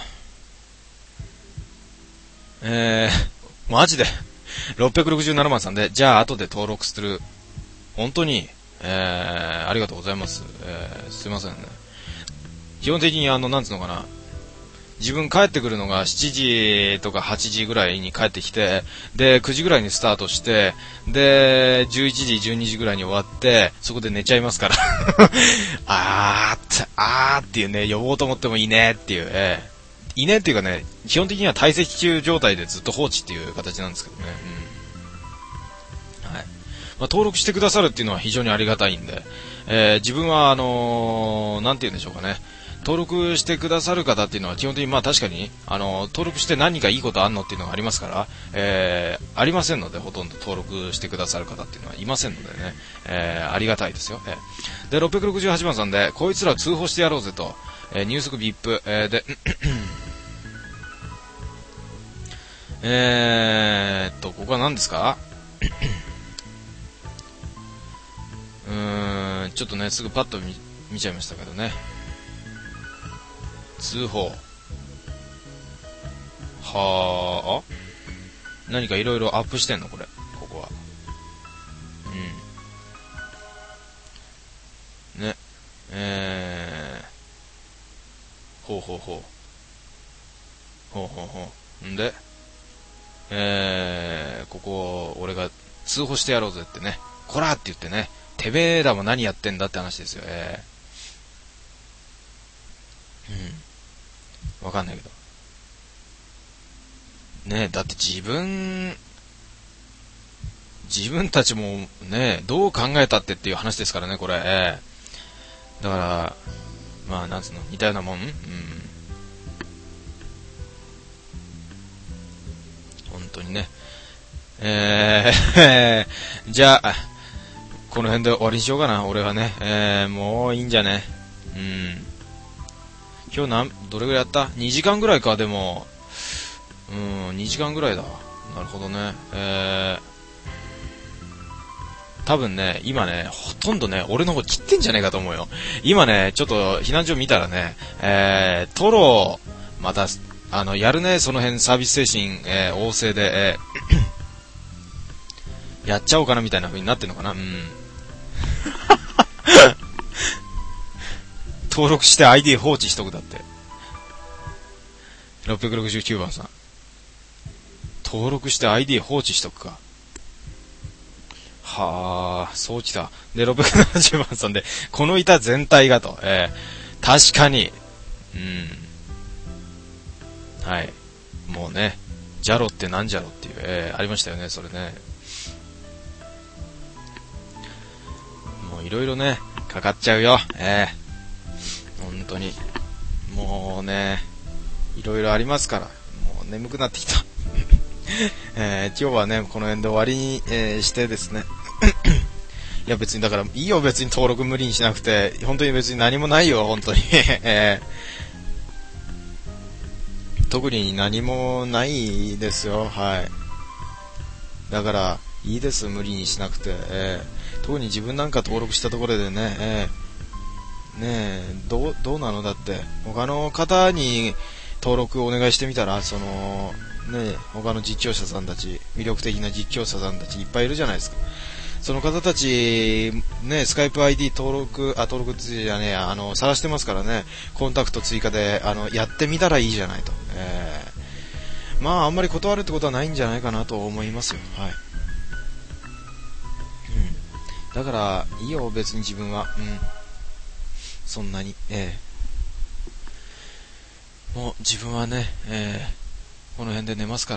えー、マジで、ろっぴゃくろくじゅうななまんさんで、じゃあ後で登録する。本当に、えー、ありがとうございます。えー、すいませんね。基本的にあの、なんつうのかな。自分帰ってくるのがしちじとかはちじぐらいに帰ってきて、で、くじぐらいにスタートして、で、じゅういちじ、じゅうにじぐらいに終わって、そこで寝ちゃいますから。あーって、あーっていうね、呼ぼうと思ってもいいねっていう、えー、いいねっていうかね、基本的には退席中状態でずっと放置っていう形なんですけどね。うん。はい。まあ、登録してくださるっていうのは非常にありがたいんで、えー、自分はあのー、なんて言うんでしょうかね。登録してくださる方っていうのは基本的にまあ確かにあの登録して何かいいことあんのっていうのがありますから、えー、ありませんので、ほとんど登録してくださる方っていうのはいませんのでね、えー、ありがたいですよ、えー、でろっぴゃくろくじゅうはちばんさんでこいつら通報してやろうぜと、えー、ニュースク ブイアイピー、えー、でえーっとここは何ですかうーんちょっとねすぐパッと 見, 見ちゃいましたけどね、通報はあ何かいろいろアップしてんのこれ、ここはうんねえー、ほうほうほうほうほうほうんでえー、ここ俺が通報してやろうぜってね、こらって言ってね、てめえらも何やってんだって話ですよ。えー、うんわかんないけどねえ、だって自分自分たちもねどう考えたってっていう話ですからねこれ、えー、だからまあなんつうの似たようなもん、うん、本当にねえー、じゃあこの辺で終わりにしようかな俺はね、えー、もういいんじゃね、うん今日なんどれぐらいやった？にじかんぐらいか。でもうーんにじかんぐらいだ。なるほどね。えー、多分ね今ねほとんどね俺の方切ってんじゃねえかと思うよ。今ねちょっと避難所見たらね、えー、トロまたあのやるねその辺サービス精神、えー、旺盛で、えー、やっちゃおうかなみたいな風になってんのかな。うん登録して アイディー 放置しとくだってろっぴゃくろくじゅうきゅうばんさん登録して アイディー 放置しとくか。はあそうきた。でろっぴゃくななじゅうばんさんでこの板全体がと、えー、確かにうんはいもうねジャロってなんじゃろっていう、えー、ありましたよねそれね。もういろいろねかかっちゃうよ、えー本当にもうねいろいろありますからもう眠くなってきた、えー、今日はねこの辺で終わりに、えー、してですねいや別にだからいいよ別に登録無理にしなくて本当に別に何もないよ本当に、えー、特に何もないですよはいだからいいです無理にしなくて、えー、特に自分なんか登録したところでね、えーねえどうどうなのだって他の方に登録をお願いしてみたらそのねえ他の実況者さんたち魅力的な実況者さんたちいっぱいいるじゃないですか。その方たちねスカイプ アイディー 登録あ登録じゃねえあの探してますからねコンタクト追加であのやってみたらいいじゃないと、えー、まああんまり断るってことはないんじゃないかなと思いますよはい、うん、だからいいよ別に自分はうんそんなに、えー、もう自分はね、えー、この辺で寝ますから。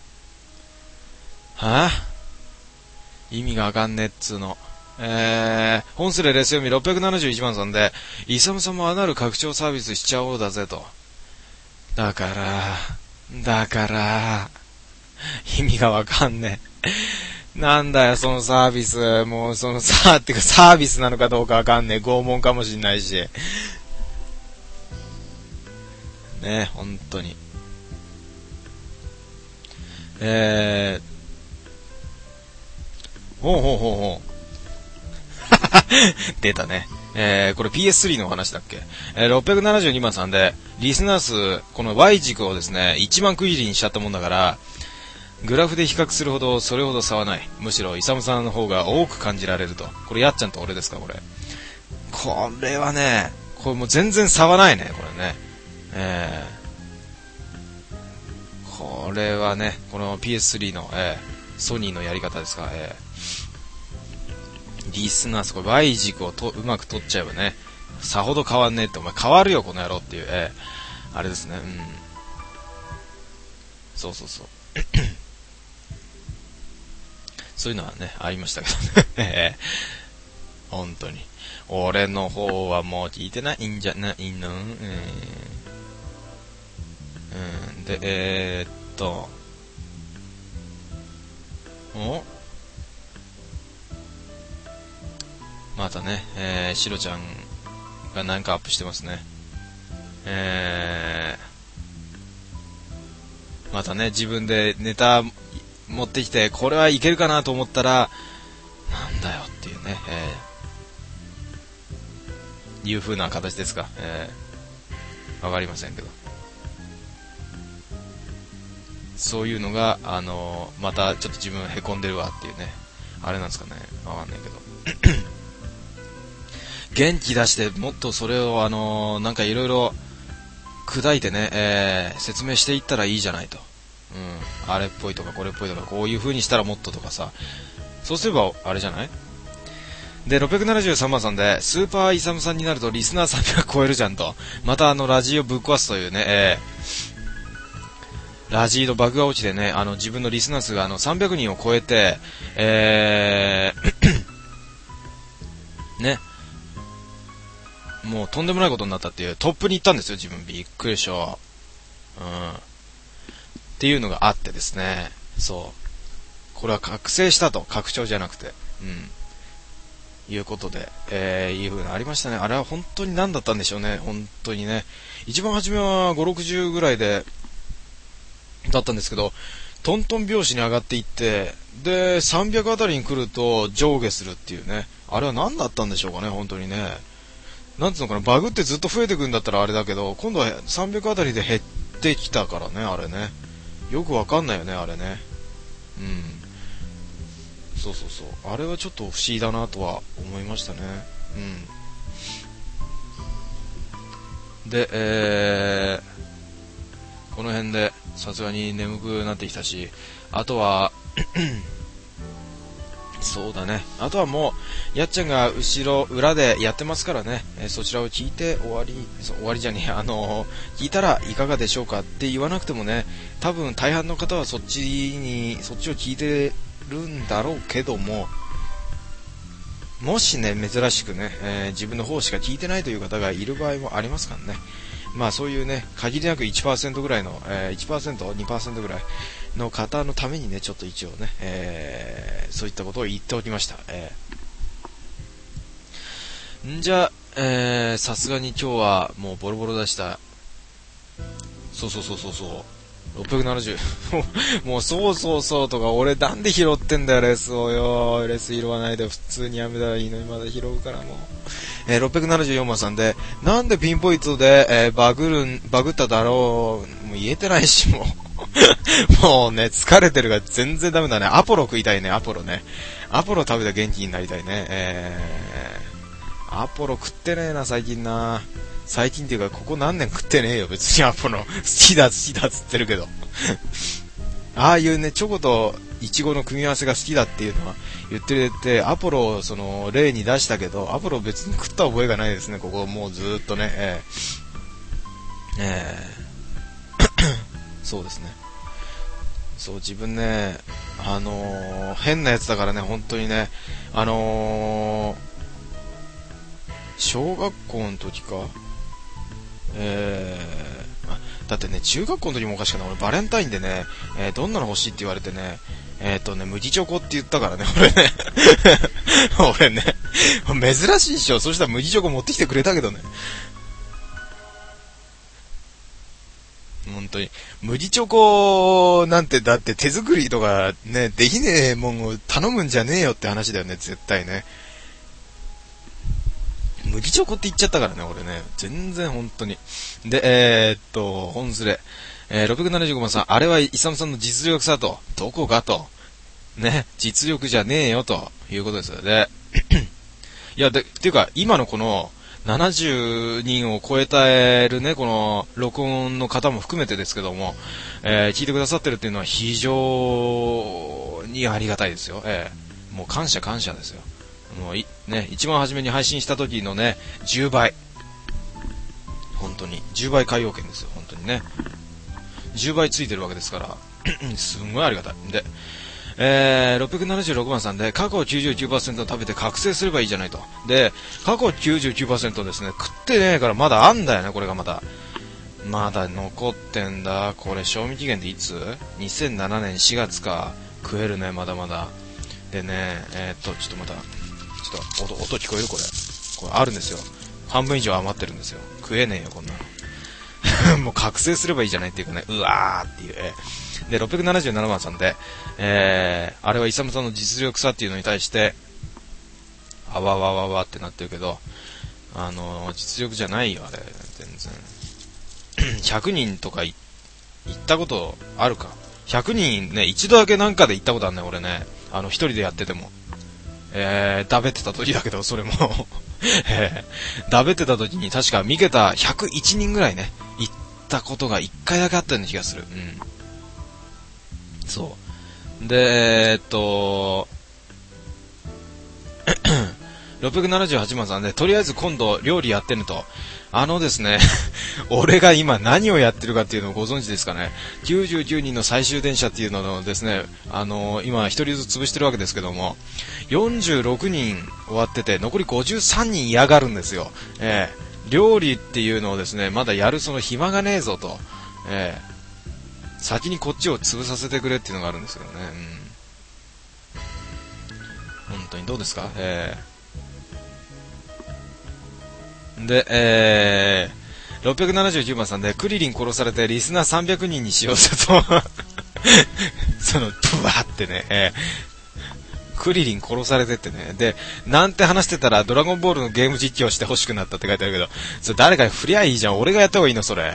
はぁ、あ、意味がわかんねえっつーの。えー、本スレレス読みろっぴゃくななじゅういちばんさんで、イサムさんもアナル拡張サービスしちゃおうだぜと。 だから、だから、意味がわかんねえ。なんだよ、そのサービス。もう、そのさ、ってかサービスなのかどうかわかんねえ。拷問かもしんないし。ね、本当に。えー、ほうほうほうほう。出たね。えー、これ ピーエススリー のお話だっけ、えー、ろっぴゃくななじゅうにばんさんで、リスナー数、この Y 軸をですね、いちまん区切りにしちゃったもんだから、グラフで比較するほど、それほど差はない。むしろ、イサムさんの方が多く感じられると。これ、やっちゃんと俺ですか、これ。これはね、これもう全然差はないね、これね。えー、これはね、この ピーエススリー の、えー、ソニーのやり方ですか、えー、リスナー数、これ Y 軸をとうまく取っちゃえばね、さほど変わんねえって、お前変わるよ、この野郎っていう、えー、あれですね、うん。そうそうそう。そういうのはね、ありましたけどね。本当に。俺の方はもう聞いてないんじゃないの、えー、うん、で、えー、っと、おまたね、えー、シロちゃんが何かアップしてますね。えー、またね、自分でネタ持ってきて、これはいけるかなと思ったら、なんだよっていうね、えー、いう風な形ですか。えー、わかりませんけど。そういうのが、あのー、またちょっと自分へこんでるわっていうね、あれなんですかね、わかんないけど。元気出してもっとそれを、あのー、なんかいろいろ砕いてね、えー、説明していったらいいじゃないと。うん、あれっぽいとかこれっぽいとかこういう風にしたらもっととかさ、そうすればあれじゃない。でろっぴゃくななじゅうさんばんさんでスーパーイサムさんになるとリスナーさんびゃく超えるじゃんと、またあのラジオぶっ壊すというね、えー、ラジオのバグが落ちてね、あの自分のリスナー数があのさんびゃくにんを超えて、えー、ね、もうとんでもないことになったっていう、トップに行ったんですよ自分。びっくりしょ、うんっていうのがあってですね、そうこれは覚醒したと、拡張じゃなくて、うんいうことで、えー、いう風なありましたね。あれは本当に何だったんでしょうね、本当にね。一番初めはご、ろくじゅうぐらいでだったんですけど、トントン拍子に上がっていって、でさんびゃくあたりに来ると上下するっていうね、あれは何だったんでしょうかね、本当にね。なんつうのかな、バグってずっと増えてくんだったらあれだけど、今度はさんびゃくあたりで減ってきたからね、あれね。よくわかんないよね、あれね。うん。そうそうそう。あれはちょっと不思議だなとは思いましたね。うん。で、えー、この辺でさすがに眠くなってきたし、あとは、そうだね。あとはもう、やっちゃんが後ろ、裏でやってますからね。えー、そちらを聞いて終わり、そう終わりじゃねえ、あのー、聞いたらいかがでしょうかって言わなくてもね、多分大半の方はそっちに、そっちを聞いてるんだろうけども、もしね、珍しくね、えー、自分の方しか聞いてないという方がいる場合もありますからね。まあそういうね、限りなく いちパーセント ぐらいの、えー、いちパーセント、にパーセント ぐらいの方のためにね、ちょっと一応ね、えー、そういったことを言っておきました。えー、んじゃ、えー、さすがに今日はもうボロボロ出した。そうそうそうそうそう。ろっぴゃくななじゅう もうそうそうそうとか、俺なんで拾ってんだよレスをよ。レス拾わないで普通にやめたらいいのにまだ拾うからもう、えー、ろっぴゃくななじゅうよんばんさんでなんでピンポイントで、えー、バグるバグっただろう、もう言えてないしもうもうね疲れてるから全然ダメだね。アポロ食いたいね、アポロね。アポロ食べたら元気になりたいね。えー、アポロ食ってねえな最近な。最近っていうかここ何年食ってねえよ別に。アポロ好きだ好きだっつってるけどああいうねチョコとイチゴの組み合わせが好きだっていうのは言ってて、アポロをその例に出したけど、アポロ別に食った覚えがないですね。ここもうずーっとね、えーえー、そうですね。そう自分ね、あのー、変なやつだからね本当にね、あのー、小学校の時か、えー、 だってね、中学校の時もおかしくない。俺バレンタインでね、えー、どんなの欲しいって言われてね、えっ、ー、とね、麦チョコって言ったからね、俺ね。俺ね、珍しいっしょ。そしたら麦チョコ持ってきてくれたけどね。本当に。麦チョコなんてだって手作りとかね、できねえもんを頼むんじゃねえよって話だよね、絶対ね。麦チョコって言っちゃったからね、俺ね。全然本当に。で、えー、っと、本スレ。えー、ろっぴゃくななじゅうごばんさん、あれはイサムさんの実力さと。どこかと。ね、実力じゃねえよということですよね。いや、で、っていうか、今のこの、ななじゅうにんを超えたるね、この、録音の方も含めてですけども、えー、聞いてくださってるっていうのは非常にありがたいですよ。えー、もう感謝感謝ですよ。もうい、ね、一番初めに配信した時のね、じゅうばい。本当に。じゅうばい海洋圏ですよ、本当にね。じゅうばいついてるわけですから、すんごいありがたい。で、えー、ろっぴゃくななじゅうろくばんさんで、カカオ きゅうじゅうきゅうパーセント 食べて覚醒すればいいじゃないと。で、カカオ きゅうじゅうきゅうパーセント ですね、食ってねえからまだあんだよね、これがまだ。まだ残ってんだ。これ、賞味期限でいつ ?にせんななねんしがつか。食えるね、まだまだ。でね、えー、っと、ちょっとまた、ちょっと音、音聞こえるこれ。これあるんですよ。半分以上余ってるんですよ。食えねえよ、こんなの。もう覚醒すればいいじゃないっていうかね、うわーっていう。えーで、ろっぴゃくななじゅうななばんさんで、えー、あれはイサムさんの実力さっていうのに対して、あわわわわってなってるけど、あのー、実力じゃないよ、あれ、全然。ひゃくにんとかい行ったことあるか。ひゃくにんね、一度だけなんかで行ったことあるね、俺ね。あの、一人でやってても。えー、だべってた時だけど、それも。えー、だべってた時に確か見けたひゃくいちにんぐらいね、行ったことがいっかいだけあったような気がする。うん。そう。で、えー、っと、ろっぴゃくななじゅうはちばんさんで、とりあえず今度料理やってねと。あのですね、俺が今何をやってるかっていうのをご存知ですかね。きゅうじゅうきゅうにんの最終電車っていうのをですね、あのー、今一人ずつ潰してるわけですけども、よんじゅうろくにん終わってて、残りごじゅうさんにん嫌がるんですよ。えー、料理っていうのをですね、まだやるその暇がねえぞと。えー先にこっちを潰させてくれっていうのがあるんですけどね。うん、本当にどうですか。えー、で、えー、ろっぴゃくななじゅうきゅうばんさんでクリリン殺されてリスナーさんびゃくにんにしようぜとそのブワーってね、えー、クリリン殺されてってね。で、なんて話してたらドラゴンボールのゲーム実況して欲しくなったって書いてあるけど、それ誰かに振りゃいいじゃん。俺がやった方がいいのそれ。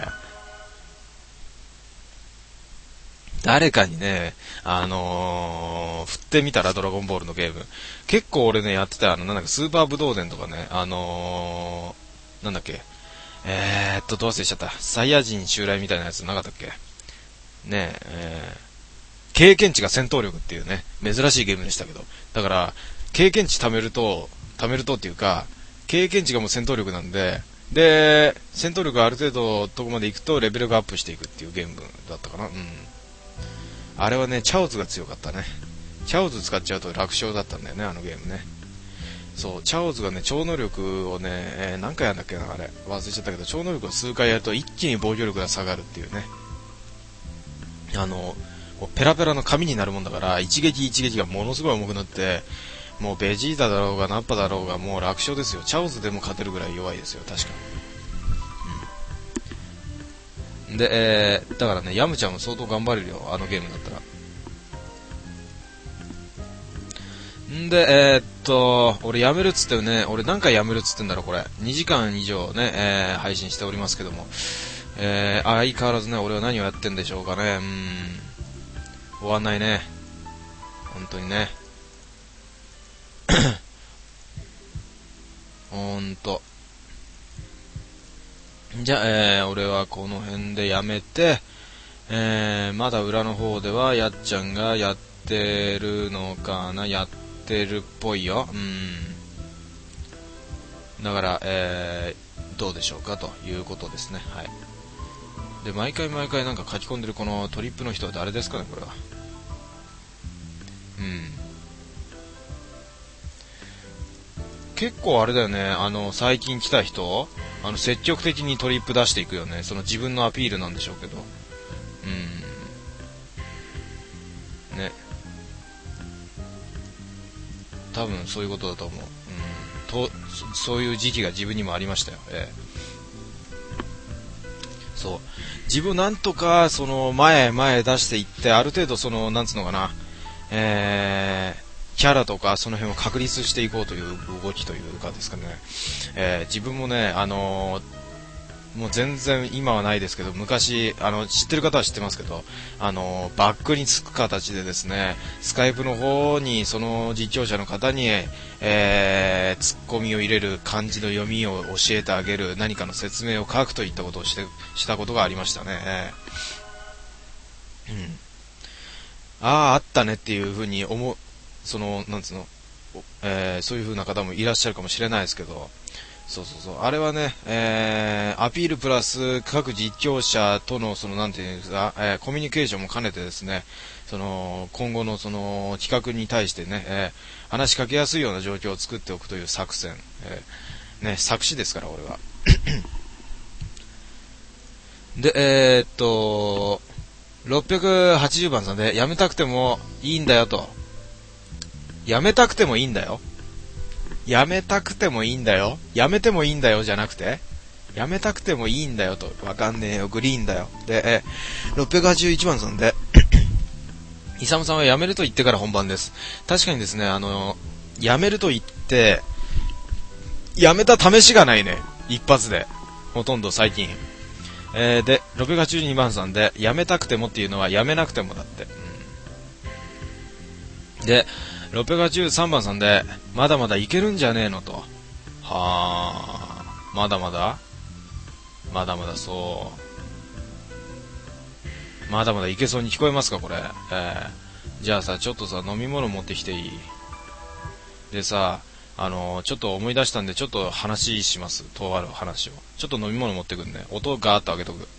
誰かにね、あのー、振ってみたらドラゴンボールのゲーム。結構俺ね、やってた、あの、なんだっけ、スーパーブドウ伝とかね、あのー、なんだっけ、えーっと、どう忘れしちゃった。サイヤ人襲来みたいなやつなかったっけねえ、えー、経験値が戦闘力っていうね、珍しいゲームでしたけど。だから、経験値貯めると、貯めるとっていうか、経験値がもう戦闘力なんで、で、戦闘力がある程度どこまで行くとレベルがアップしていくっていうゲームだったかな。うん。あれはね、チャオズが強かったね。チャオズ使っちゃうと楽勝だったんだよね、あのゲームね。そう、チャオズがね、超能力をね、えー、何回やんだっけな、あれ。忘れちゃったけど、超能力を数回やると一気に防御力が下がるっていうね。あの、ペラペラの紙になるもんだから、一撃一撃がものすごい重くなって、もうベジータだろうがナッパだろうがもう楽勝ですよ。チャオズでも勝てるぐらい弱いですよ、確か。で、えー、だからね、ヤムちゃんも相当頑張れるよ、あのゲームだったら。んで、えー、っと、俺やめるっつってね、俺何回やめるっつってんだろ、これ。にじかん以上ね、えー、配信しておりますけども。えー、相変わらずね、俺は何をやってんでしょうかね。うーん。終わんないね。本当にね。ほんと。じゃあ、えー、俺はこの辺でやめて、えー、まだ裏の方ではやっちゃんがやってるのかな、やってるっぽいよ。うん。だから、えー、どうでしょうかということですね。はい。で、毎回毎回なんか書き込んでるこのトリップの人は誰ですかね、これは。うん。結構あれだよね、あの、最近来た人、 あの積極的にトリップ出していくよね。その自分のアピールなんでしょうけど、うんね、多分そういうことだと思う。うん、とそういう時期が自分にもありましたよ。ええ、そう自分なんとかその前へ前へ出していって、ある程度そのなんつうのかな、えーキャラとかその辺を確立していこうという動きというかですかね、えー、自分もね、あのー、もう全然今はないですけど、昔あの知ってる方は知ってますけど、あのー、バックにつく形でですね、スカイプの方にその実況者の方に、えー、ツッコミを入れる漢字の読みを教えてあげる、何かの説明を書くといったことをしてしたことがありましたね、えー、うんあああったねっていうふうに思う、そのなんつうの、えー、そういう風な方もいらっしゃるかもしれないですけど、そうそうそう、あれはね、えー、アピールプラス各実況者とのそのなんていうんですか、えー、コミュニケーションも兼ねてですね、その今後のその企画に対してね、えー、話しかけやすいような状況を作っておくという作戦、えー、ね、作詞ですから俺は。で、えー、っとろっぴゃくはちじゅうばんさんで、やめたくてもいいんだよと。やめたくてもいいんだよ。やめたくてもいいんだよ。やめてもいいんだよじゃなくて、やめたくてもいいんだよと。わかんねえよ、グリーンだよ。で、えろっぴゃくはちじゅういちばんさんで、イサムさんはやめると言ってから本番です。確かにですね、あの、やめると言って、やめた試しがないね。一発で。ほとんど最近。えー、で、ろっぴゃくはちじゅうにばんさんで、やめたくてもっていうのはやめなくてもだって。うん、で、ろっぴゃくはちじゅうさんばんさんで、まだまだいけるんじゃねえのと。はー、まだまだまだまだそう。まだまだいけそうに聞こえますかこれ。えー、じゃあさ、ちょっとさ、飲み物持ってきていい？でさ、あのー、ちょっと思い出したんで、ちょっと話します。とある話を。ちょっと飲み物持ってくんね。音ガーッと上げとく。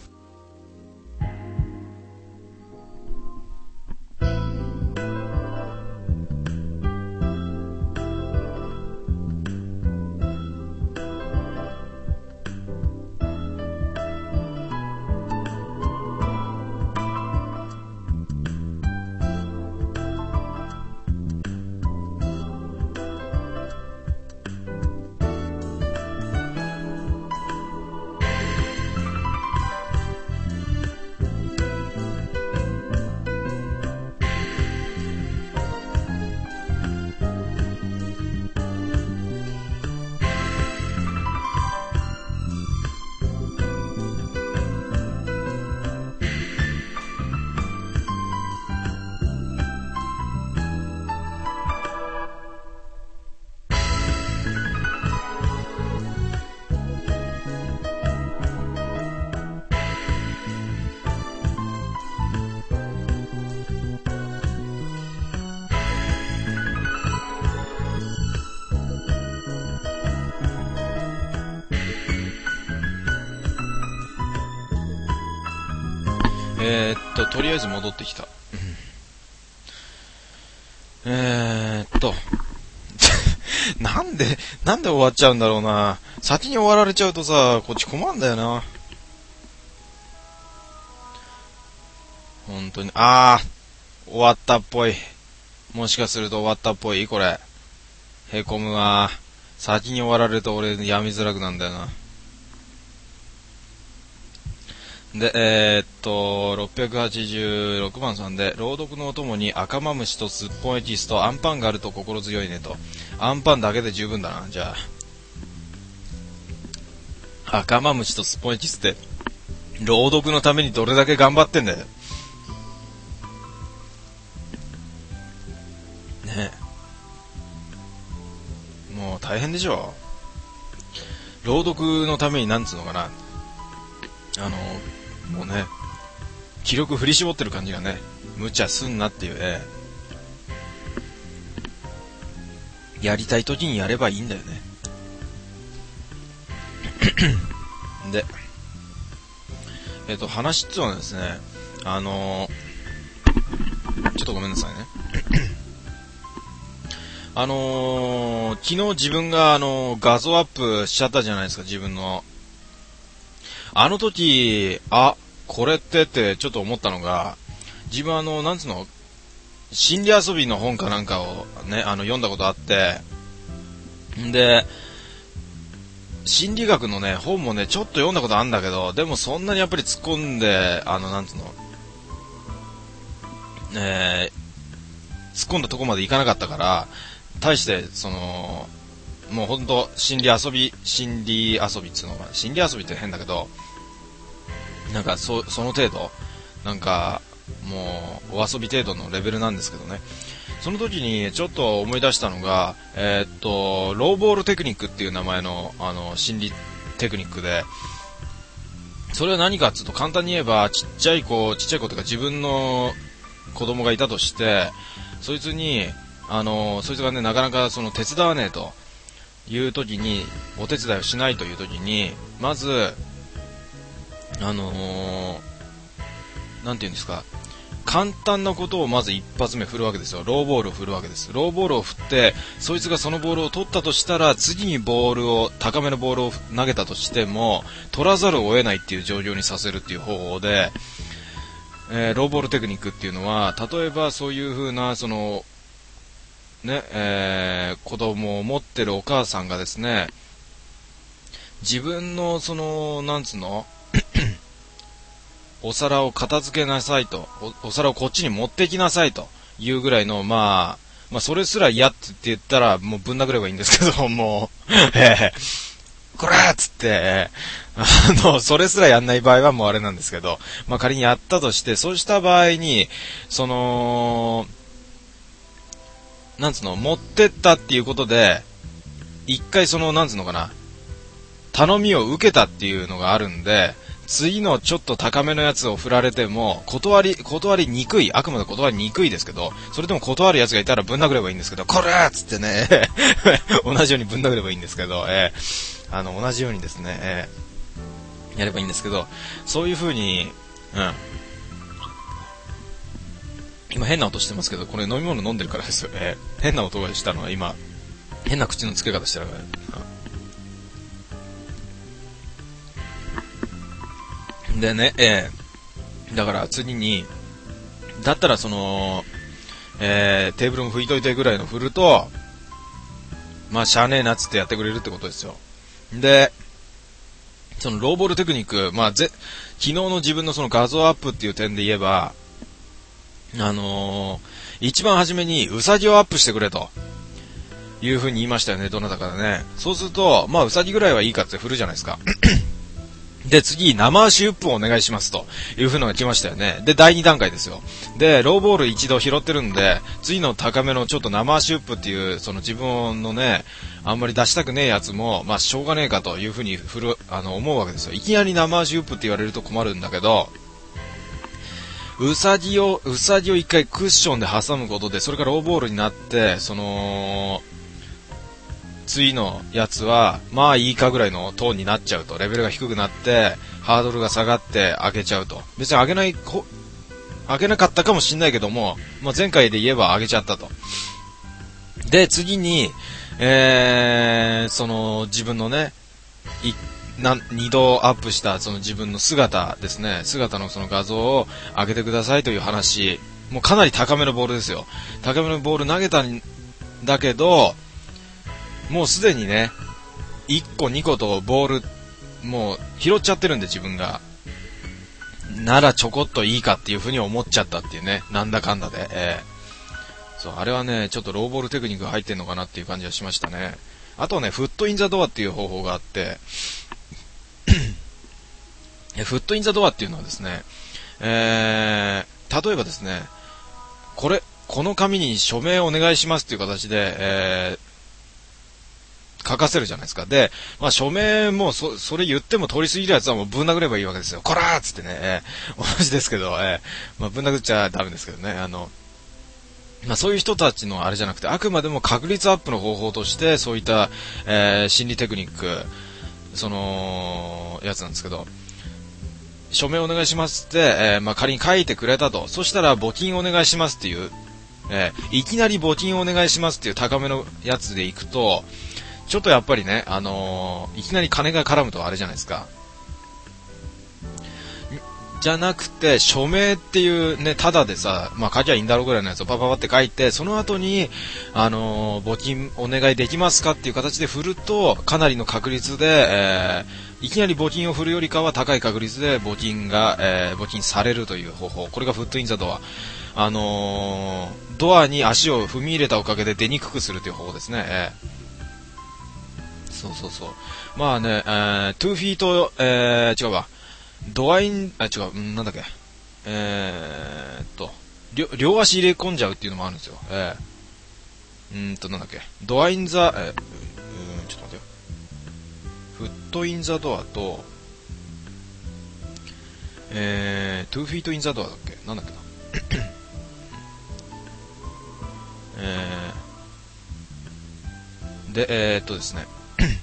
えー、っと、とりあえず戻ってきた。えーっと、なんで、なんで終わっちゃうんだろうな。先に終わられちゃうとさ、こっち困るんだよな。本当に、あー、終わったっぽい。もしかすると終わったっぽいこれ。へこむわ。先に終わられると俺やみづらくなんだよな。で、えー、っと、ろっぴゃくはちじゅうろくばんさんで、朗読のお供に赤マムシとすっぽんエキスとアンパンがあると心強いねと。アンパンだけで十分だな、じゃあ。赤マムシとすっぽんエキスって、朗読のためにどれだけ頑張ってんだよ。ねえ。もう大変でしょ。朗読のためになんつうのかな。あの、もうね、気力振り絞ってる感じがね、無茶すんなっていうね。やりたい時にやればいいんだよね。で、えっと、話っていうのはですね、あのー、ちょっとごめんなさいね。 あのー、昨日自分があのー、画像アップしちゃったじゃないですか、自分の。あの時、あ、これってってちょっと思ったのが、自分あの、なんつうの、心理遊びの本かなんかをね、あの、読んだことあって、んで、心理学のね、本もね、ちょっと読んだことあるんだけど、でもそんなにやっぱり突っ込んで、あの、なんつうの、えー、突っ込んだとこまでいかなかったから、対して、その、もうほんと、心理遊び、心理遊びっつうのかな、心理遊びって変だけど、なんか、そ、その程度、なんか、もう、お遊び程度のレベルなんですけどね。その時にちょっと思い出したのが、えー、っと、ローボールテクニックっていう名前の、あの、心理テクニックで、それは何かっていうと簡単に言えば、ちっちゃい子、ちっちゃい子というか自分の子供がいたとして、そいつに、あの、そいつがね、なかなかその手伝わねえという時に、お手伝いをしないという時に、まず、あのー、なんていうんですか、簡単なことをまず一発目振るわけですよ。ローボールを振るわけです。ローボールを振って、そいつがそのボールを取ったとしたら、次にボールを、高めのボールを投げたとしても、取らざるを得ないっていう状況にさせるっていう方法で、えー、ローボールテクニックっていうのは、例えばそういう風な、その、ね、えー、子供を持ってるお母さんがですね、自分の、その、なんつうのお皿を片付けなさいと、お、お皿をこっちに持ってきなさいというぐらいの、まあ、まあそれすら嫌って言ったらもうぶん殴ればいいんですけど、もう、えー、こらーっつって、あの、それすらやんない場合はもうあれなんですけど、まあ仮にやったとして、そうした場合に、その、なんつうの、持ってったっていうことで、一回その、なんつうのかな、頼みを受けたっていうのがあるんで、次のちょっと高めのやつを振られても、断り、断りにくい、あくまで断りにくいですけど、それでも断るやつがいたらぶん殴ればいいんですけど、こらーっつってね、同じようにぶん殴ればいいんですけど、えー、あの、同じようにですね、えー、やればいいんですけど、そういう風に、うん。今変な音してますけど、これ飲み物飲んでるからですよ。えー、変な音がしたのは今、変な口の付け方してるから、ね。でね、えー、だから次に、だったらその、えー、テーブルも拭いといてぐらいの振ると、まあ、しゃあねえなっつってやってくれるってことですよ。で、そのローボールテクニック、まあ、ぜ、昨日の自分のその画像アップっていう点で言えば、あのー、一番初めにウサギをアップしてくれと、いう風に言いましたよね、どなたかでね。そうすると、まあ、ウサギぐらいはいいかって振るじゃないですか。で、次、生足ウップをお願いしますという風のが来ましたよね。で、だいに段階ですよ。で、ローボール一度拾ってるんで、次の高めのちょっと生足ウップっていう、その自分のね、あんまり出したくねえやつも、まあ、しょうがねえかという風に振る、あの、思うわけですよ。いきなり生足ウップって言われると困るんだけど、うさぎを、うさぎを一回クッションで挟むことで、それからローボールになって、その、次のやつは、まあいいかぐらいのトーンになっちゃうと、レベルが低くなって、ハードルが下がって上げちゃうと。別に上げない、上げなかったかもしんないけども、まあ前回で言えば上げちゃったと。で、次に、えー、その自分のね、い、な、二度アップしたその自分の姿ですね、姿のその画像を上げてくださいという話、もうかなり高めのボールですよ。高めのボール投げたんだけど、もうすでにね、いっこにことボール、もう拾っちゃってるんで自分が。ならちょこっといいかっていう風に思っちゃったっていうね、なんだかんだで。えー、そう、あれはね、ちょっとローボールテクニックが入ってんのかなっていう感じがしましたね。あとね、フットインザドアっていう方法があって、フットインザドアっていうのはですね、えー、例えばですね、これ、この紙に署名をお願いしますっていう形で、えー、書かせるじゃないですか。で、まあ署名もそ、それ言っても通り過ぎるやつはもうぶん殴ればいいわけですよ。こらーっつってね、えー、同じですけど、えー、まあぶん殴っちゃダメですけどね、あの、まあそういう人たちのあれじゃなくて、あくまでも確率アップの方法として、そういった、えー、心理テクニック、その、やつなんですけど、署名お願いしますって、えー、まあ仮に書いてくれたと。そしたら募金お願いしますっていうえー、いきなり募金をお願いしますっていう高めのやつで行くと、ちょっとやっぱりね、あのー、いきなり金が絡むとあれじゃないですか。じゃなくて、署名っていうね、ただでさ、まあ書きゃいいんだろうぐらいのやつをパパパって書いて、その後に、あのー、募金お願いできますかっていう形で振ると、かなりの確率で、えー、いきなり募金を振るよりかは高い確率で募金が、えー、募金されるという方法。これがフットインザドア。あのー、ドアに足を踏み入れたおかげで出にくくするという方法ですね。えー、そうそうそう。まあね、えー、トゥーフィート、えー、違うわ。ドアイン、あ、違う、んなんだっけ。えーっと、両、両足入れ込んじゃうっていうのもあるんですよ。えー、うーんと、なんだっけ。ドアインザ、えー、うーん、ちょっと待ってよ。フットインザドアと、えー、トゥーフィートインザドアだっけなんだっけな。えー、で、えーっとですね。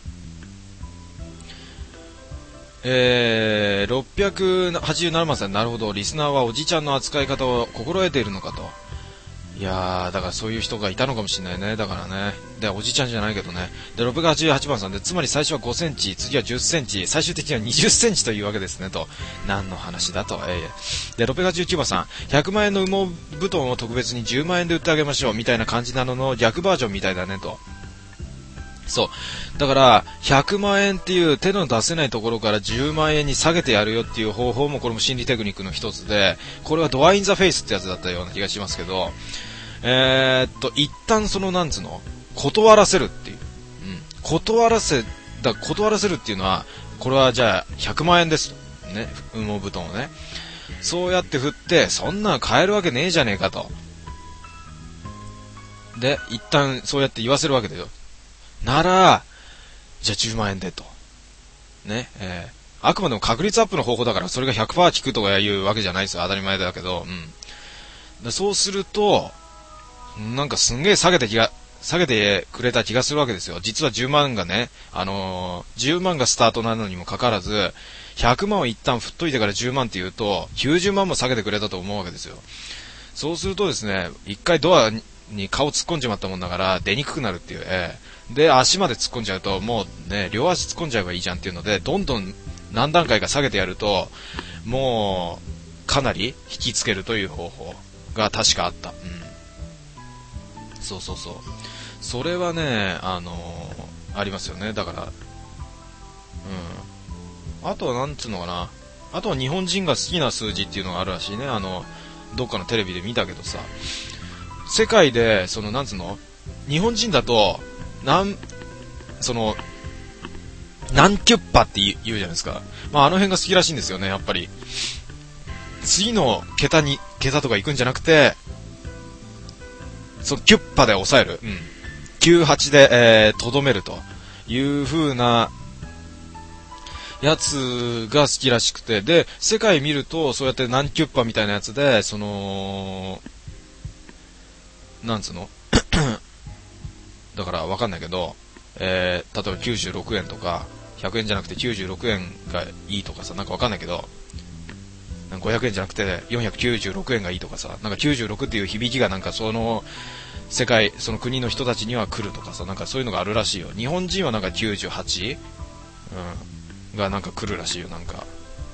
えー、ろっぴゃくはちじゅうななばんさん、なるほど、リスナーはおじちゃんの扱い方を心得ているのかと。いやー、だからそういう人がいたのかもしれないね。だからね。で、おじちゃんじゃないけどね。で、ろっぴゃくはちじゅうはちばんさんで、つまり最初はごセンチ、次はじゅっセンチ、最終的にはにじゅっセンチというわけですね、と。何の話だと。えー、で、ろっぴゃくはちじゅうきゅうばんさん、ひゃくまんえんの羽毛布団を特別にじゅうまんえんで売ってあげましょう、みたいな感じなのの逆バージョンみたいだね、と。そう。だから、ひゃくまんえんっていう手の出せないところからじゅうまんえんに下げてやるよっていう方法も、これも心理テクニックの一つで、これはドアインザフェイスってやつだったような気がしますけど、えー、っと、一旦その、なんつうの、断らせるっていう。うん。断らせ、だ、断らせるっていうのは、これはじゃあ、ひゃくまんえんです。ね。羽毛布団をね。そうやって振って、そんなの買えるわけねえじゃねえかと。で、一旦そうやって言わせるわけだよ。なら、じゃあじゅうまんえんでと。ね、えー、あくまでも確率アップの方法だから、それが ひゃくパーセント 効くとかいうわけじゃないですよ。当たり前だけど、うん。でそうすると、なんかすんげえ下げて気が、下げてくれた気がするわけですよ。実はじゅうまんがね、あのー、じゅうまんがスタートなのにもかかわらず、ひゃくまんを一旦振っといてからじゅうまんって言うと、きゅうじゅうまんも下げてくれたと思うわけですよ。そうするとですね、一回ドアに顔突っ込んじまったもんだから、出にくくなるっていう、えーで、足まで突っ込んじゃうと、もうね、両足突っ込んじゃえばいいじゃんっていうので、どんどん何段階か下げてやると、もう、かなり引きつけるという方法が確かあった。うん。そうそうそう。それはね、あのー、ありますよね。だから、うん。あとはなんつうのかな。あとは日本人が好きな数字っていうのがあるらしいね。あの、どっかのテレビで見たけどさ。世界で、その、なんつうの日本人だと、なん、その、何キュッパって言う、言うじゃないですか。まあ、あの辺が好きらしいんですよね、やっぱり。次の桁に、桁とか行くんじゃなくて、そのキュッパで抑える。うん。きゅうはちで、えー、とどめるという風な、やつが好きらしくて、で、世界見ると、そうやって何キュッパみたいなやつで、その、なんつうのだからわかんないけど、えー、例えばきゅうじゅうろくえんとか、ひゃくえんじゃなくてきゅうじゅうろくえんがいいとかさ、なんかわかんないけど、ごひゃくえんじゃなくてよんひゃくきゅうじゅうろくえんがいいとかさ、なんかきゅうじゅうろくっていう響きがなんかその、世界、その国の人たちには来るとかさ、なんかそういうのがあるらしいよ。日本人はなんかきゅうじゅうはち、うん、がなんか来るらしいよ、なんか。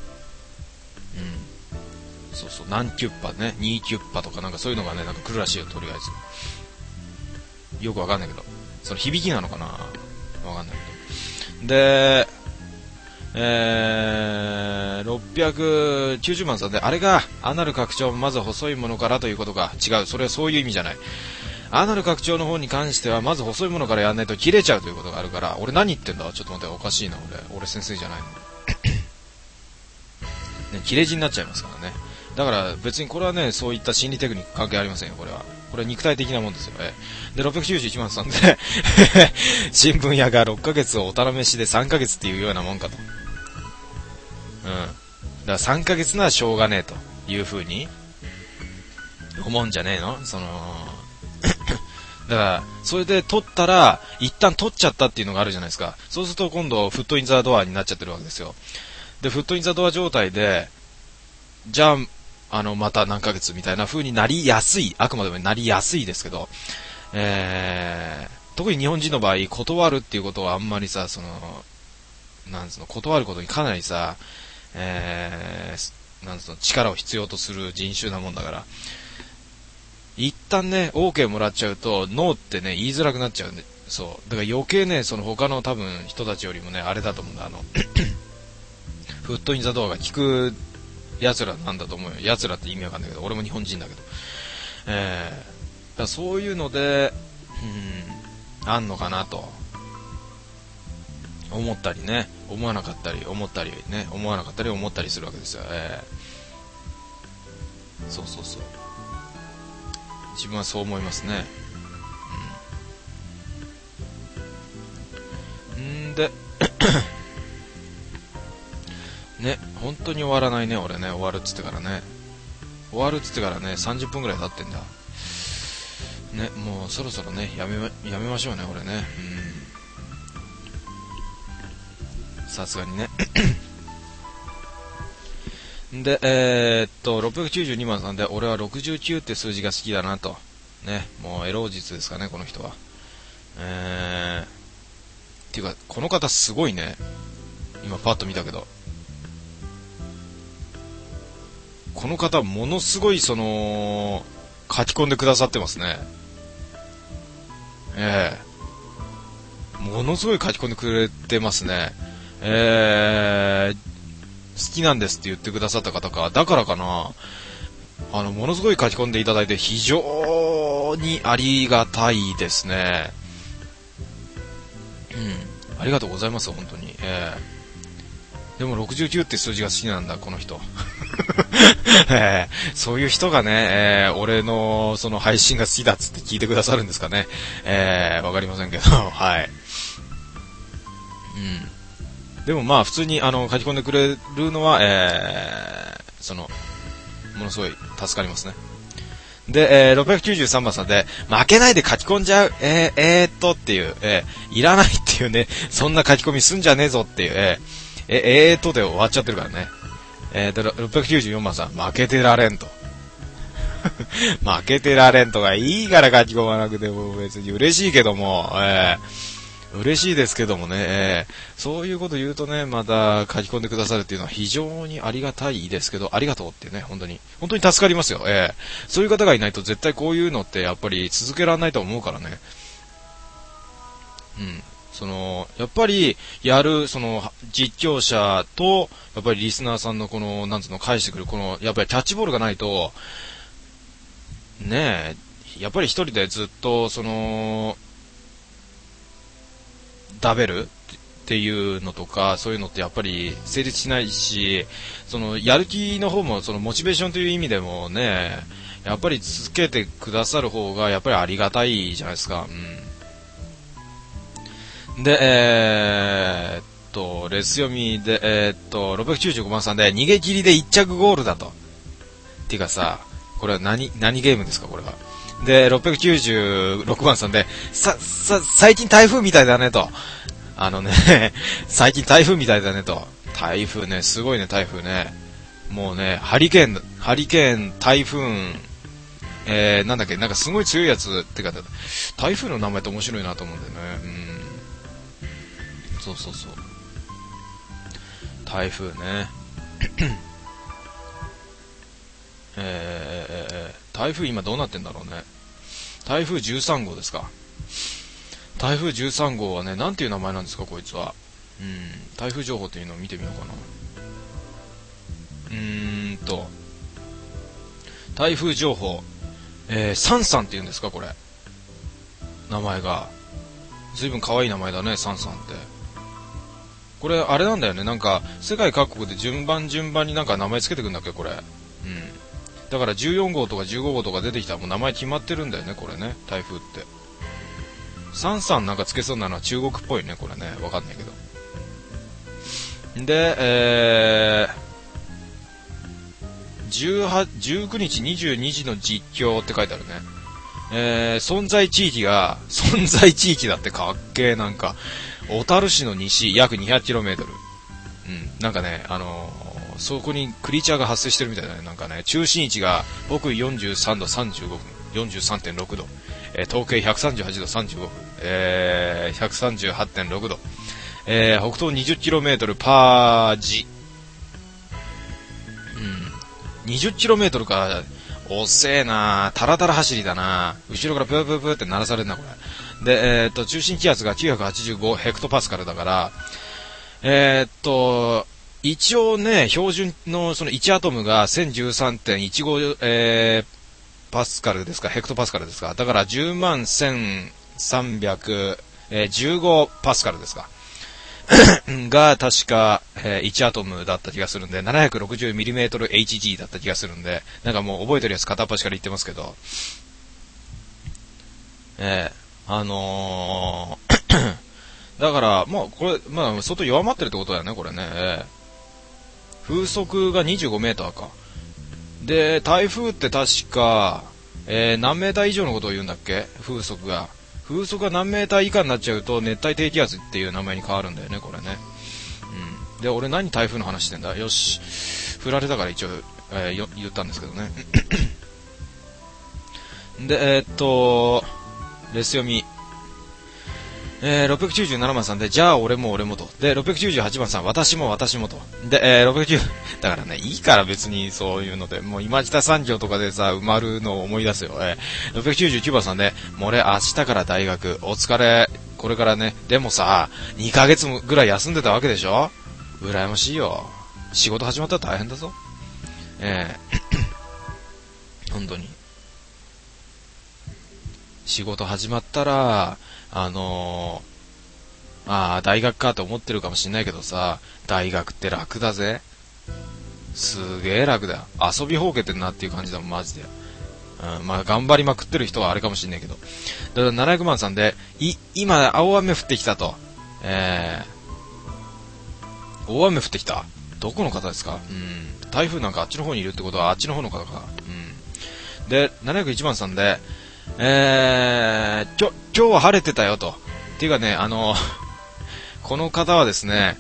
うん。そうそう、何キュッパね、にキュッパとかなんかそういうのがね、なんか来るらしいよ、とりあえず。よくわかんないけど。その響きなのかなわかんないけど。で、えー、ろっぴゃくきゅうじゅうばんさんで、あれが、アナル拡張、まず細いものからということか。違う、それはそういう意味じゃない。アナル拡張の方に関しては、まず細いものからやんないと切れちゃうということがあるから、俺何言ってんだちょっと待って、おかしいな、俺。俺先生じゃないの。ね、切れ字になっちゃいますからね。だから別にこれはね、そういった心理テクニック関係ありませんよ、これは。これは肉体的なもんですよ。えで、ろっぴゃくきゅうじゅういちばんさんで、新聞屋がろっかげつをおたらめしでさんかげつっていうようなもんかと。うん。だからさんかげつならしょうがねえという風に思うんじゃねえのその、だから、それで取ったら、一旦取っちゃったっていうのがあるじゃないですか。そうすると今度、フットインザドアになっちゃってるわけですよ。で、フットインザドア状態で、じゃあ、 あの、また何ヶ月みたいな風になりやすい、あくまでもなりやすいですけど、えー、特に日本人の場合、断るっていうことはあんまりさ、その、なんつうの、断ることにかなりさ、えー、なんつうの、力を必要とする人種なもんだから、一旦ね、OK もらっちゃうと、ノーってね、言いづらくなっちゃうんで、そう。だから余計ね、その他の多分人たちよりもね、あれだと思うんだ、あの、フットインザドアが効く奴らなんだと思うよ。奴らって意味わかんないけど、俺も日本人だけど。えー、だからそういうので、うん、あんのかなと。思ったりね、思わなかったり、思ったりね、思わなかったり思ったりするわけですよ。えー、そうそうそう。自分はそう思いますね。うん。んで、ね、本当に終わらないね、俺ね、終わるっつってからね。終わるっつってからね、さんじゅっぷんぐらい経ってんだ。ね、もうそろそろね、やめま、やめましょうね、俺ね。うん。さすがにね。で、えー、っと、ろっぴゃくきゅうじゅうにばんさんで、俺はろくじゅうきゅうって数字が好きだなと。ね、もうエロ術ですかね、この人は。えー、っていうか、この方すごいね。今パッと見たけど。この方、ものすごい、その、書き込んでくださってますね。ええー、ものすごい書き込んでくれてますね。えー、好きなんですって言ってくださった方か。だからかな。あの、ものすごい書き込んでいただいて非常にありがたいですね。うん。ありがとうございます、本当に。えー、でもろくじゅうきゅうって数字が好きなんだ、この人。えー、そういう人がね、えー、俺のその配信が好きだっつって聞いてくださるんですかね。えー、わかりませんけど、はい。うん。でもまあ普通にあの書き込んでくれるのは、えー、そのものすごい助かりますね。で、えー、ろっぴゃくきゅうじゅうさんばんさんで負けないで書き込んじゃうえー、えー、っとっていう、えー、いらないっていうね、そんな書き込みすんじゃねえぞっていう、えー、えー、えー、っとで終わっちゃってるからね。えー、でろっぴゃくきゅうじゅうよんばんさん負けてられんと負けてられんとかいいから書き込まなくても別に嬉しいけども、えー嬉しいですけどもね、えー、そういうこと言うとね、また書き込んでくださるっていうのは非常にありがたいですけど、ありがとうってね、本当に、本当に助かりますよ、えー、そういう方がいないと絶対こういうのってやっぱり続けられないと思うからね。うん。その、やっぱり、やる、その、実況者と、やっぱりリスナーさんのこの、なんつうの、返してくる、この、やっぱりキャッチボールがないと、ねえ、やっぱり一人でずっと、その、食べるっていうのとかそういうのってやっぱり成立しないし、そのやる気の方もそのモチベーションという意味でもね、やっぱり続けてくださる方がやっぱりありがたいじゃないですか。うん、で、えー、っとレス読みで、えー、っとろっぴゃくきゅうじゅうごばんさんで逃げ切りでいっ着ゴールだと。っていうかさ、これは何何ゲームですかこれは。で、ろっぴゃくきゅうじゅうろくばんさんで、さ、さ、最近台風みたいだねと。あのね、最近台風みたいだねと。台風ね、すごいね、台風ね。もうね、ハリケーン、ハリケーン、台風、えー、なんだっけ、なんかすごい強いやつってか、台風の名前って面白いなと思うんだよね。うん。そうそうそう。台風ね。えー、台風今どうなってんだろうね。台風じゅうさんごうですか。台風じゅうさんごうはね、なんていう名前なんですかこいつは。うん、台風情報っていうのを見てみようかな。うーんと台風情報、えー、サンサンっていうんですかこれ。名前が随分可愛い名前だね、サンサンって。これあれなんだよね、なんか世界各国で順番順番になんか名前つけてくんだっけこれ。うん。だからじゅうよんごうとかじゅうごごうとか出てきたらもう名前決まってるんだよねこれね、台風って。サンサンなんかつけそうなのは中国っぽいねこれね、わかんないけど。で、えー、じゅうはち、じゅうくにちにじゅうにじの実況って書いてあるね。えー、存在地域が存在地域だってかっけー。なんか小樽市の西約 にひゃくキロメートル、うん、なんかね、あのそこにクリーチャーが発生してるみたいだね。なんかね、中心位置が北緯よんじゅうさんどさんじゅうごふん、よんじゅうさんてんろくど、えー、東経ひゃくさんじゅうはちどさんじゅうごふん、えー、ひゃくさんじゅうはちてんろくど、えー、北東 にじゅっキロメートル パー時、うん、にじゅっキロメートル か、遅えな、タラタラ走りだな、後ろからプープープーって鳴らされるなこれで、えー、っと中心気圧がきゅうひゃくはちじゅうごヘクトパスカルだから、えー、っと一応ね、標準のそのいちアトムが せんじゅうさんてんいちご、えー、パスカルですか、ヘクトパスカルですか、だからじゅうまんせんさんびゃくじゅうごパスカルですかが確か、えー、いちアトムだった気がするんで、 ななひゃくろくじゅうミリメートルエイチジー だった気がするんで、なんかもう覚えてるやつ片っ端から言ってますけど、えー、あのーだからまあこれまあ相当弱まってるってことだよねこれね、えー風速がにじゅうごメーターか。で、台風って確か、えー、何メーター以上のことを言うんだっけ、風速が。風速が何メーター以下になっちゃうと熱帯低気圧っていう名前に変わるんだよね、これね。うん。で、俺何台風の話してんだ、よし。振られたから一応、えー、言ったんですけどね。で、えー、っと、レス読み。えー、ろっぴゃくきゅうじゅうななばんさんで、じゃあ俺も俺もと。で、ろっぴゃくきゅうじゅうはちばんさん、私も私もと。で、えー、ろっぴゃくきゅうじゅう、だからね、いいから別にそういうので、もう今北三条とかでさ、埋まるのを思い出すよ。えー、ろっぴゃくきゅうじゅうきゅうばんさんで、もう俺明日から大学、お疲れ、これからね、でもさ、にかげつぐらい休んでたわけでしょ？羨ましいよ。仕事始まったら大変だぞ。えー、本当に。仕事始まったら、あのー、ああ、大学かと思ってるかもしんないけどさ、大学って楽だぜ。すげえ楽だよ。遊びほうけてんなっていう感じだもん、マジで。うん、まあ、頑張りまくってる人はあれかもしんないけど。だからななひゃくまんさんで、い、今、大雨降ってきたと。えー、大雨降ってきた。どこの方ですか？うん。台風なんかあっちの方にいるってことは、あっちの方の方か。うん。で、ななひゃくいちばんさんで、えー、きょ、今日は晴れてたよと。っていうかね、あの、この方はですね、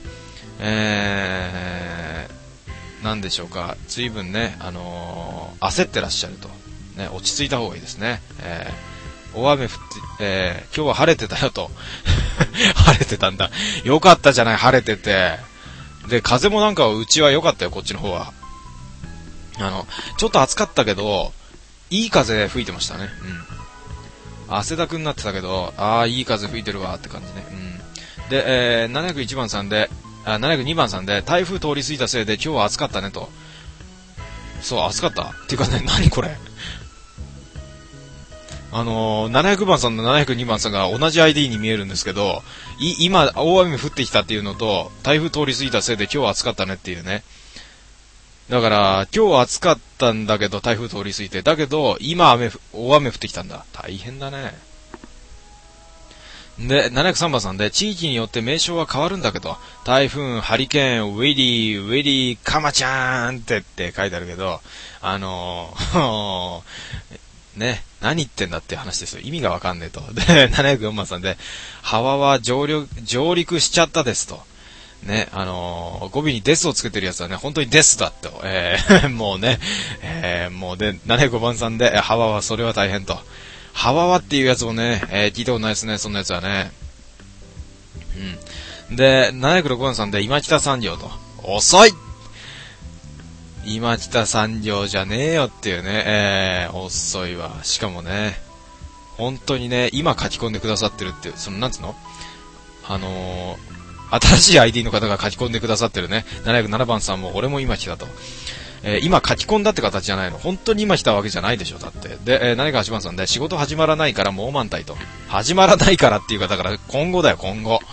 えー、なんでしょうか、随分ね、あのー、焦ってらっしゃると。ね、落ち着いた方がいいですね。えー、大雨降って、えー、今日は晴れてたよと。晴れてたんだ。よかったじゃない、晴れてて。で、風もなんかうちは良かったよ、こっちの方は。あの、ちょっと暑かったけど、いい風吹いてましたね。うん。汗だくになってたけど、ああ、いい風吹いてるわって感じね。うん。で、えー、ななひゃくいちばんさんで、あ、ななひゃくにばんさんで、台風通り過ぎたせいで今日は暑かったねと。そう、暑かった。っていうかね、何これ。あのー、ななひゃくばんさんとななひゃくにばんさんが同じ アイディー に見えるんですけど、い、今、大雨降ってきたっていうのと、台風通り過ぎたせいで今日は暑かったねっていうね。だから、今日は暑かったんだけど、台風通り過ぎて。だけど、今雨、大雨降ってきたんだ。大変だね。で、ななひゃくさんばんさんで、地域によって名称は変わるんだけど、台風、ハリケーン、ウィリー、ウィリー、カマちゃーんってって書いてあるけど、あのー、ね、何言ってんだって話ですよ。意味がわかんねえと。で、ななひゃくよんばんさんで、ハワは上陸、上陸しちゃったですと。ね、あのー、語尾にデスをつけてるやつはね、本当にデスだと。えー、もうね、えー、もうで、ななひゃくごばんさんで、ハワはそれは大変と。ハワワっていうやつをね、えー、聞いたことないですね、そんなやつはね。うん。で、ななひゃくろくばんさんで、今北三条と。遅い今北三条じゃねえよっていうね、えー、遅いわ。しかもね、本当にね、今書き込んでくださってるっていう、その、なんつうのあのー、新しい アイディー の方が書き込んでくださってるね。ななひゃくななばんさんも俺も今来たと。えー、今書き込んだって形じゃないの。本当に今来たわけじゃないでしょ、だって。で、えー、ななひゃくはちばんさんで、仕事始まらないからもう満体と。始まらないからっていうか、だから今後だよ、今後。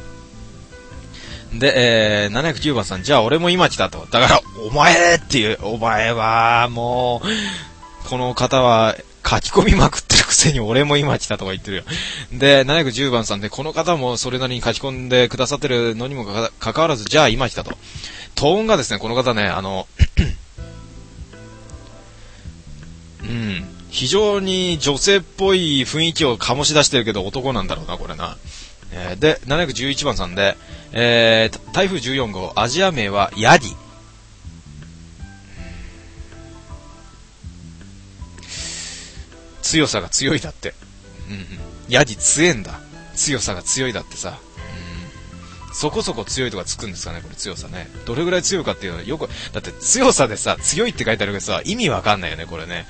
で、えー、ななひゃくきゅうばんさん、じゃあ俺も今来たと。だから、お前っていう、お前は、もう、この方は、書き込みまくってるくせに俺も今来たとか言ってるよ。で、ななひゃくじゅうばんさんで、この方もそれなりに書き込んでくださってるのにもかか、かわらず、じゃあ今来たと。トーンがですね、この方ね、あの、うん、非常に女性っぽい雰囲気を醸し出してるけど男なんだろうな、これな。えー、で、ななひゃくじゅういちばんさんで、えー、台風じゅうよんごう、アジア名はヤギ。 強さが強いだって。うんうん。ヤジ強えんだ。強さが強いだってさ。うん。そこそこ強いとかつくんですかね、これ強さね。どれぐらい強いかっていうのはよく、だって強さでさ、強いって書いてあるけどさ、意味わかんないよね、これね。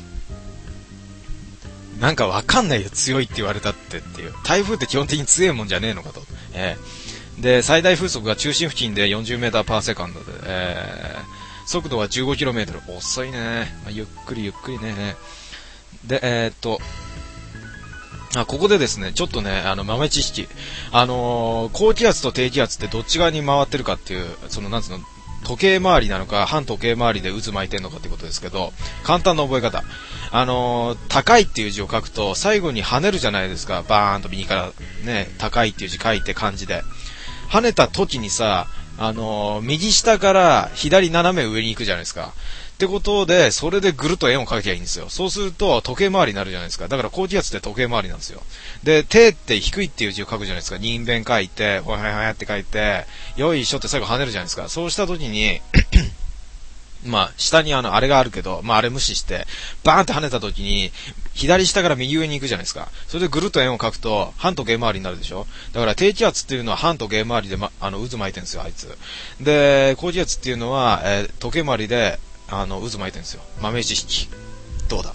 なんかわかんないよ、強いって言われたってっていう。台風って基本的に強いもんじゃねえのかと。えー、で、最大風速が中心付近で よんじゅうメーターパーセカンドで、えー、速度は じゅうごキロメートル。遅いね。まあ、ゆっくりゆっくりね。で、えー、っと、あ、ここでですね、ちょっとね、あの、豆知識。あのー、高気圧と低気圧ってどっち側に回ってるかっていう、その、なんつうの、時計回りなのか、反時計回りで渦巻いてんのかっていうことですけど、簡単な覚え方。あのー、高いっていう字を書くと、最後に跳ねるじゃないですか。バーンと右からね、高いっていう字書いて漢字で。跳ねた時にさ、あのー、右下から左斜め上に行くじゃないですか。ってことで、それでぐるっと円を描きゃいいんですよ。そうすると、時計回りになるじゃないですか。だから高気圧って時計回りなんですよ。で、低って低いっていう字を書くじゃないですか。人弁書いて、ほやほやほやって書いて、よいしょって最後跳ねるじゃないですか。そうした時に、まあ、下にあの、あれがあるけど、まあ、あれ無視して、バーンって跳ねた時に、左下から右上に行くじゃないですか。それでぐるっと円を描くと、反時計回りになるでしょ。だから低気圧っていうのは反時計回りで、ま、あの、渦巻いてるんですよ、あいつ。で、高気圧っていうのは、えー、時計回りで、あの、渦巻いてるんですよ。豆知識。どうだ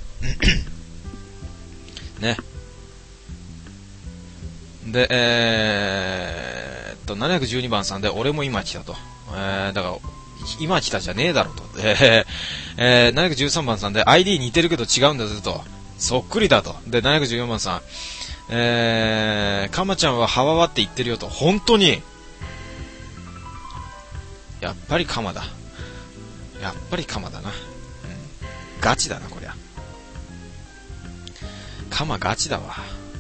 ね。で、えーっと、ななひゃくじゅうにばんさんで、俺も今来たと。えー、だから、今来たじゃねえだろと。えー、えー、ななひゃくじゅうさんばんさんで、アイディー 似てるけど違うんだぜと。そっくりだと。で、ななひゃくじゅうよんばんさん、えー、かまちゃんはハワワって言ってるよと。本当にやっぱりカマだ。やっぱりカマだな。うん。ガチだな、こりゃ。カマガチだわ。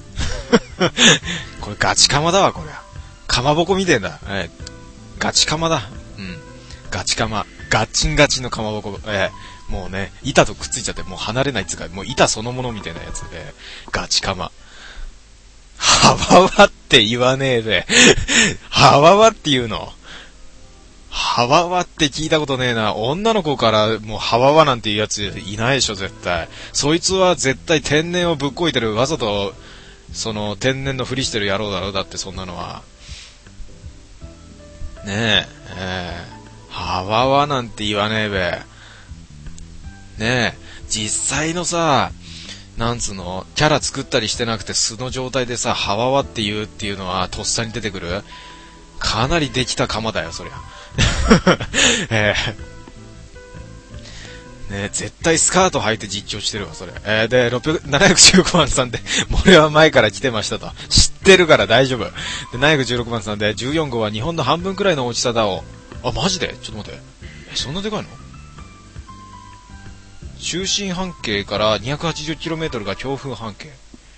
これガチカマだわ、こりゃ。かまぼこみてえだ。えー、ガチカマだ。うん。ガチカマ。ガッチンガチのかまぼこ。えー、もうね、板とくっついちゃってもう離れないっつうか、もう板そのものみたいなやつで、ガチカマ。ハワワって言わねえで。ハワワって言うの。ハワワって聞いたことねえな。女の子からもうハワワなんていうやついないでしょ、絶対。そいつは絶対天然をぶっこいてる、わざと、その天然のふりしてる野郎だろう、だってそんなのは。ねえ、えー、ハワワなんて言わねえべ。ねえ、実際のさ、なんつうの、キャラ作ったりしてなくて素の状態でさ、ハワワって言うっていうのはとっさに出てくる。かなりできたカマだよ、そりゃ。えー、ね、絶対スカート履いて実況してるわ、それ。えー、で、ろっぴゃく、ななひゃくじゅうごばんさんで、俺は前から来てましたと。知ってるから大丈夫。で、ななひゃくじゅうろくばんさんで、じゅうよんごうは日本の半分くらいの大きさだを。あ、マジでちょっと待って。え、そんなでかいの？中心半径から にひゃくはちじゅっキロメートル が強風半径。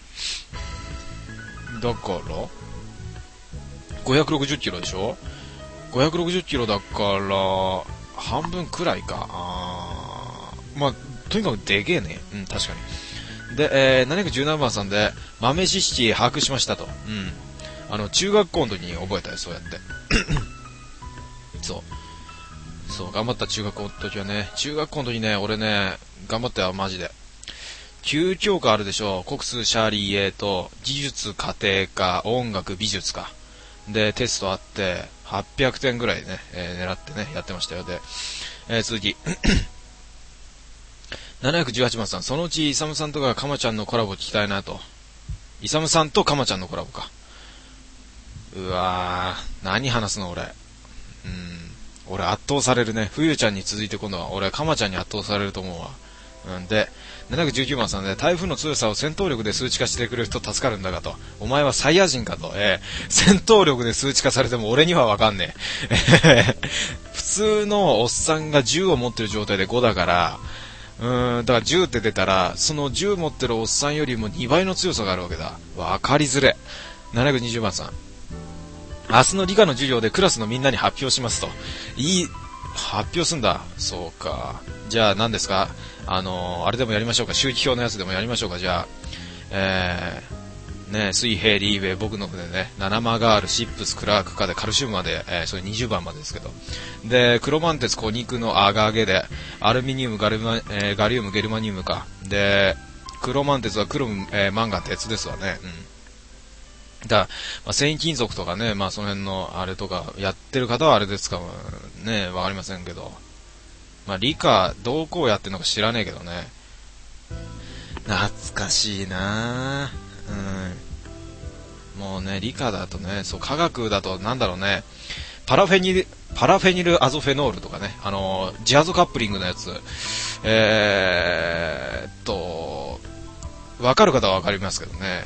だから、ごひゃくろくじゅっキロでしょ？ごひゃくろくじゅっキロだから、半分くらいか。あー、まあ、とにかくでけえね。うん、確かに。で、えー、ななひゃくじゅうななばんさんで、豆知識把握しましたと。うん。あの、中学校の時に覚えたよ、そうやって。そう。そう、頑張った中学校の時はね、中学校の時ね、俺ね、頑張ったよ、マジで。きゅう教科あるでしょ。国数シャーリー A と、技術家庭科、音楽美術か。で、テストあって、はっぴゃくてんぐらいね、えー、狙ってね、やってましたよ。で、えー、続き。ななひゃくじゅうはちばんさん、そのうちイサムさんとかカマちゃんのコラボ聞きたいなと。イサムさんとカマちゃんのコラボか。うわー、何話すの俺。うん、俺圧倒されるね。冬ちゃんに続いて今度は俺カマちゃんに圧倒されると思うわ。うんで、ななひゃくじゅうきゅうばんさんで、台風の強さを戦闘力で数値化してくれる人助かるんだがと。お前はサイヤ人かと。えー、戦闘力で数値化されても俺にはわかんねえ。普通のおっさんが銃を持ってる状態でごだから、うーん、だからじゅうって出たら、その銃持ってるおっさんよりもにばいの強さがあるわけだ。わかりづれ。ななひゃくにじゅうばんさん。明日の理科の授業でクラスのみんなに発表しますと。いい、発表すんだ。そうか。じゃあ何ですか？あのー、あれでもやりましょうか。周期表のやつでもやりましょうか。じゃあ、えー、ね、水平リーベイ僕の船ね、ナナマガールシップスクラークカでカルシウムまで、えー、それにじゅうばんまでですけど。で、クロマン鉄小肉のアガゲで、アルミニウムガルマ、えー、ガリウムゲルマニウムか。で、 黒満鉄は黒、えー、マンガン鉄ですわね。うん。だから、まあ、繊維金属とかね、まあその辺のあれとかやってる方はあれですかね、わかりませんけど。まあ理科、どこをやってるのか知らねえけどね。懐かしいなぁ。うん。もうね、理科だとね、そう、科学だとなんだろうね、パラフェニル、パラフェニルアゾフェノールとかね、あのー、ジアゾカップリングのやつ、えーっと、わかる方はわかりますけどね。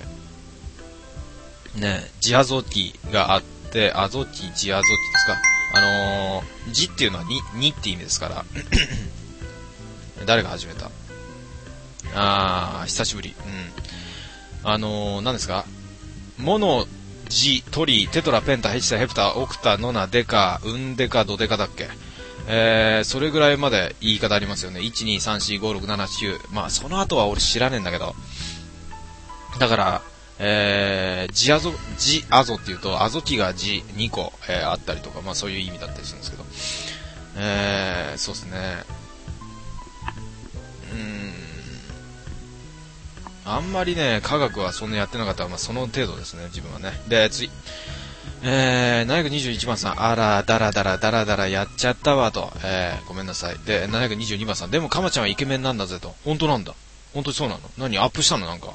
ね、ジアゾティがあって、アゾティ、ジアゾティですか。あのー、ジっていうのはに、にって意味ですから。誰が始めた？あー、久しぶり。うん。あのー、何ですか？モノ、ジ、トリ、テトラ、ペンタ、ヘキサ、ヘプタ、オクタ、ノナ、デカ、ウンデカ、ドデカだっけ？えー、それぐらいまで言い方ありますよね。いち、に、さん、よん、ご、ろく、なな、きゅう。まあ、その後は俺知らねえんだけど。だから、えー、ジアゾ、ジアゾっていうと、アゾキがジにこ、えー、あったりとか、まあそういう意味だったりするんですけど。えー、そうですね。うーん。あんまりね、科学はそんなやってなかったら、まあその程度ですね、自分はね。で、次。えー、ななひゃくにじゅういちばんさん、あら、だらだらだらだらやっちゃったわと。えー、ごめんなさい。で、ななひゃくにじゅうにばんさん、でもカマちゃんはイケメンなんだぜと。本当なんだ。本当にそうなの？何アップしたのなんか。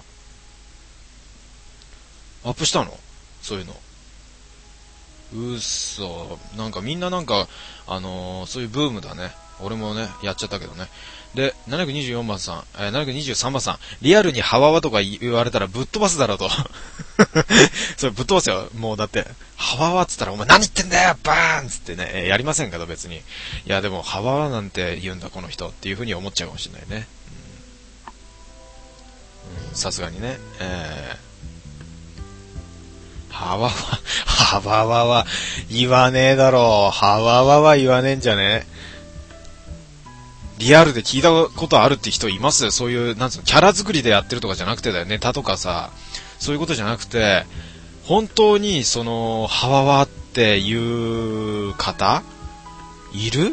アップしたの？そういうの。うっそ。なんかみんななんか、あのー、そういうブームだね。俺もね、やっちゃったけどね。で、ななひゃくにじゅうよんばんさん、えー、ななひゃくにじゅうさんばんさん、リアルにハワワとか言われたらぶっ飛ばすだろうと。それぶっ飛ばすよ。もうだって、ハワワっつったらお前何言ってんだよバーンつってね、えー、やりませんけど別に。いやでも、ハワワなんて言うんだこの人っていう風に思っちゃうかもしれないね。さすがにね。えーハワワ、ハワワは言わねえだろう。ハワワは言わねえんじゃねえ。リアルで聞いたことあるって人います？そういう、なんつうの、キャラ作りでやってるとかじゃなくてだよ。ネタとかさ、そういうことじゃなくて、本当にその、ハワワっていう方いる？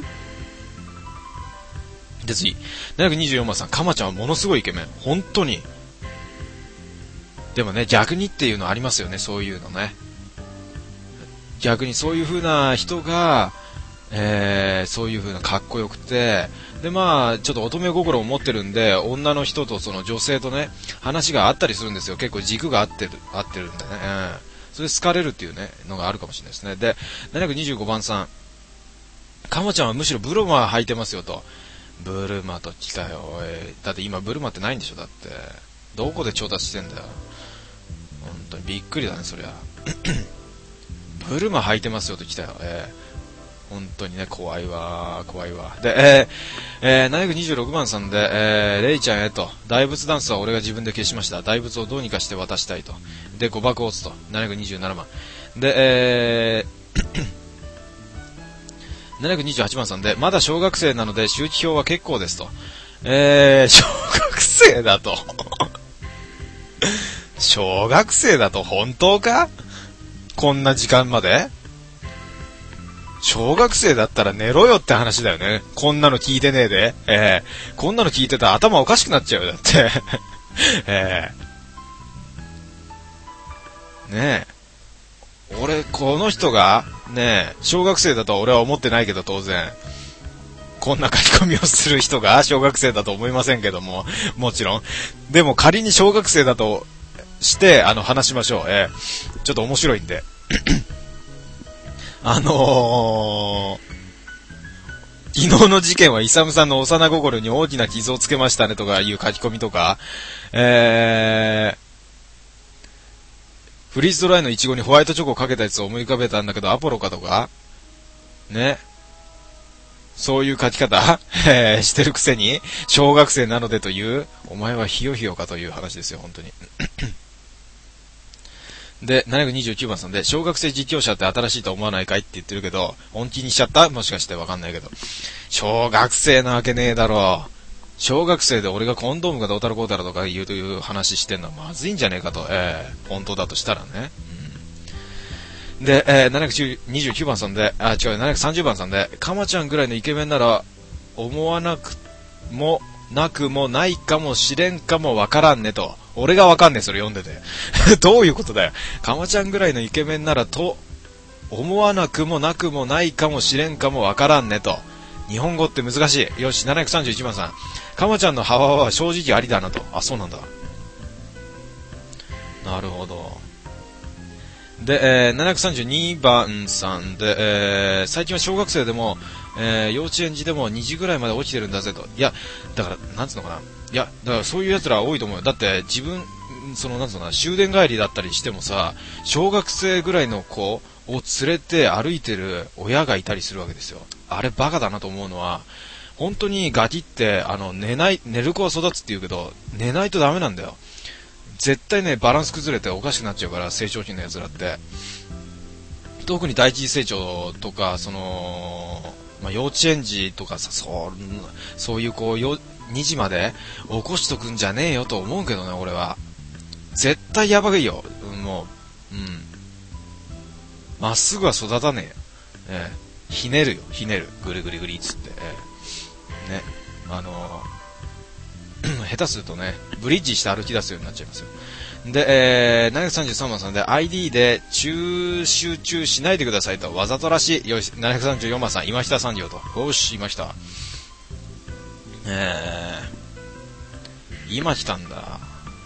で次、ななひゃくにじゅうよんばんさん、カマちゃんはものすごいイケメン。本当に。でもね、逆にっていうのありますよね、そういうのね。逆にそういう風な人が、えー、そういう風なかっこよくて、でまあ、ちょっと乙女心を持ってるんで、女の人とその女性とね、話があったりするんですよ。結構軸が合ってる、合ってるんでね。うん、それで好かれるっていうね、のがあるかもしれないですね。で、ななひゃくにじゅうごばんさん、カモちゃんはむしろブルマ履いてますよと。ブルマと来たよ、おい。だって今ブルマってないんでしょ、だって。どこで調達してんだよ。本当にびっくりだね、そりゃ。ブルマ履いてますよと来たよ。えー、本当にね、怖いわ、怖いわ。で、えー、えー、ななひゃくにじゅうろくばんさんで、えー、レイちゃんへと、大仏ダンスは俺が自分で消しました。大仏をどうにかして渡したいと。で、ごばくを打つと。ななひゃくにじゅうななばん。で、えー、ななひゃくにじゅうはちばんさんで、まだ小学生なので周期表は結構ですと。えー、小学生だと。小学生だと本当か？こんな時間まで？小学生だったら寝ろよって話だよね。こんなの聞いてねえで。えー、こんなの聞いてたら頭おかしくなっちゃうよ、だって。えー、ねえ。俺、この人が、ねえ、小学生だとは俺は思ってないけど当然。こんな書き込みをする人が小学生だと思いませんけども、もちろん。でも仮に小学生だとして、あの、話しましょう。えー、ちょっと面白いんで。あのー、昨日の事件はイサムさんの幼心に大きな傷をつけましたねとかいう書き込みとか、えー、フリーズドライのイチゴにホワイトチョコをかけたやつを思い浮かべたんだけどアポロかとか、ね。そういう書き方、えー、してるくせに、小学生なのでという、お前はひよひよかという話ですよ、本当に。で、ななひゃくにじゅうきゅうばんさんで、小学生実況者って新しいと思わないかいって言ってるけど、本気にしちゃった？もしかしてわかんないけど。小学生なわけねえだろう。小学生で俺がコンドームがどうたらこうたらとかいうという話してんのはまずいんじゃねえかと。えー、本当だとしたらね。うん、で、えー、ななひゃくにじゅうきゅうばんさんで、あ、違う、ななひゃくさんじゅうばんさんで、カマちゃんぐらいのイケメンなら、思わなくも、 なくもないかもしれんかもわからんねと。俺がわかんねえ、それ読んでて。どういうことだよ。かまちゃんぐらいのイケメンならと、思わなくもなくもないかもしれんかもわからんねと。日本語って難しい。よし、ななひゃくさんじゅういちばんさん。かまちゃんの幅は正直ありだなと。あ、そうなんだ。なるほど。で、えー、ななひゃくさんじゅうにばんさんで、えー、最近は小学生でも、えー、幼稚園児でもにじぐらいまで起きてるんだぜと。いや、だから、なんつうのかな。いや、だからそういう奴ら多いと思うよ。だって、自分、その、なんつうのかな、終電帰りだったりしてもさ、小学生ぐらいの子を連れて歩いてる親がいたりするわけですよ。あれバカだなと思うのは、本当にガキって、あの、寝ない、寝る子は育つって言うけど、寝ないとダメなんだよ。絶対ね、バランス崩れておかしくなっちゃうから、成長期のやつらって。特に第一次成長とか、その、まあ、幼稚園児とかさ、そう、そういうこう、よ、にじまで起こしとくんじゃねえよと思うけどね、俺は。絶対やばいよ。もう、うん。まっすぐは育たねえよ。ええ、ひねるよ、ひねる。ぐりぐりぐりっつって。ええ、ね。あのー、下手するとね、ブリッジして歩き出すようになっちゃいますよ。で、えー、ななひゃくさんじゅうさんばんさんで アイディー で中集中しないでくださいと。わざとらしい。よし、ななひゃくさんじゅうよんばんさん、今下産業と。よし、今下。えー、今来たんだ。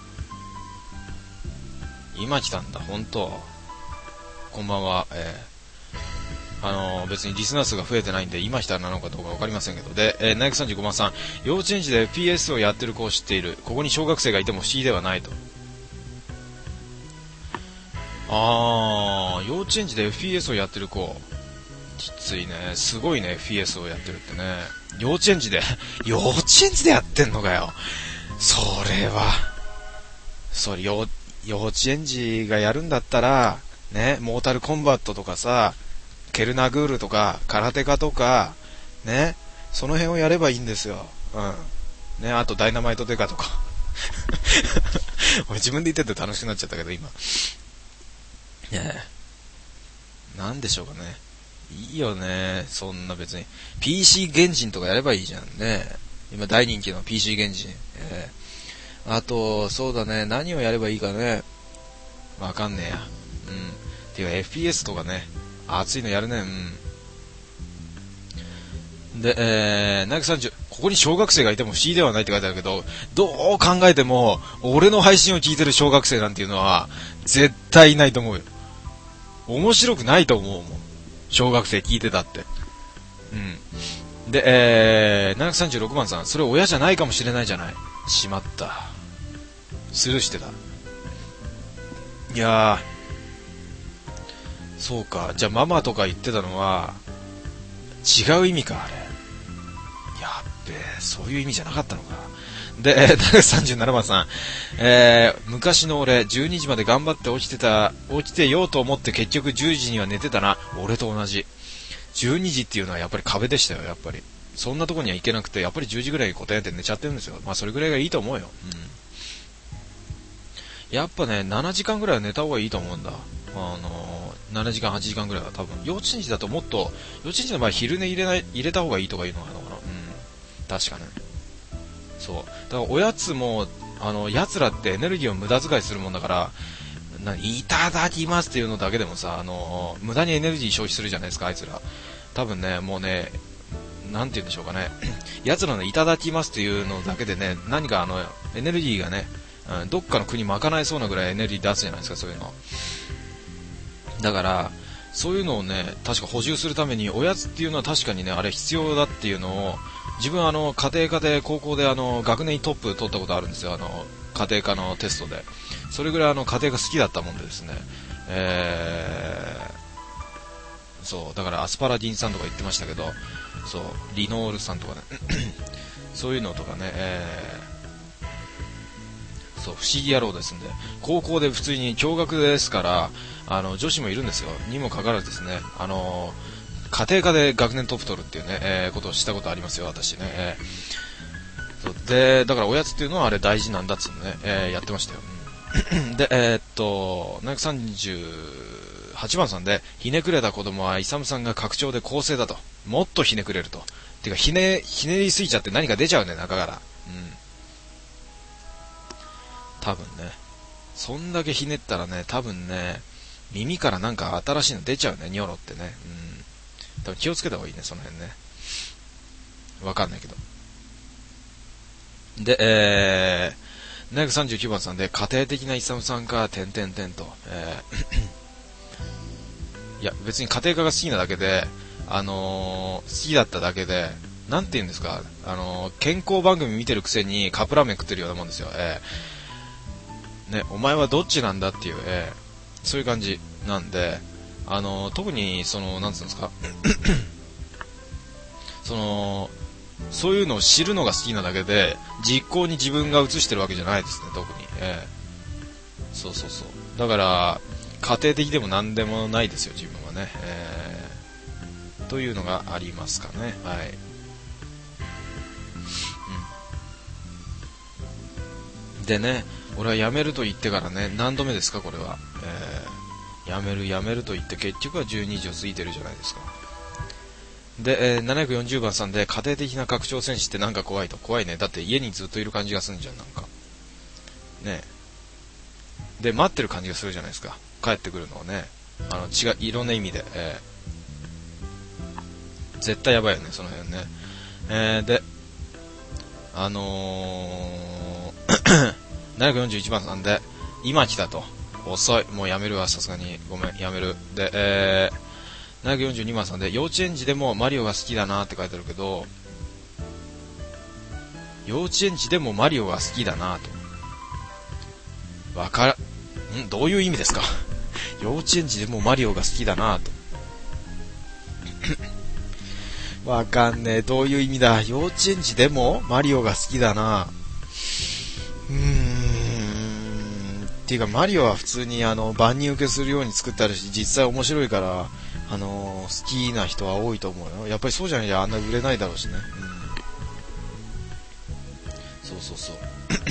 今来たんだ、ほんと。こんばんは。えー、あのー、別にリスナー数が増えてないんで、今来たなのかどうかわかりませんけど。で、えー、ななひゃくさんじゅうごばんさん、幼稚園児で ピーエス をやってる子を知っている。ここに小学生がいても不思議ではないと。あー、幼稚園児で エフピーエス をやってる子。きついね。すごいね、エフピーエス をやってるってね。幼稚園児で、幼稚園児でやってんのかよ。それは、それ、幼、幼稚園児がやるんだったら、ね、モータルコンバットとかさ、ケルナグールとか、空手家とか、ね、その辺をやればいいんですよ。うん。ね、あとダイナマイトデカとか。俺自分で言ってて楽しくなっちゃったけど、今。ねえ。なんでしょうかね。いいよね。そんな別に。ピーシー 原人とかやればいいじゃんね。今大人気の ピーシー 原人。えー、あと、そうだね。何をやればいいかね。わかんねえや。うん。ていうか エフピーエス とかね。熱いのやるね。うん。で、えー、ななひゃくさんじゅう、ここに小学生がいても不思議ではないって書いてあるけど、どう考えても、俺の配信を聞いてる小学生なんていうのは、絶対いないと思うよ。面白くないと思うもん。小学生聞いてたって。うん。で、えー、ななひゃくさんじゅうろくばんさん、それ親じゃないかもしれないじゃない。しまった。スルーしてた。いやー、そうか。じゃあママとか言ってたのは、違う意味か、あれ。やっべえ、そういう意味じゃなかったのか。で、えー、ななひゃくさんじゅうななばんさん、えー、昔の俺、じゅうにじまで頑張って起きてた、起きてようと思って結局じゅうじには寝てたな。俺と同じ。じゅうにじっていうのはやっぱり壁でしたよ、やっぱり。そんなとこには行けなくて、やっぱりじゅうじぐらいに答えて寝ちゃってるんですよ。まあそれぐらいがいいと思うよ。うん。やっぱね、ななじかんぐらいは寝た方がいいと思うんだ。あのー、ななじかん、はちじかんぐらいは多分。幼稚園児だともっと、幼稚園児の場合昼寝入れない、入れた方がいいとかいうのがあるのかな。うん。確かね。そう。だからおやつも、あの、奴らってエネルギーを無駄遣いするもんだから、な、いただきますっていうのだけでもさ、あの、無駄にエネルギー消費するじゃないですか、あいつら。多分ね、もうね、なんて言うんでしょうかね。奴らのいただきますっていうのだけでね、何かあの、エネルギーがね、うん、どっかの国賄えそうなぐらいエネルギー出すじゃないですか、そういうの。だから、そういうのをね、確か補充するために、おやつっていうのは確かにね、あれ必要だっていうのを、自分はあの家庭科で高校であの学年トップ取ったことあるんですよ、あの家庭科のテストで。それぐらいあの家庭科好きだったもんでですね、えー、そうだからアスパラギン酸とか言ってましたけど、そうリノール酸とかねそういうのとかね、えー、そう不思議野郎ですんで、高校で普通に共学ですから、あの女子もいるんですよ。にもかかわらずですね、あの家庭科で学年トップ取るっていうね、えー、ことをしたことありますよ、私ね。えー、そうで、だからおやつっていうのはあれ大事なんだっつうのね、えー、やってましたよ。で、えー、っと、ななひゃくさんじゅうはちばんさんで、ひねくれた子供はイサムさんが拡張で公正だと。もっとひねくれると。てか、ひね、ひねりすぎちゃって何か出ちゃうね、中から。 うん多分ねそんだけひねったらね多分ね耳からなんか新しいの出ちゃうねニョロってね。うん多分気をつけた方がいいねその辺ね。わかんないけど。でえーななひゃくさんじゅうきゅうばんさんで家庭的なイサムさんか点々点と、えー、いや別に家庭科が好きなだけであのー、好きだっただけでなんて言うんですかあのー、健康番組見てるくせにカップラーメン食ってるようなもんですよ。えー、ねお前はどっちなんだっていう、えー、そういう感じなんであのー、特にそのなんつうんですかそのそういうのを知るのが好きなだけで実行に自分が移してるわけじゃないですね特に、えー、そうそうそうだから家庭的でも何でもないですよ自分はね、えー、というのがありますかね。はい、うん、でね俺は辞めると言ってからね何度目ですかこれは、えー、辞める辞めると言って結局はじゅうにじを過ぎてるじゃないですか。で、えー、ななひゃくよんじゅうばんさんで家庭的な拡張戦士ってなんか怖いと怖いね。だって家にずっといる感じがするんじゃんなんかねで待ってる感じがするじゃないですか帰ってくるのをねあの違ういろんな意味で、えー、絶対やばいよねその辺ね、えー、であのー、ななひゃくよんじゅういちばんさんで今来たと遅いもうやめるわさすがにごめんやめるで、えーななひゃくよんじゅうにばんさんで幼稚園児でもマリオが好きだなって書いてあるけど幼稚園児でもマリオが好きだなとわからんどういう意味ですか幼稚園児でもマリオが好きだなとわかんねえどういう意味だ幼稚園児でもマリオが好きだなうーんっていうかマリオは普通にあの万人受けするように作ってあるし実際面白いからあのー、好きな人は多いと思うよ。やっぱりそうじゃなきゃあんな売れないだろうしね、うん、そうそうそう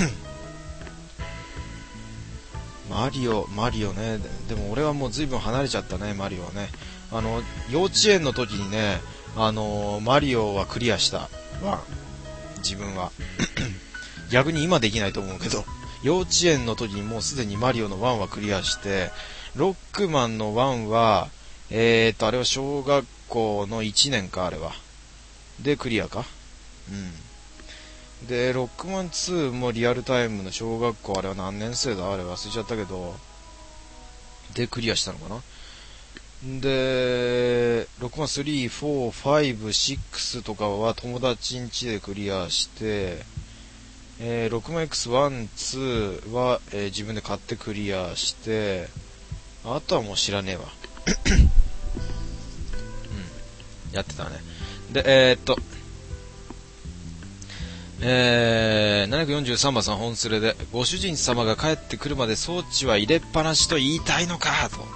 マリオマリオねでも俺はもう随分離れちゃったねマリオはねあの幼稚園の時にねあのー、マリオはクリアしたわ自分は逆に今できないと思うけど幼稚園の時にもうすでにマリオのワンはクリアしてロックマンのワンはえーとあれは小学校のいちねんかあれはでクリアかうんでロックマンツーもリアルタイムの小学校あれは何年生だあれ忘れちゃったけどでクリアしたのかなでロックマンスリー、フォー、ファイブ、シックスとかは友達ん家でクリアしてえー、ロックマン エックスワン、ツー は、えー、自分で買ってクリアしてあとはもう知らねえわうん、やってたね。で、えー、っと、えー、ななひゃくよんじゅうさんばんさん本スレで、ご主人様が帰ってくるまで装置は入れっぱなしと言いたいのかと。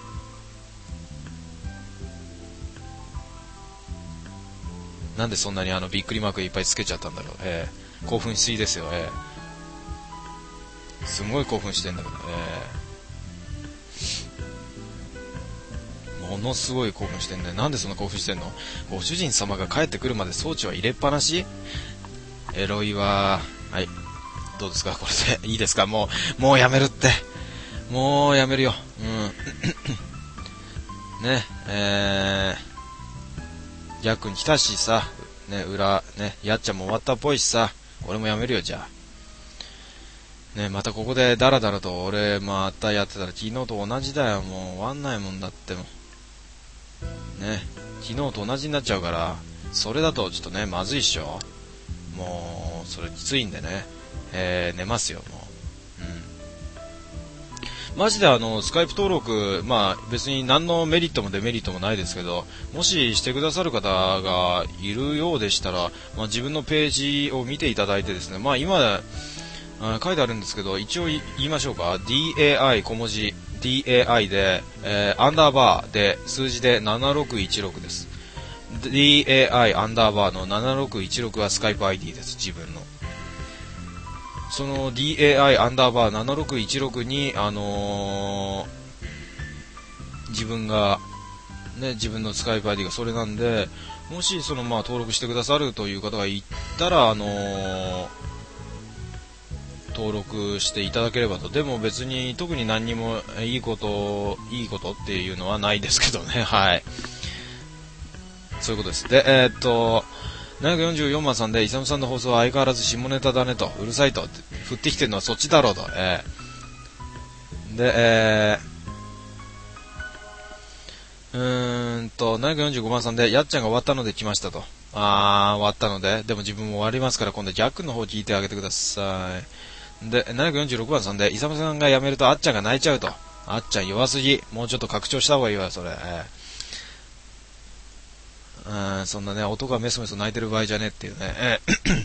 なんでそんなにあのびっくりマークいっぱいつけちゃったんだろう。えー、興奮しすぎですよ。えー、すごい興奮してんだけど。えーものすごい興奮してんね。なんでそんな興奮してんの？ご主人様が帰ってくるまで装置は入れっぱなし？エロいわ。はい。どうですかこれで。いいですかもう、もうやめるって。もうやめるよ。うん。ね、えー、逆に来たしさ、ね、裏、ね、やっちゃんも終わったっぽいしさ、俺もやめるよ、じゃあ。ね、またここでダラダラと俺またやってたら昨日と同じだよ。もう終わんないもんだっても。ね、昨日と同じになっちゃうからそれだとちょっとねまずいっしょ。もうそれきついんでね、えー、寝ますよもう、うん、マジであのスカイプ登録まあ別に何のメリットもデメリットもないですけどもししてくださる方がいるようでしたら、まあ、自分のページを見ていただいてですねまあ今あ書いてあるんですけど一応言いましょうか ディーエーアイ 小文字ディーエーアイ で、えー、アンダーバーで数字でななろくいちろくです。 ディーエーアイ アンダーバーのななろくいちろくはスカイプ アイディー です自分の。その ディーエーアイ アンダーバーななろくいちろくにあのー、自分がね自分のスカイプ アイディー がそれなんでもしそのまあ登録してくださるという方がいたらあのー登録していただければと。でも別に特に何にもいいこといいことっていうのはないですけどね。はい、そういうことです。で、えー、っとななひゃくよんじゅうよんばんさんで、イサムさんの放送は相変わらず下ネタだねと、うるさいと、振ってきてるのはそっちだろうと、えー、で、えー、うーんと、ななひゃくよんじゅうごばんさんで、やっちゃんが終わったので来ましたと。あー、終わったので、でも自分も終わりますから、今度ジャックの方聞いてあげてください。で、ななひゃくよんじゅうろくばんさんで、イサムさんが辞めるとあっちゃんが泣いちゃうと。あっちゃん弱すぎ。もうちょっと拡張した方がいいわ、それ。えー、うん、そんなね、男がメソメソ泣いてる場合じゃねえっていうね。え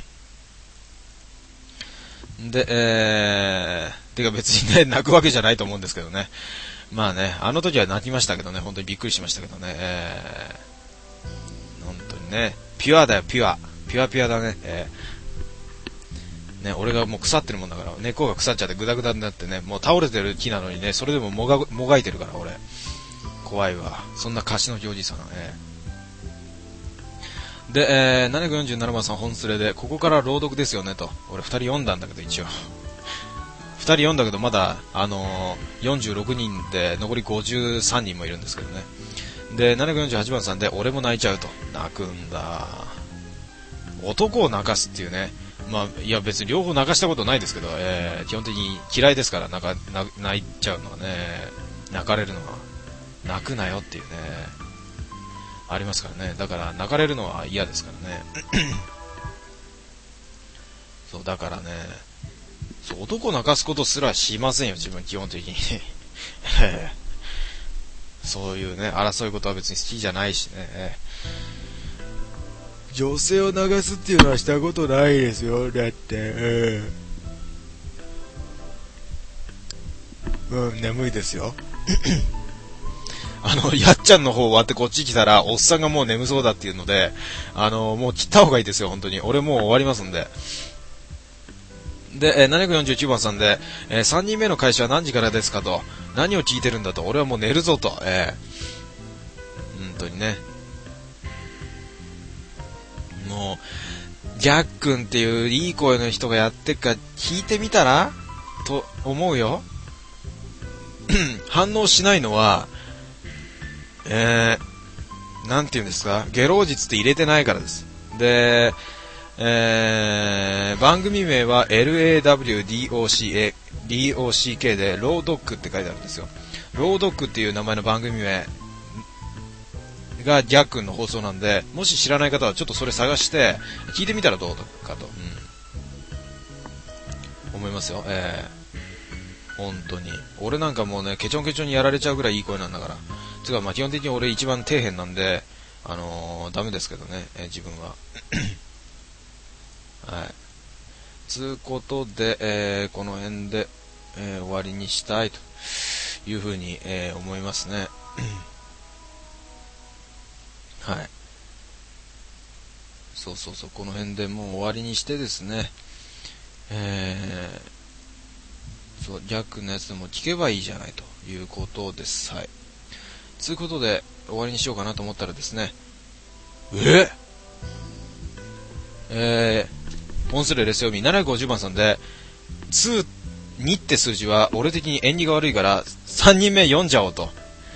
ー、で、えー、てか別にね、泣くわけじゃないと思うんですけどね。まあね、あの時は泣きましたけどね、本当にびっくりしましたけどね。えー、本当にね、ピュアだよ、ピュア。ピュアピュアだね。えー、ね、俺がもう腐ってるもんだから、根っこが腐っちゃってグダグダになってね、もう倒れてる木なのにね、それでももが、もがいてるから、俺。怖いわ。そんな貸しのおじさん。えーで、えー、ななひゃくよんじゅうななばんさん本スレで、ここから朗読ですよねと。俺ふたり読んだんだけど、一応。ふたり読んだけど、まだ、あのー、よんじゅうろくにんで、残りごじゅうさんにんもいるんですけどね。で、ななひゃくよんじゅうはちばんさんで、俺も泣いちゃうと。泣くんだ。男を泣かすっていうね。まあ、いや別に両方泣かしたことないですけど、えー、基本的に嫌いですから、泣か、泣いちゃうのはね、泣かれるのは。泣くなよっていうね。ありますからね。だから泣かれるのは嫌ですからね。そうだからね、そう男を泣かすことすらしませんよ、自分基本的に。そういうね、争いことは別に好きじゃないしね。女性を流すっていうのはしたことないですよ、だって。うん、眠いですよ。あの、やっちゃんの方終わってこっち来たら、おっさんがもう眠そうだっていうので、あの、もう切った方がいいですよ、本当に。俺もう終わりますんで。で、えー、ななひゃくよんじゅうきゅうばんさんで、えー、さんにんめの開始は何時からですかと。何を聞いてるんだと。俺はもう寝るぞと。えー、本当にね。もう、ジャックンっていういい声の人がやってっか、聞いてみたらと思うよ。反応しないのは、えー、なんて言うんですか、ゲロ実って入れてないからです。で、えー、番組名は エルエーダブリューディーオーシーエー、ディーオーシーケー でロードッグって書いてあるんですよ。ロードッグっていう名前の番組名がジャックンの放送なんで、もし知らない方はちょっとそれ探して聞いてみたらどうかと、うん、思いますよ。えー、本当に俺なんかもうね、ケチョンケチョンにやられちゃうぐらいいい声なんだから。つかまあ基本的に俺一番底辺なんで、あのー、ダメですけどね、えー、自分は。はい。つうことで、えー、この辺で、えー、終わりにしたいというふうに、えー、思いますね。はい。そうそうそう、この辺でもう終わりにしてですね、えー、そう、ジャックのやつでも聞けばいいじゃないということです。はい。つうことで終わりにしようかなと思ったらですね、ええー、ポンスレレス読みななひゃくごじゅうばんさんで、に、にって数字は俺的に縁起が悪いからさんにんめ読んじゃおうと。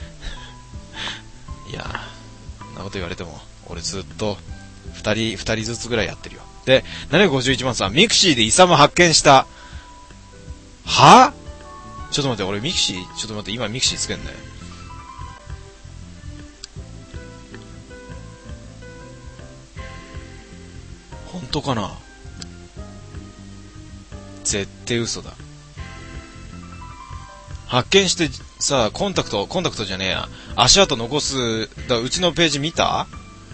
いやー、そんなこと言われても俺ずっとふたりふたりずつぐらいやってるよ。で、ななひゃくごじゅういちばんさん、ミクシーでイサム発見した。は？ちょっと待って、俺ミクシー、ちょっと待って、今ミクシーつけんね。本当かな？絶対嘘だ。発見してさ、コンタクト、コンタクトじゃねえや。足跡残す、だ、うちのページ見た？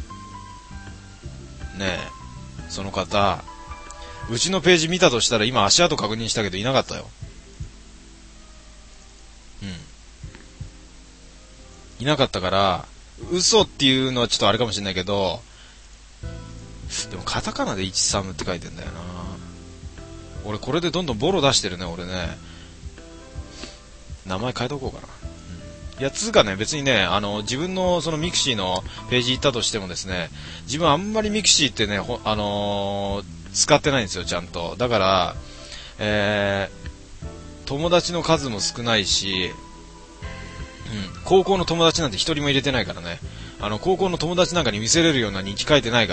ねえ、その方、うちのページ見たとしたら今足跡確認したけどいなかったよ。うん。いなかったから、嘘っていうのはちょっとあれかもしれないけど、でもカタカナでいちさむって書いてんだよな。俺これでどんどんボロ出してるね、俺ね。名前変えとこうかな。うん、いや、つうかね、別にね、あの、自分のそのミクシーのページ行ったとしてもですね、自分あんまりミクシーってね、ほあのー、使ってないんですよ、ちゃんと。だから、 えー、友達の数も少ないし、うん、高校の友達なんて一人も入れてないからね。あの、高校の友達なんかに見せれるような日記書いてないから。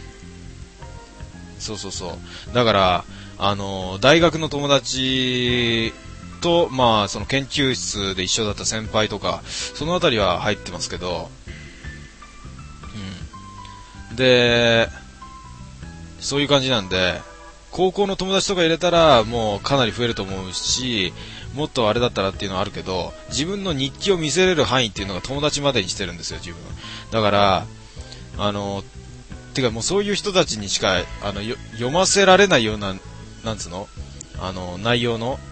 そうそうそう。だから、あの、大学の友達と、まあ、その研究室で一緒だった先輩とか、そのあたりは入ってますけど、うん。で、そういう感じなんで、高校の友達とか入れたら、もうかなり増えると思うし、もっとあれだったらっていうのはあるけど、自分の日記を見せれる範囲っていうのが友達までにしてるんですよ、自分。だから、あの、てかもうそういう人たちにしか、あの、よ読ませられないような、なんつうのあの、内容の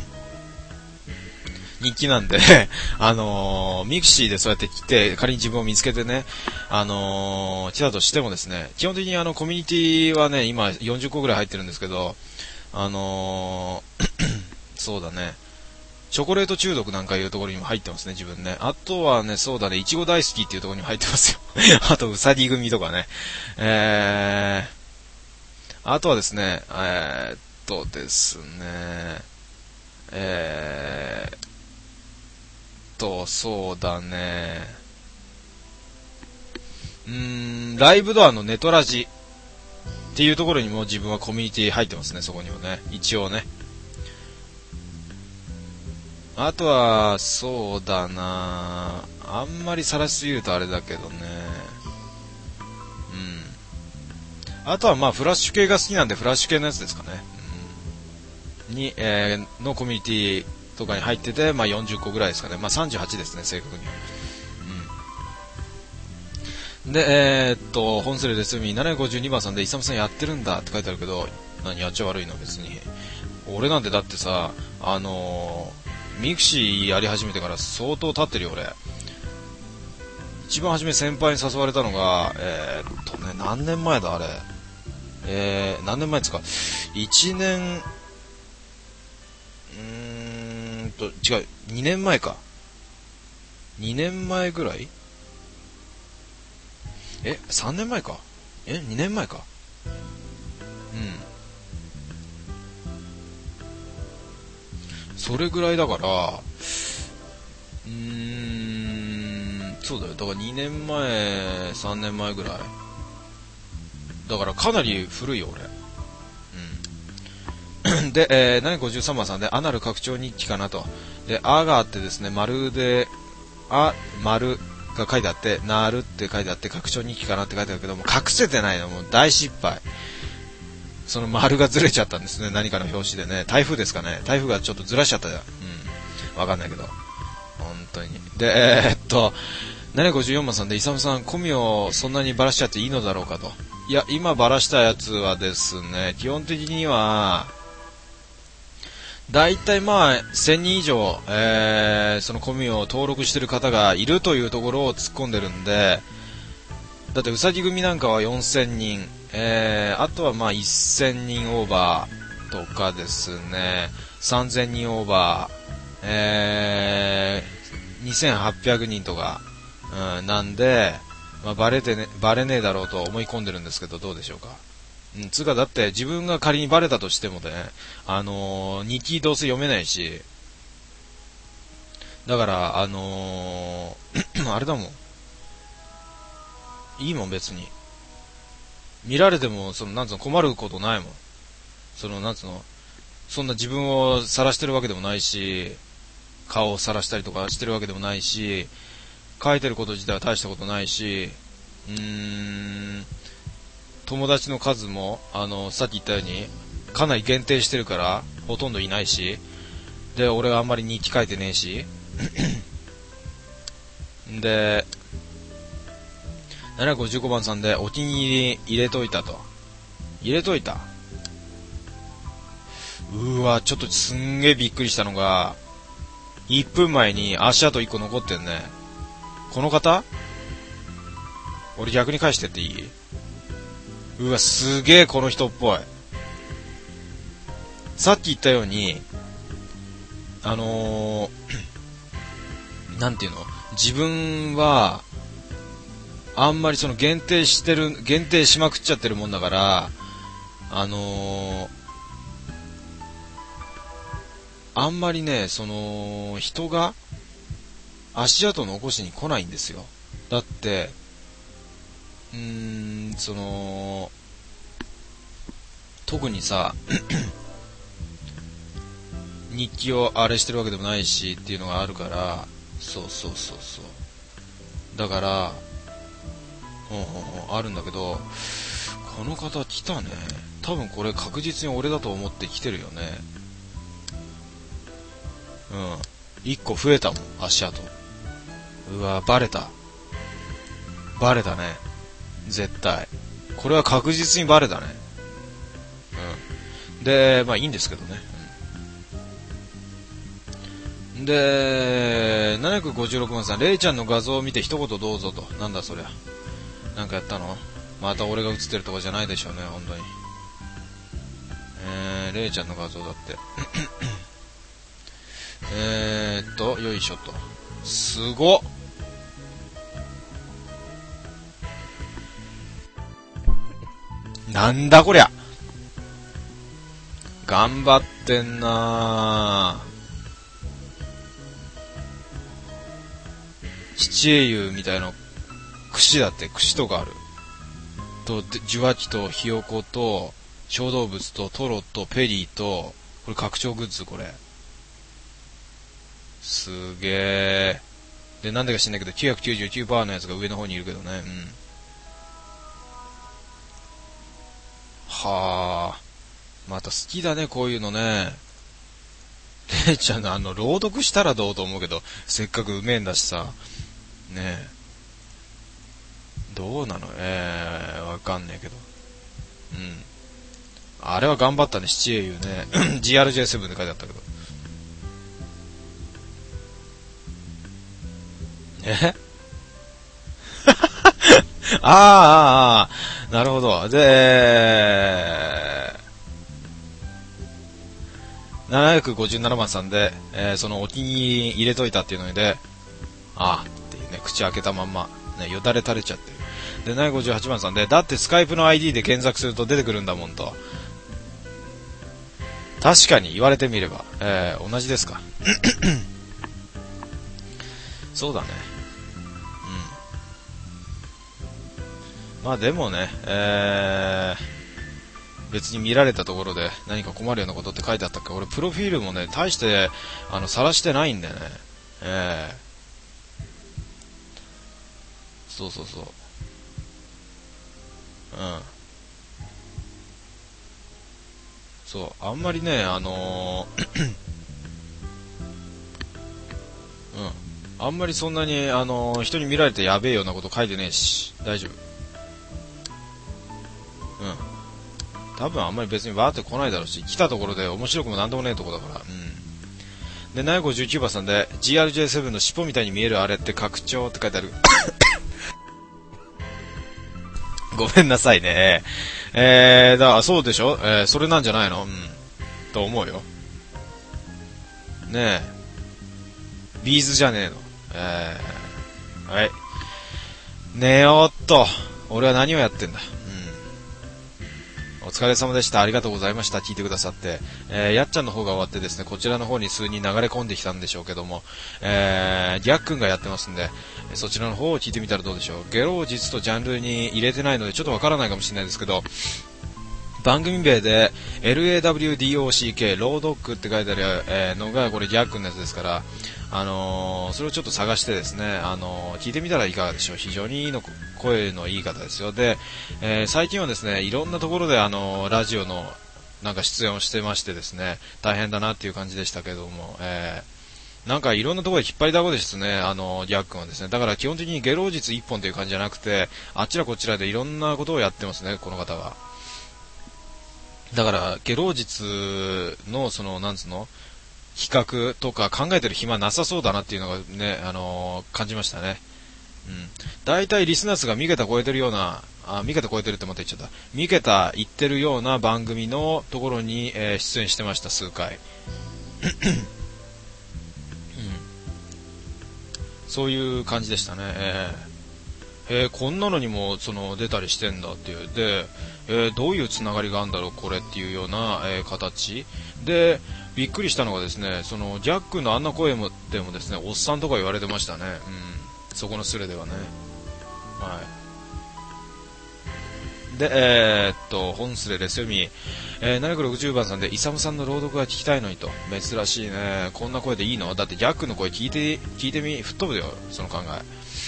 日記なんで、あのー、ミクシーでそうやって来て、仮に自分を見つけてね、あのー、来たとしてもですね、基本的にあの、コミュニティはね、今よんじゅっこぐらい入ってるんですけど、あのー、そうだね、チョコレート中毒なんかいうところにも入ってますね、自分ね。あとはね、そうだね、いちご大好きっていうところにも入ってますよ。あと、うさぎ組とかね。えー、あとはですね、えー、っとですね、えー、と、そうだね、うーん、ライブドアのネトラジっていうところにも自分はコミュニティ入ってますね、そこにもね。一応ね。あとは、そうだな、あんまりさらしすぎるとあれだけどね。うん。あとはまあ、フラッシュ系が好きなんで、フラッシュ系のやつですかね。うん、に、えー、のコミュニティとかに入ってて、まあよんじゅっこぐらいですかね。まあさんじゅうはちですね、正確には。うん。で、えー、っと、本スレレスミななひゃくごじゅうにばんさんで、イサムさんやってるんだって書いてあるけど、何やっちゃ悪いの別に。俺なんてだってさ、あのー、ミクシーやり始めてから相当経ってるよ俺。一番初め先輩に誘われたのがえー、っとね何年前だあれ、えー、何年前ですか、いちねん、うーんと違うにねんまえか、にねんまえぐらい、えさんねんまえか、えにねんまえか、うん、それぐらいだから、うーん、そうだよ。だからにねんまえ、さんねんまえぐらい。だからかなり古いよ、俺。うん。で、えー、ななひゃくごじゅうさんばんさんで、アナル拡張日記かなと。で、あがあってですね、丸で、あ、丸が書いてあって、なるって書いてあって、拡張日記かなって書いてあるけども、隠せてないの、もう大失敗。その丸がずれちゃったんですね、何かの表紙でね。台風ですかね。台風がちょっとずらしちゃったじゃん。うん。わかんないけど。本当に。で、えー、っと、ななひゃくごじゅうよんばんさんで、イサムさん、コミをそんなにバラしちゃっていいのだろうかと。いや、今バラしたやつはですね、基本的には、だいたいまあ、せんにん以上、えー、そのコミを登録してる方がいるというところを突っ込んでるんで、だってうさぎ組なんかはよんせんにん、えー、あとはまあせんにんオーバーとかですね、さんぜんにんオーバー、えー、にせんはっぴゃくにんとか、うん、なんで、まあ、バレてね、バレねえだろうと思い込んでるんですけど、どうでしょうか。うん、つうかだって自分が仮にバレたとしてもね、あのー、日記どうせ読めないし、だから、あのー、あれだもん。いいもん別に。見られても、その、なんつうの、困ることないもん。その、なんつうの、そんな自分を晒してるわけでもないし、顔を晒したりとかしてるわけでもないし、書いてること自体は大したことないし、うーん、友達の数も、あの、さっき言ったように、かなり限定してるから、ほとんどいないし、で、俺はあんまり日記書いてねえし、で、ななひゃくごじゅうごばんさんでお気に入り入れといたと。入れといた。うーわ、ちょっとすんげえびっくりしたのが、いっぷんまえに足跡いっこ残ってんね。この方？俺逆に返してっていい？うわ、すげえこの人っぽい。さっき言ったように、あのー、なんていうの？自分は、あんまりその限定してる、限定しまくっちゃってるもんだから、あのー、 あんまりね、その、人が足跡残しに来ないんですよ。だって、うーん、その、特にさ、日記をあれしてるわけでもないしっていうのがあるから、そうそうそうそう。だから、ほんほんほんあるんだけど、この方来たね。多分これ確実に俺だと思って来てるよね。うん。一個増えたもん、足跡。うわ、バレた。バレたね。絶対。これは確実にバレたね。うん。で、まあいいんですけどね。うん、で、ななひゃくごじゅうろくばんさん、レイちゃんの画像を見て一言どうぞと。なんだそりゃ。なんかやったの？また俺が映ってるとかじゃないでしょうね、本当に。えー、レイちゃんの画像だって。えーっと、よいしょと。すごっ！なんだこりゃ！頑張ってんなぁ。七英雄みたいな櫛だって、櫛とかある。と、受話器とひよこと小動物とトロとペリーと、これ拡張グッズこれ。すげえ。で、なんでか知んないけど、きゅうひゃくきゅうじゅうきゅうパーセント のやつが上の方にいるけどね。うん。はあ。また好きだね、こういうのね。レイちゃんのあの、朗読したらどうと思うけど、せっかくうめえんだしさ。ねえ。どうなの？えー、わかんねえけど。うん。あれは頑張ったね、七英雄ね。ジーアールジェーセブン で書いてあったけど。えあーあーあー、なるほど。で、ななひゃくごじゅうななばんさんで、えー、そのお気に入り入れといたっていうので、あーっていうね、口開けたまんま、ね、よだれ垂れちゃってる。で、ななひゃくごじゅうはちばんさんで、だってスカイプの アイディー で検索すると出てくるんだもんと。確かに言われてみれば、えー、同じですか。そうだね。うん。まあでもね、えー、別に見られたところで何か困るようなことって書いてあったっけ？俺プロフィールもね、大してあの晒してないんだよね。えー、そうそうそう。うん。そう、あんまりね、あのー、うん。あんまりそんなに、あのー、人に見られてやべえようなこと書いてねえし、大丈夫。うん。多分あんまり別にバーって来ないだろうし、来たところで面白くもなんでもねえとこだから。うん。で、ななひゃくごじゅうきゅうばんさんで、ジーアールジェーセブン の尻尾みたいに見えるあれって拡張って書いてある。ごめんなさいね。えー、だからそうでしょ？えー、それなんじゃないの？うん。と思うよ。ねえ。ビーズじゃねえの。えー、はい。寝よっと。俺は何をやってんだ。うん。お疲れ様でした。ありがとうございました。聞いてくださって。えー、やっちゃんの方が終わってですね、こちらの方に数人流れ込んできたんでしょうけども、えー、ギャックンがやってますんで、そちらの方を聞いてみたらどうでしょう。ゲロー実とジャンルに入れてないのでちょっとわからないかもしれないですけど、番組名で エルエーダブリューディーオーシーケー ロードックって書いてある、えー、のがこれギャックンのやつですから、あのー、それをちょっと探してですね、あのー、聞いてみたらいかがでしょう。非常にいいの声のいい方ですよ。で、えー、最近はですね、いろんなところであのー、ラジオのなんか出演をしてましてですね、大変だなっていう感じでしたけども、えー、なんかいろんなところで引っ張りだこですね、あのー、ギャックンはですね。だから基本的にゲロ実一本という感じじゃなくて、あちらこちらでいろんなことをやってますね、この方は。だから、ゲロ実の、その、なんつうの企画とか考えてる暇なさそうだなっていうのがね、あのー、感じましたね。うん。大体リスナー数が三桁超えてるような、あ、三桁超えてるってまた言っちゃった。三桁言ってるような番組のところに、えー、出演してました、数回。うん。そういう感じでしたね。えーえー、こんなのにもその出たりしてんだっていうで、えー、どういうつながりがあるんだろうこれっていうような、えー、形で、 びっくりしたのがですね、そのジャックのあんな声もでもですね、おっさんとか言われてましたね。うん、そこのスレではね。はい。で、えー、っと本スレですよみ、えー、ななひゃくろくじゅうばんさんでイサムさんの朗読が聞きたいのにと。珍しいね。こんな声でいいの？だってジャックの声聞いて聞いてみ、吹っ飛ぶよその考え。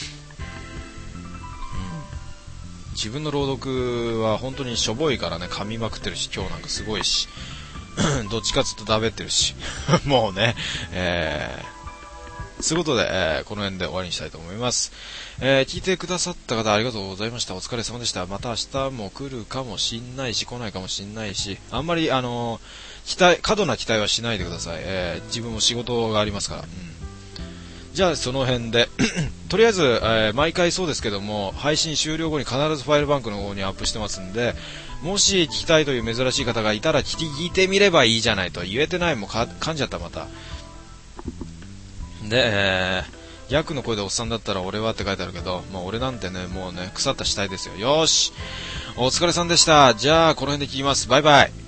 自分の朗読は本当にしょぼいからね、噛みまくってるし、今日なんかすごいしどっちかつっとだべってるしもうね、えー、そういうことで、えー、この辺で終わりにしたいと思います。えー、聞いてくださった方ありがとうございました。お疲れ様でした。また明日も来るかもしんないし来ないかもしんないし、あんまりあのー、期待過度な期待はしないでください。えー、自分も仕事がありますから、うん、じゃあその辺でとりあえず、えー、毎回そうですけども、配信終了後に必ずファイルバンクの方にアップしてますんで、もし聞きたいという珍しい方がいたら聞いてみればいいじゃないと。言えてない、もうか噛んじゃったまたで、えー、ヤクの声でおっさんだったら俺はって書いてあるけど、まあ、俺なんてね、もうね、腐った死体ですよ。よーし、お疲れさんでした。じゃあこの辺で切ります。バイバイ。